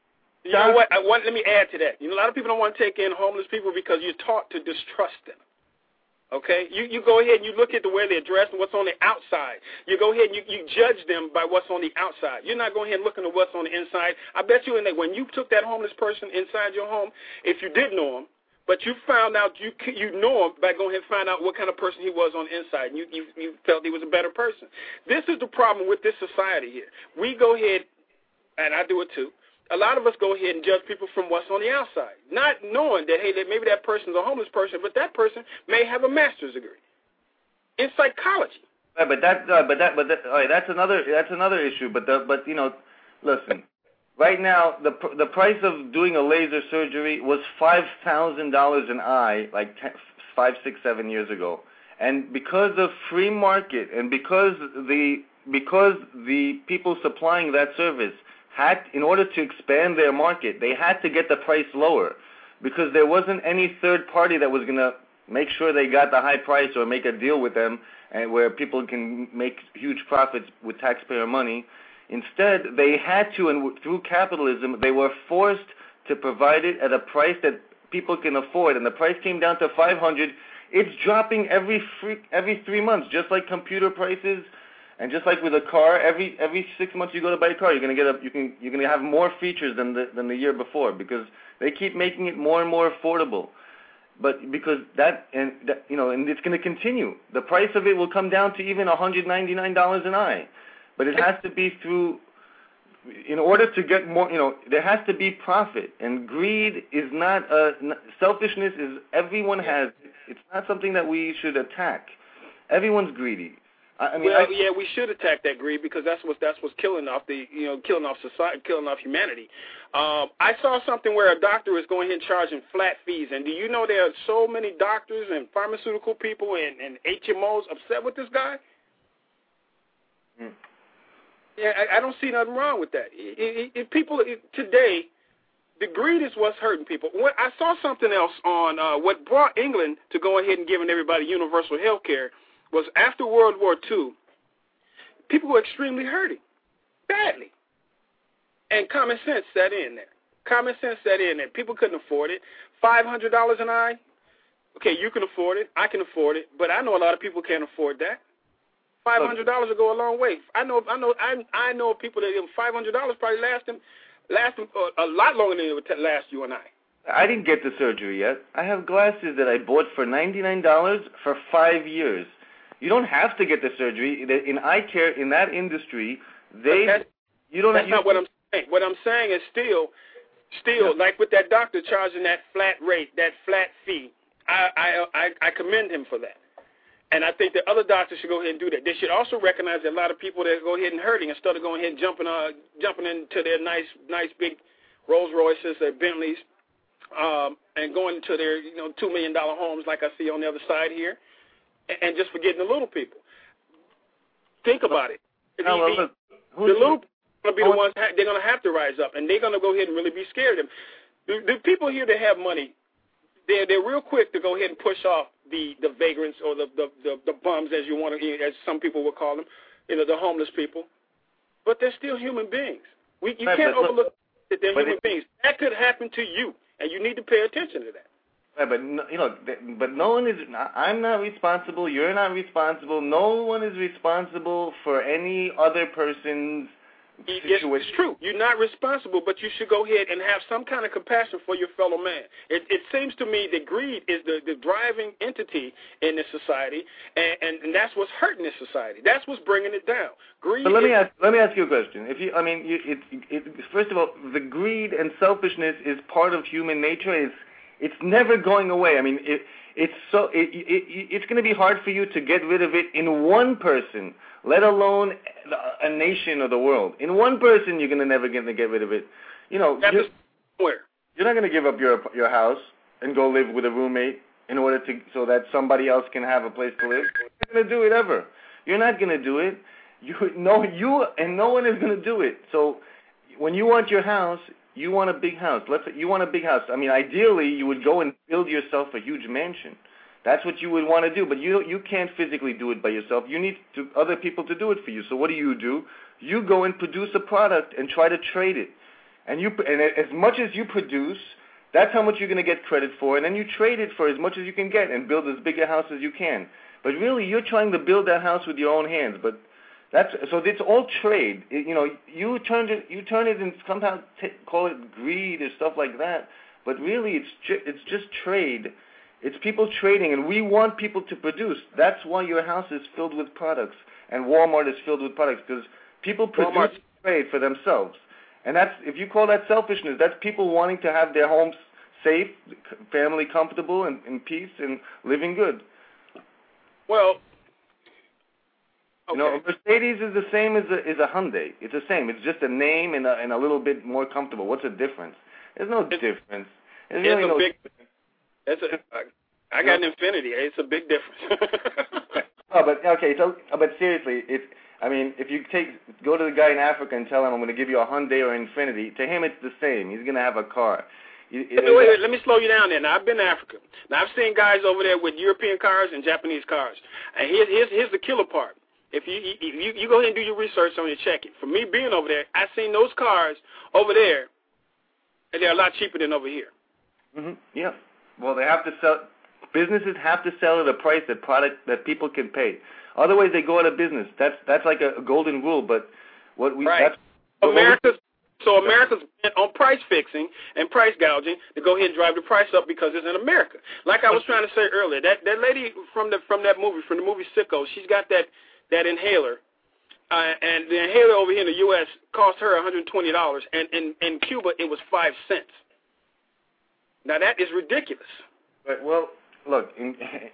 [SPEAKER 2] You know what? I want. Let me add to that. You know, a lot of people don't want to take in homeless people because you're taught to distrust them. Okay? You you go ahead and you look at the way they're dressed and what's on the outside. You go ahead and you, you judge them by what's on the outside. You're not going ahead and looking at what's on the inside. I bet you in that when you took that homeless person inside your home, if you did know him, but you found out you you know him by going ahead and find out what kind of person he was on the inside, and you, you, you felt he was a better person. This is the problem with this society here. We go ahead, and I do it too, a lot of us go ahead and judge people from what's on the outside, not knowing that, hey, that maybe that person's a homeless person, but that person may have a master's degree in psychology.
[SPEAKER 12] Right, but that, uh, but that, but that, all right, that's another, that's another issue. But the, but you know, listen, right now the the price of doing a laser surgery was five thousand dollars an eye, like ten, five, six, seven years ago, and because of free market and because the because the people supplying that service had, in order to expand their market, they had to get the price lower because there wasn't any third party that was going to make sure they got the high price or make a deal with them and where people can make huge profits with taxpayer money. Instead, they had to, and through capitalism, they were forced to provide it at a price that people can afford, and the price came down to five hundred dollars. It's dropping every free, every three months, just like computer prices. And just like with a car, every every six months you go to buy a car, you're gonna get a you can you're gonna have more features than the than the year before because they keep making it more and more affordable. But because that and that, you know, and it's gonna continue. The price of it will come down to even one hundred ninety-nine dollars an eye. But it has to be through. In order to get more, you know, there has to be profit. And greed is not a selfishness. Is everyone has. It's not something that we should attack. Everyone's greedy. I mean,
[SPEAKER 2] well,
[SPEAKER 12] I,
[SPEAKER 2] yeah, we should attack that greed because that's what that's what's killing off the you know killing off society, killing off humanity. Um, I saw something where a doctor is going ahead and charging flat fees, and do you know there are so many doctors and pharmaceutical people and, and H M Os upset with this guy?
[SPEAKER 12] Hmm.
[SPEAKER 2] Yeah, I, I don't see nothing wrong with that. It, it, it, people it, today, the greed is what's hurting people. What, I saw something else on uh, what brought England to go ahead and giving everybody universal health care. Was after World War Two, people were extremely hurting, badly. And common sense set in there. Common sense set in there. People couldn't afford it. five hundred dollars an eye, okay, you can afford it, I can afford it, but I know a lot of people can't afford that. five hundred dollars will go a long way. I know I know, I, I know people that five hundred dollars probably last them, last them a lot longer than it would last you and I.
[SPEAKER 12] I didn't get the surgery yet. I have glasses that I bought for ninety-nine dollars for five years. You don't have to get the surgery. In eye care, in that industry, they
[SPEAKER 2] that's,
[SPEAKER 12] you don't.
[SPEAKER 2] That's
[SPEAKER 12] you,
[SPEAKER 2] not what I'm saying. What I'm saying is still, still yeah. like with that doctor charging that flat rate, that flat fee. I, I I I commend him for that, and I think that other doctors should go ahead and do that. They should also recognize that a lot of people that go ahead and hurting instead of going ahead and jumping uh jumping into their nice nice big Rolls Royces, their Bentleys, um, and going to their you know two million dollar homes like I see on the other side here. And just forgetting the little people. Think about it. The,
[SPEAKER 12] no, well, look,
[SPEAKER 2] the little people are going to be the ones, they're going to have to rise up, and they're going to go ahead and really be scared of them. The, the people here that have money, they're, they're real quick to go ahead and push off the, the vagrants or the, the, the, the bums, as you want to, as some people would call them, you know, the homeless people. But they're still human beings. We, you right, can't overlook that they're human it, beings. That could happen to you, and you need to pay attention to that.
[SPEAKER 12] Right, but no, you know, but no one is. I'm not responsible. You're not responsible. No one is responsible for any other person's situation.
[SPEAKER 2] It's true. You're not responsible, but you should go ahead and have some kind of compassion for your fellow man. It, it seems to me that greed is the, the driving entity in this society, and, and, and that's what's hurting this society. That's what's bringing it down. Greed.
[SPEAKER 12] But let
[SPEAKER 2] is,
[SPEAKER 12] me ask. Let me ask you a question. If you, I mean, you, it, it, first of all, the greed and selfishness is part of human nature. It's It's never going away. I mean, it, it's so it, it, it's going to be hard for you to get rid of it in one person, let alone a nation or the world. In one person, you're going to never get to get rid of it. You know, you're,
[SPEAKER 2] where
[SPEAKER 12] you're not going to give up your your house and go live with a roommate in order to so that somebody else can have a place to live. You're not going to do it ever. You're not going to do it. You no you and no one is going to do it. So when you want your house. You want a big house. Let's say you want a big house. I mean, ideally, you would go and build yourself a huge mansion. That's what you would want to do, but you you can't physically do it by yourself. You need to, other people to do it for you. So what do you do? You go and produce a product and try to trade it. and you and as much as you produce, that's how much you're going to get credit for, and then you trade it for as much as you can get and build as big a house as you can. But really, you're trying to build that house with your own hands. But that's so it's all trade. It, you know, you turn it, you turn it, and somehow t- call it greed or stuff like that. But really, it's ju- it's just trade. It's people trading, and we want people to produce. That's why your house is filled with products, and Walmart is filled with products, because people produce
[SPEAKER 2] Walmart.
[SPEAKER 12] trade for themselves. And that's, if you call that selfishness, that's people wanting to have their homes safe, family comfortable, and in peace, and living good.
[SPEAKER 2] Well, okay.
[SPEAKER 12] You know, a Mercedes is the same as a, is a Hyundai. It's the same. It's just a name and a, and a little bit more comfortable. What's the difference? There's no
[SPEAKER 2] it's,
[SPEAKER 12] difference. There's
[SPEAKER 2] it's
[SPEAKER 12] really
[SPEAKER 2] a
[SPEAKER 12] no
[SPEAKER 2] big.
[SPEAKER 12] difference.
[SPEAKER 2] It's a, I, I got an Infiniti. It's a big difference.
[SPEAKER 12] Oh, but okay. So, but seriously, if I mean, if you take go to the guy in Africa and tell him I'm going to give you a Hyundai or Infiniti, to him it's the same. He's going to have a car.
[SPEAKER 2] Wait, wait, wait, let me slow you down there. Now, I've been to Africa. Now, I've seen guys over there with European cars and Japanese cars. And here's, here's, here's the killer part. If you, you you go ahead and do your research on it, check it. For me being over there, I've seen those cars over there, and they're a lot cheaper than over here.
[SPEAKER 12] Mm-hmm. Yeah. Well, they have to sell. Businesses have to sell at a price that product that people can pay. Otherwise, they go out of business. That's that's like a, a golden rule. But what we
[SPEAKER 2] right.
[SPEAKER 12] that's,
[SPEAKER 2] America's so America's bent on price fixing and price gouging to go ahead and drive the price up because it's in America. Like I was trying to say earlier, that that lady from the from that movie from the movie Sicko, she's got that that inhaler, uh, and the inhaler over here in the U S cost her one hundred twenty dollars, and in in Cuba it was five cents. Now that is ridiculous.
[SPEAKER 12] But, well, look in.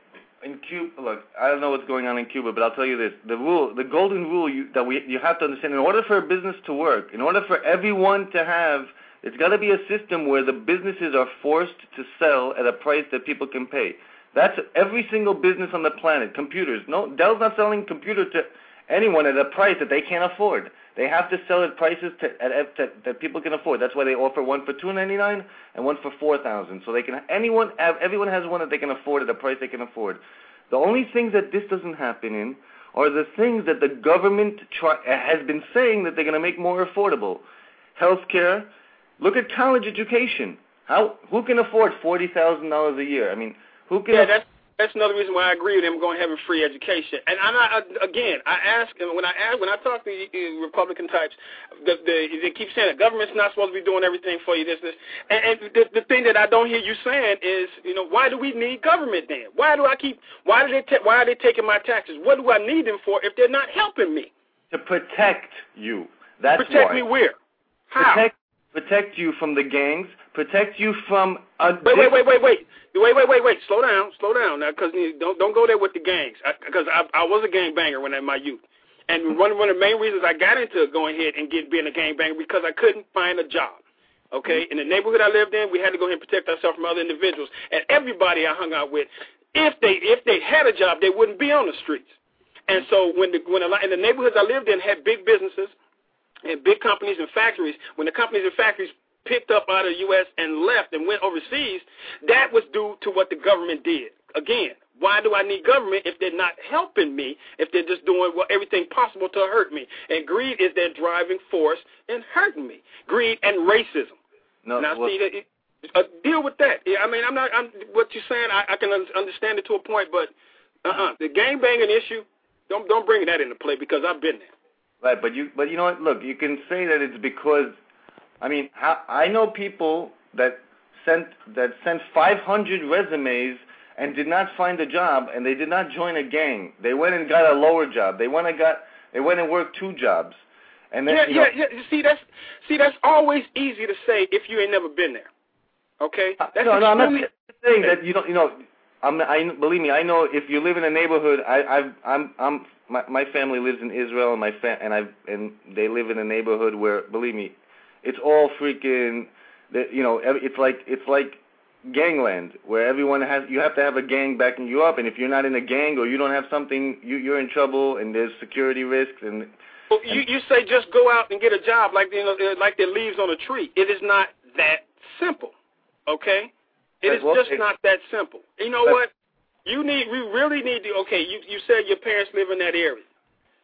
[SPEAKER 12] In Cuba, look, I don't know what's going on in Cuba, but I'll tell you this: the rule, the golden rule you, that we you have to understand. In order for a business to work, in order for everyone to have, it's got to be a system where the businesses are forced to sell at a price that people can pay. That's every single business on the planet. Computers, no, Dell's not selling computer to anyone at a price that they can't afford. They have to sell at prices to, at, at, that, that people can afford. That's why they offer one for two ninety-nine and one for four thousand. So they can anyone everyone has one that they can afford at a price they can afford. The only things that this doesn't happen in are the things that the government try, has been saying that they're going to make more affordable. Healthcare. Look at college education. How who can afford forty thousand dollars a year? I mean, who can?
[SPEAKER 2] Yeah,
[SPEAKER 12] aff-
[SPEAKER 2] that's that's another reason why I agree with them going having free education. And I'm not, again, I ask when I ask, when I talk to the Republican types, the, the, they keep saying the government's not supposed to be doing everything for you. This, this, and, and the, the thing that I don't hear you saying is, you know, why do we need government then? Why do I keep? Why do they? Ta- why are they taking my taxes? What do I need them for if they're not helping me?
[SPEAKER 12] To protect you. That's
[SPEAKER 2] protect
[SPEAKER 12] why.
[SPEAKER 2] me where? How?
[SPEAKER 12] Protect, protect you from the gangs. Protect you from a.
[SPEAKER 2] Wait, wait, wait, wait, wait. Wait, wait, wait, wait. Slow down, slow down now, because don't don't go there with the gangs. Because I, I, I was a gang banger when in my youth, and one one of the main reasons I got into going ahead and get being a gang banger because I couldn't find a job. Okay, in the neighborhood I lived in, we had to go ahead and protect ourselves from other individuals, and everybody I hung out with, if they if they had a job, they wouldn't be on the streets. And so when the when a lot, in the neighborhoods I lived in had big businesses and big companies and factories, when the companies and factories picked up out of the U S and left and went overseas, that was due to what the government did. Again, why do I need government if they're not helping me, if they're just doing well, everything possible to hurt me? And greed is their driving force in hurting me. Greed and racism.
[SPEAKER 12] No,
[SPEAKER 2] now,
[SPEAKER 12] well,
[SPEAKER 2] see, that, uh, deal with that. I mean, I'm not. I'm, what you're saying, I, I can understand it to a point, but uh-uh. The gang banging issue, don't don't bring that into play because I've been there.
[SPEAKER 12] Right, but you but you know what? Look, you can say that it's because. I mean, how, I know people that sent that sent five hundred resumes and did not find a job, and they did not join a gang. They went and got a lower job. They went and got they went and worked two jobs. And then,
[SPEAKER 2] yeah,
[SPEAKER 12] you know,
[SPEAKER 2] yeah, yeah. See, that's see, that's always easy to say if you ain't never been there. Okay. That's
[SPEAKER 12] no, no, I'm not
[SPEAKER 2] extremely-
[SPEAKER 12] saying that you don't. You know, I'm. I believe me. I know if you live in a neighborhood. I, I've. I'm. I'm. My, my family lives in Israel, and my fa- and I and they live in a neighborhood where, believe me, it's all freaking, you know, it's like it's like gangland where everyone has, you have to have a gang backing you up, and if you're not in a gang or you don't have something, you, you're in trouble, and there's security risks. And,
[SPEAKER 2] well, you you say just go out and get a job like you know like the leaves on a tree. It is not that simple, okay? It is
[SPEAKER 12] well,
[SPEAKER 2] just
[SPEAKER 12] it,
[SPEAKER 2] not that simple. You know what? You need we really need to. Okay, you you said your parents live in that area.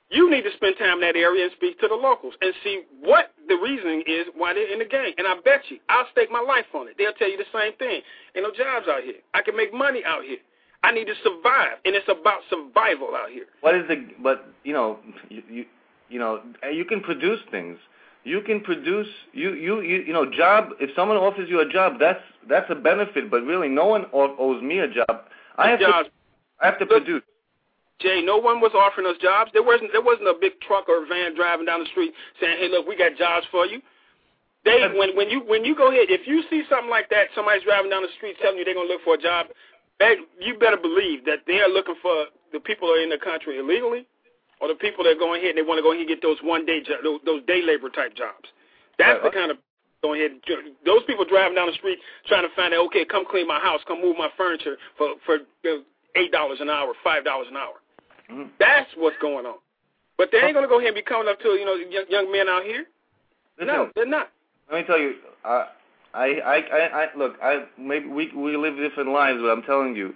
[SPEAKER 2] You need to spend time in that area and speak to the locals and see what the reasoning is why they're in the gang. And I bet you, I'll stake my life on it. They'll tell you the same thing. Ain't no jobs out here. I can make money out here. I need to survive, and it's about survival out here.
[SPEAKER 12] What is the? But you know, you you, you know, you can produce things. You can produce. You, you you you know, job. If someone offers you a job, that's that's a benefit. But really, no one owes me a job. I have
[SPEAKER 2] jobs.
[SPEAKER 12] to. I have to
[SPEAKER 2] Look,
[SPEAKER 12] produce.
[SPEAKER 2] Jay, no one was offering us jobs. There wasn't there wasn't a big truck or a van driving down the street saying, "Hey, look, we got jobs for you." They when when you when you go ahead, if you see something like that, somebody's driving down the street telling you they're gonna look for a job, you better believe that they are looking for the people who are in the country illegally, or the people that are going ahead and they want to go ahead and get those one day jo- those, those day labor type jobs. That's
[SPEAKER 12] right.
[SPEAKER 2] the kind of going ahead. Those people driving down the street trying to find out, okay, come clean my house, come move my furniture for for eight dollars an hour, five dollars an hour. Mm-hmm. That's what's going on. But they ain't gonna go ahead and be coming up to you know young, young men out here.
[SPEAKER 12] Listen,
[SPEAKER 2] no, they're not.
[SPEAKER 12] Let me tell you. Uh, I, I, I, I, look, I, maybe we, we live different lives, but I'm telling you,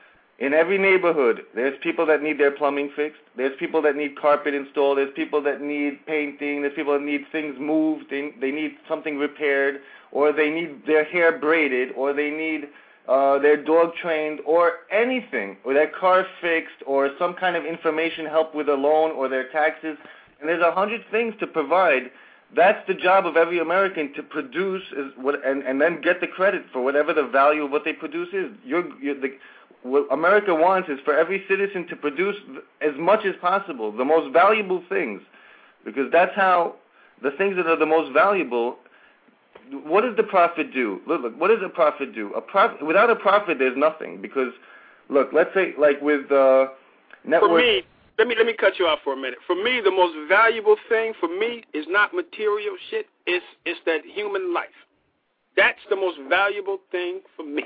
[SPEAKER 12] in every neighborhood, there's people that need their plumbing fixed. There's people that need carpet installed. There's people that need painting. There's people that need things moved. They, they need something repaired, or they need their hair braided, or they need uh, their dog trained, or anything, or their car fixed, or some kind of information help with a loan, or their taxes. And there's a hundred things to provide. That's the job of every American, to produce is what, and, and then get the credit for whatever the value of what they produce is. You're, you're the, what America wants is for every citizen to produce as much as possible, the most valuable things, because that's how the things that are the most valuable. What does the profit do? Look, look what does a profit do? A prof, without a profit, there's nothing. Because, look, let's say like with uh, network.
[SPEAKER 2] For me, Let me let me cut you off for a minute. For me, the most valuable thing for me is not material shit. It's it's that human life. That's the most valuable thing for me.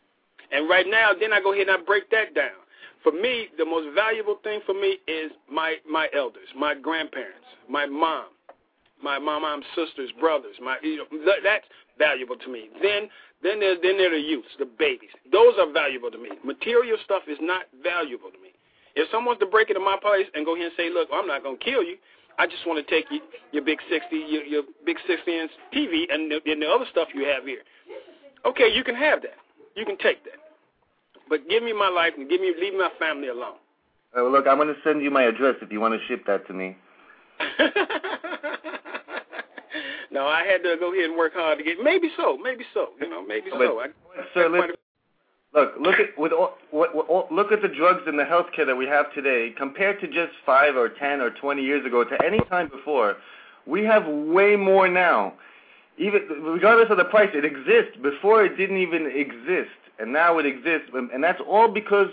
[SPEAKER 2] And right now, then I go ahead and I break that down. For me, the most valuable thing for me is my my elders, my grandparents, my mom, my my mom's sisters, brothers. My you know, that's valuable to me. Then then there then there are the youths, the babies. Those are valuable to me. Material stuff is not valuable to me. If someone's to break into my place and go here and say, look, I'm not going to kill you, I just want to take you, your big sixty, your, your big sixty-inch T V and the, and the other stuff you have here. Okay, you can have that. You can take that. But give me my life and give me, leave my family alone.
[SPEAKER 12] Uh, well, look, I'm going to send you my address if you want to ship that to me.
[SPEAKER 2] No, I had to go ahead and work hard to get. Maybe so, maybe so. You know, maybe
[SPEAKER 12] but,
[SPEAKER 2] so. I,
[SPEAKER 12] sir, listen. Look, look at with all, what, what, look at the drugs and the healthcare that we have today compared to just five or ten or twenty years ago, to any time before. We have way more now. Even regardless of the price, it exists. Before it didn't even exist, and now it exists, and that's all because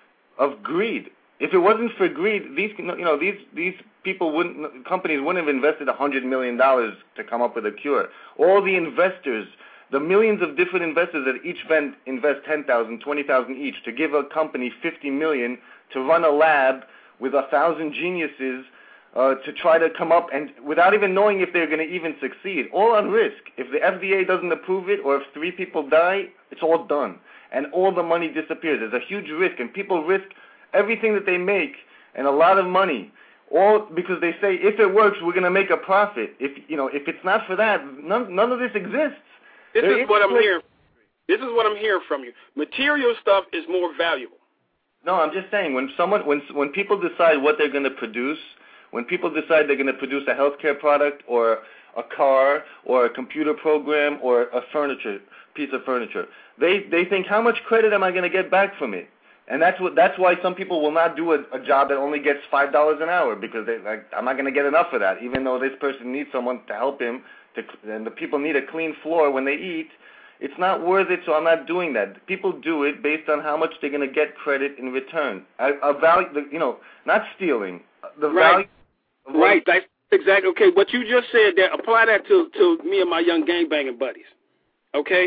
[SPEAKER 12] of greed. If it wasn't for greed, these you know these these people wouldn't companies wouldn't have invested a hundred million dollars to come up with a cure. All the investors. The millions of different investors that each invest ten thousand dollars, twenty thousand dollars each to give a company fifty million dollars to run a lab with a thousand geniuses uh, to try to come up and without even knowing if they're going to even succeed, all on risk. If the F D A doesn't approve it or if three people die, it's all done. And all the money disappears. There's a huge risk, and people risk everything that they make and a lot of money, all because they say if it works, we're going to make a profit. If you know, if it's not for that, none, none of this exists.
[SPEAKER 2] This
[SPEAKER 12] there
[SPEAKER 2] is what I'm hearing. This is what I'm hearing from you. Material stuff is more valuable.
[SPEAKER 12] No, I'm just saying when someone, when when people decide what they're going to produce, when people decide they're going to produce a healthcare product or a car or a computer program or a furniture piece of furniture, they they think, how much credit am I going to get back from it? And that's what that's why some people will not do a, a job that only gets five dollars an hour, because they like, I'm not going to get enough of that, even though this person needs someone to help him. To, and the people need a clean floor when they eat. It's not worth it, so I'm not doing that. People do it based on how much they're going to get credit in return. A, a value, you know, not stealing. The
[SPEAKER 2] right.
[SPEAKER 12] value.
[SPEAKER 2] Right. That's exactly. Okay. What you just said there, apply that to to me and my young gangbanging buddies. Okay.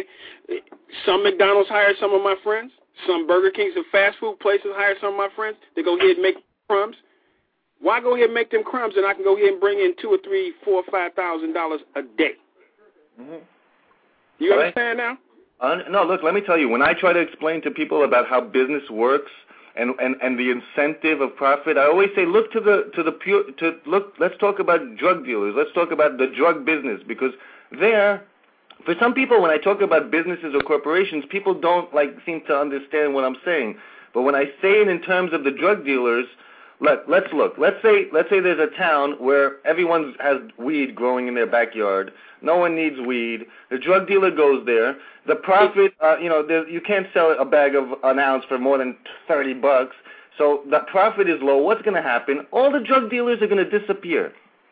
[SPEAKER 2] Some McDonald's hire some of my friends. Some Burger Kings and fast food places hire some of my friends. They go ahead and make crumbs. Why go ahead and make them crumbs, and I can go ahead and bring in two or three, four, five thousand dollars a day? Mm-hmm. You
[SPEAKER 12] All
[SPEAKER 2] understand
[SPEAKER 12] right.
[SPEAKER 2] now?
[SPEAKER 12] Uh, no, look. Let me tell you. When I try to explain to people about how business works and, and, and the incentive of profit. I always say, look to the to the pure to look. Let's talk about drug dealers. Let's talk about the drug business, because there, for some people, when I talk about businesses or corporations, people don't like seem to understand what I'm saying. But when I say it in terms of the drug dealers, let let's look. Let's say let's say there's a town where everyone has weed growing in their backyard. No one needs weed. The drug dealer goes there. The profit, uh, you know, there, you can't sell a bag of an ounce for more than thirty bucks. So the profit is low. What's going to happen? All the drug dealers are going to disappear.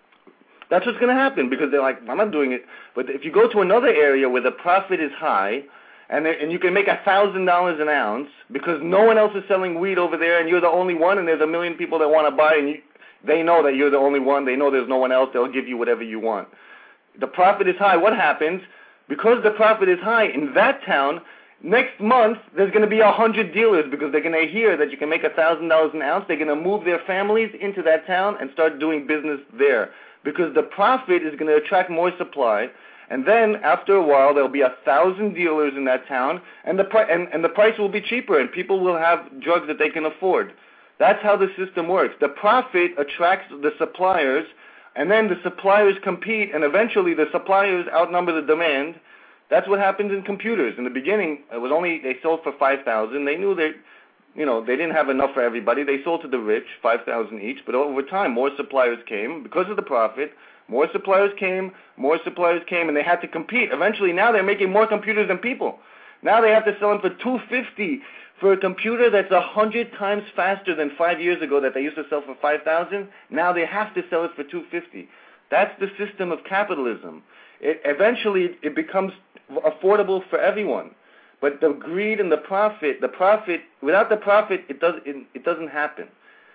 [SPEAKER 12] That's what's going to happen, because they're like, I'm not doing it. But if you go to another area where the profit is high, and and you can make a thousand dollars an ounce because no one else is selling weed over there, and you're the only one, and there's a million people that want to buy, and you, they know that you're the only one. They know there's no one else. They'll give you whatever you want. The profit is high. What happens? Because the profit is high in that town, next month there's going to be a hundred dealers, because they're going to hear that you can make a thousand dollars an ounce. They're going to move their families into that town and start doing business there, because the profit is going to attract more supply. And then after a while, there'll be a thousand dealers in that town, and the pri- and, and the price will be cheaper, and people will have drugs that they can afford. That's how the system works. The profit attracts the suppliers, and then the suppliers compete, and eventually the suppliers outnumber the demand. That's what happens in computers. In the beginning, it was only they sold for five thousand. They knew they, you know, they didn't have enough for everybody. They sold to the rich, five thousand each. But over time, more suppliers came because of the profit. More suppliers came, more suppliers came, and they had to compete. Eventually, now they're making more computers than people. Now they have to sell them for two hundred fifty dollars for a computer that's a hundred times faster than five years ago that they used to sell for five thousand dollars. Now they have to sell it for two hundred fifty dollars. That's the system of capitalism. It, eventually, it becomes affordable for everyone. But the greed and the profit, the profit, without the profit, it, does, it, it doesn't happen.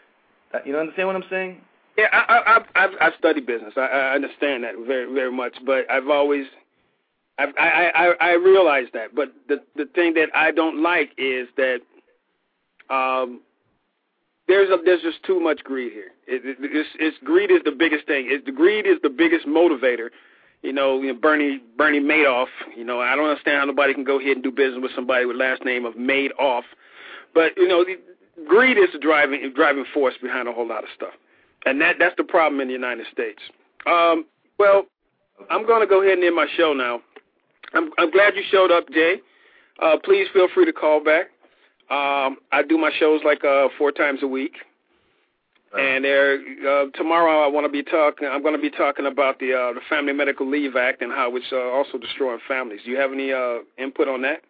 [SPEAKER 12] You understand what I'm saying?
[SPEAKER 2] Yeah, I, I, I've, I've studied business. I, I understand that very, very much. But I've always, I've, I, I, I realize that. But the, the thing that I don't like is that um, there's a, there's just too much greed here. It, it, it's, it's greed is the biggest thing. It, the greed is the biggest motivator. You know, you know, Bernie Bernie Madoff. You know, I don't understand how nobody can go ahead and do business with somebody with last name of Madoff. But you know, the, greed is the driving driving force behind a whole lot of stuff. And that that's the problem in the United States. Um, well, I'm going to go ahead and end my show now. I'm, I'm glad you showed up, Jay. Uh, please feel free to call back. Um, I do my shows like uh, four times a week. And there, uh, tomorrow I want to be talking. I'm going to be talking about the uh, the Family Medical Leave Act and how it's uh, also destroying families. Do you have any uh, input on that?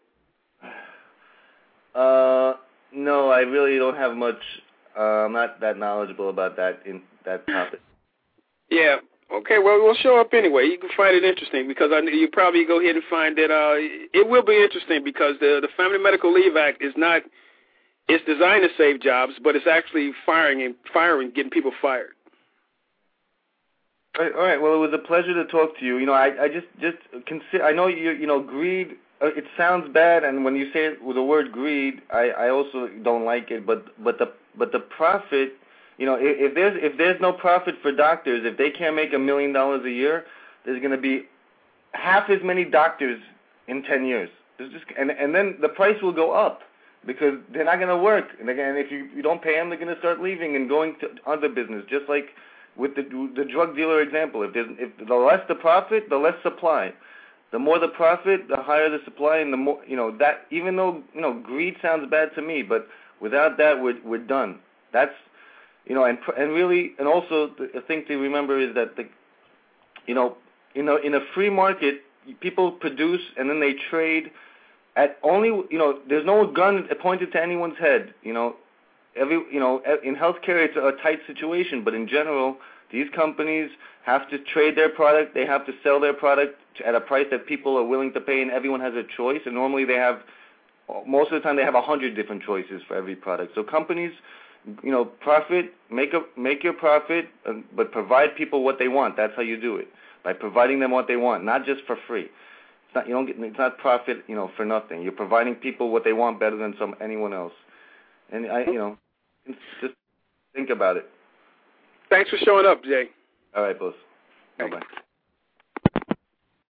[SPEAKER 12] Uh, no, I really don't have much. Uh, I'm not that knowledgeable about that in that topic.
[SPEAKER 2] Yeah. Okay. Well, we'll show up anyway. You can find it interesting because I, you probably go ahead and find that uh, it will be interesting because the the Family Medical Leave Act is not. It's designed to save jobs, but it's actually firing and firing, getting people fired.
[SPEAKER 12] All right. All right. Well, it was a pleasure to talk to you. You know, I, I just just consider. I know you. You know, greed. Uh, it sounds bad, and when you say it with the word greed, I, I also don't like it. But but the but the profit. You know, if, if there's if there's no profit for doctors, if they can't make a million dollars a year, there's going to be half as many doctors in ten years. There's just and and then the price will go up. Because they're not going to work. And again, if you, you don't pay them, they're going to start leaving and going to other business, just like with the the drug dealer example. If, there's, if the less the profit, the less supply. The more the profit, the higher the supply, and the more, you know, that, even though, you know, greed sounds bad to me, but without that, we're, we're done. That's, you know, and and really, and also the thing to remember is that, the, you know, in a, in a free market, people produce and then they trade. At only, you know, there's no gun pointed to anyone's head. You know, every, you know, in healthcare it's a tight situation, but in general, these companies have to trade their product. They have to sell their product at a price that people are willing to pay, and everyone has a choice. And normally, they have, most of the time, they have a hundred different choices for every product. So companies, you know, profit, make a make your profit, but provide people what they want. That's how you do it, by providing them what they want, not just for free. It's not, you don't get, it's not profit, you know, for nothing. You're providing people what they want better than some anyone else. And I, you know, just think about it.
[SPEAKER 2] Thanks for showing up, Jay.
[SPEAKER 12] All right, boss. Bye bye.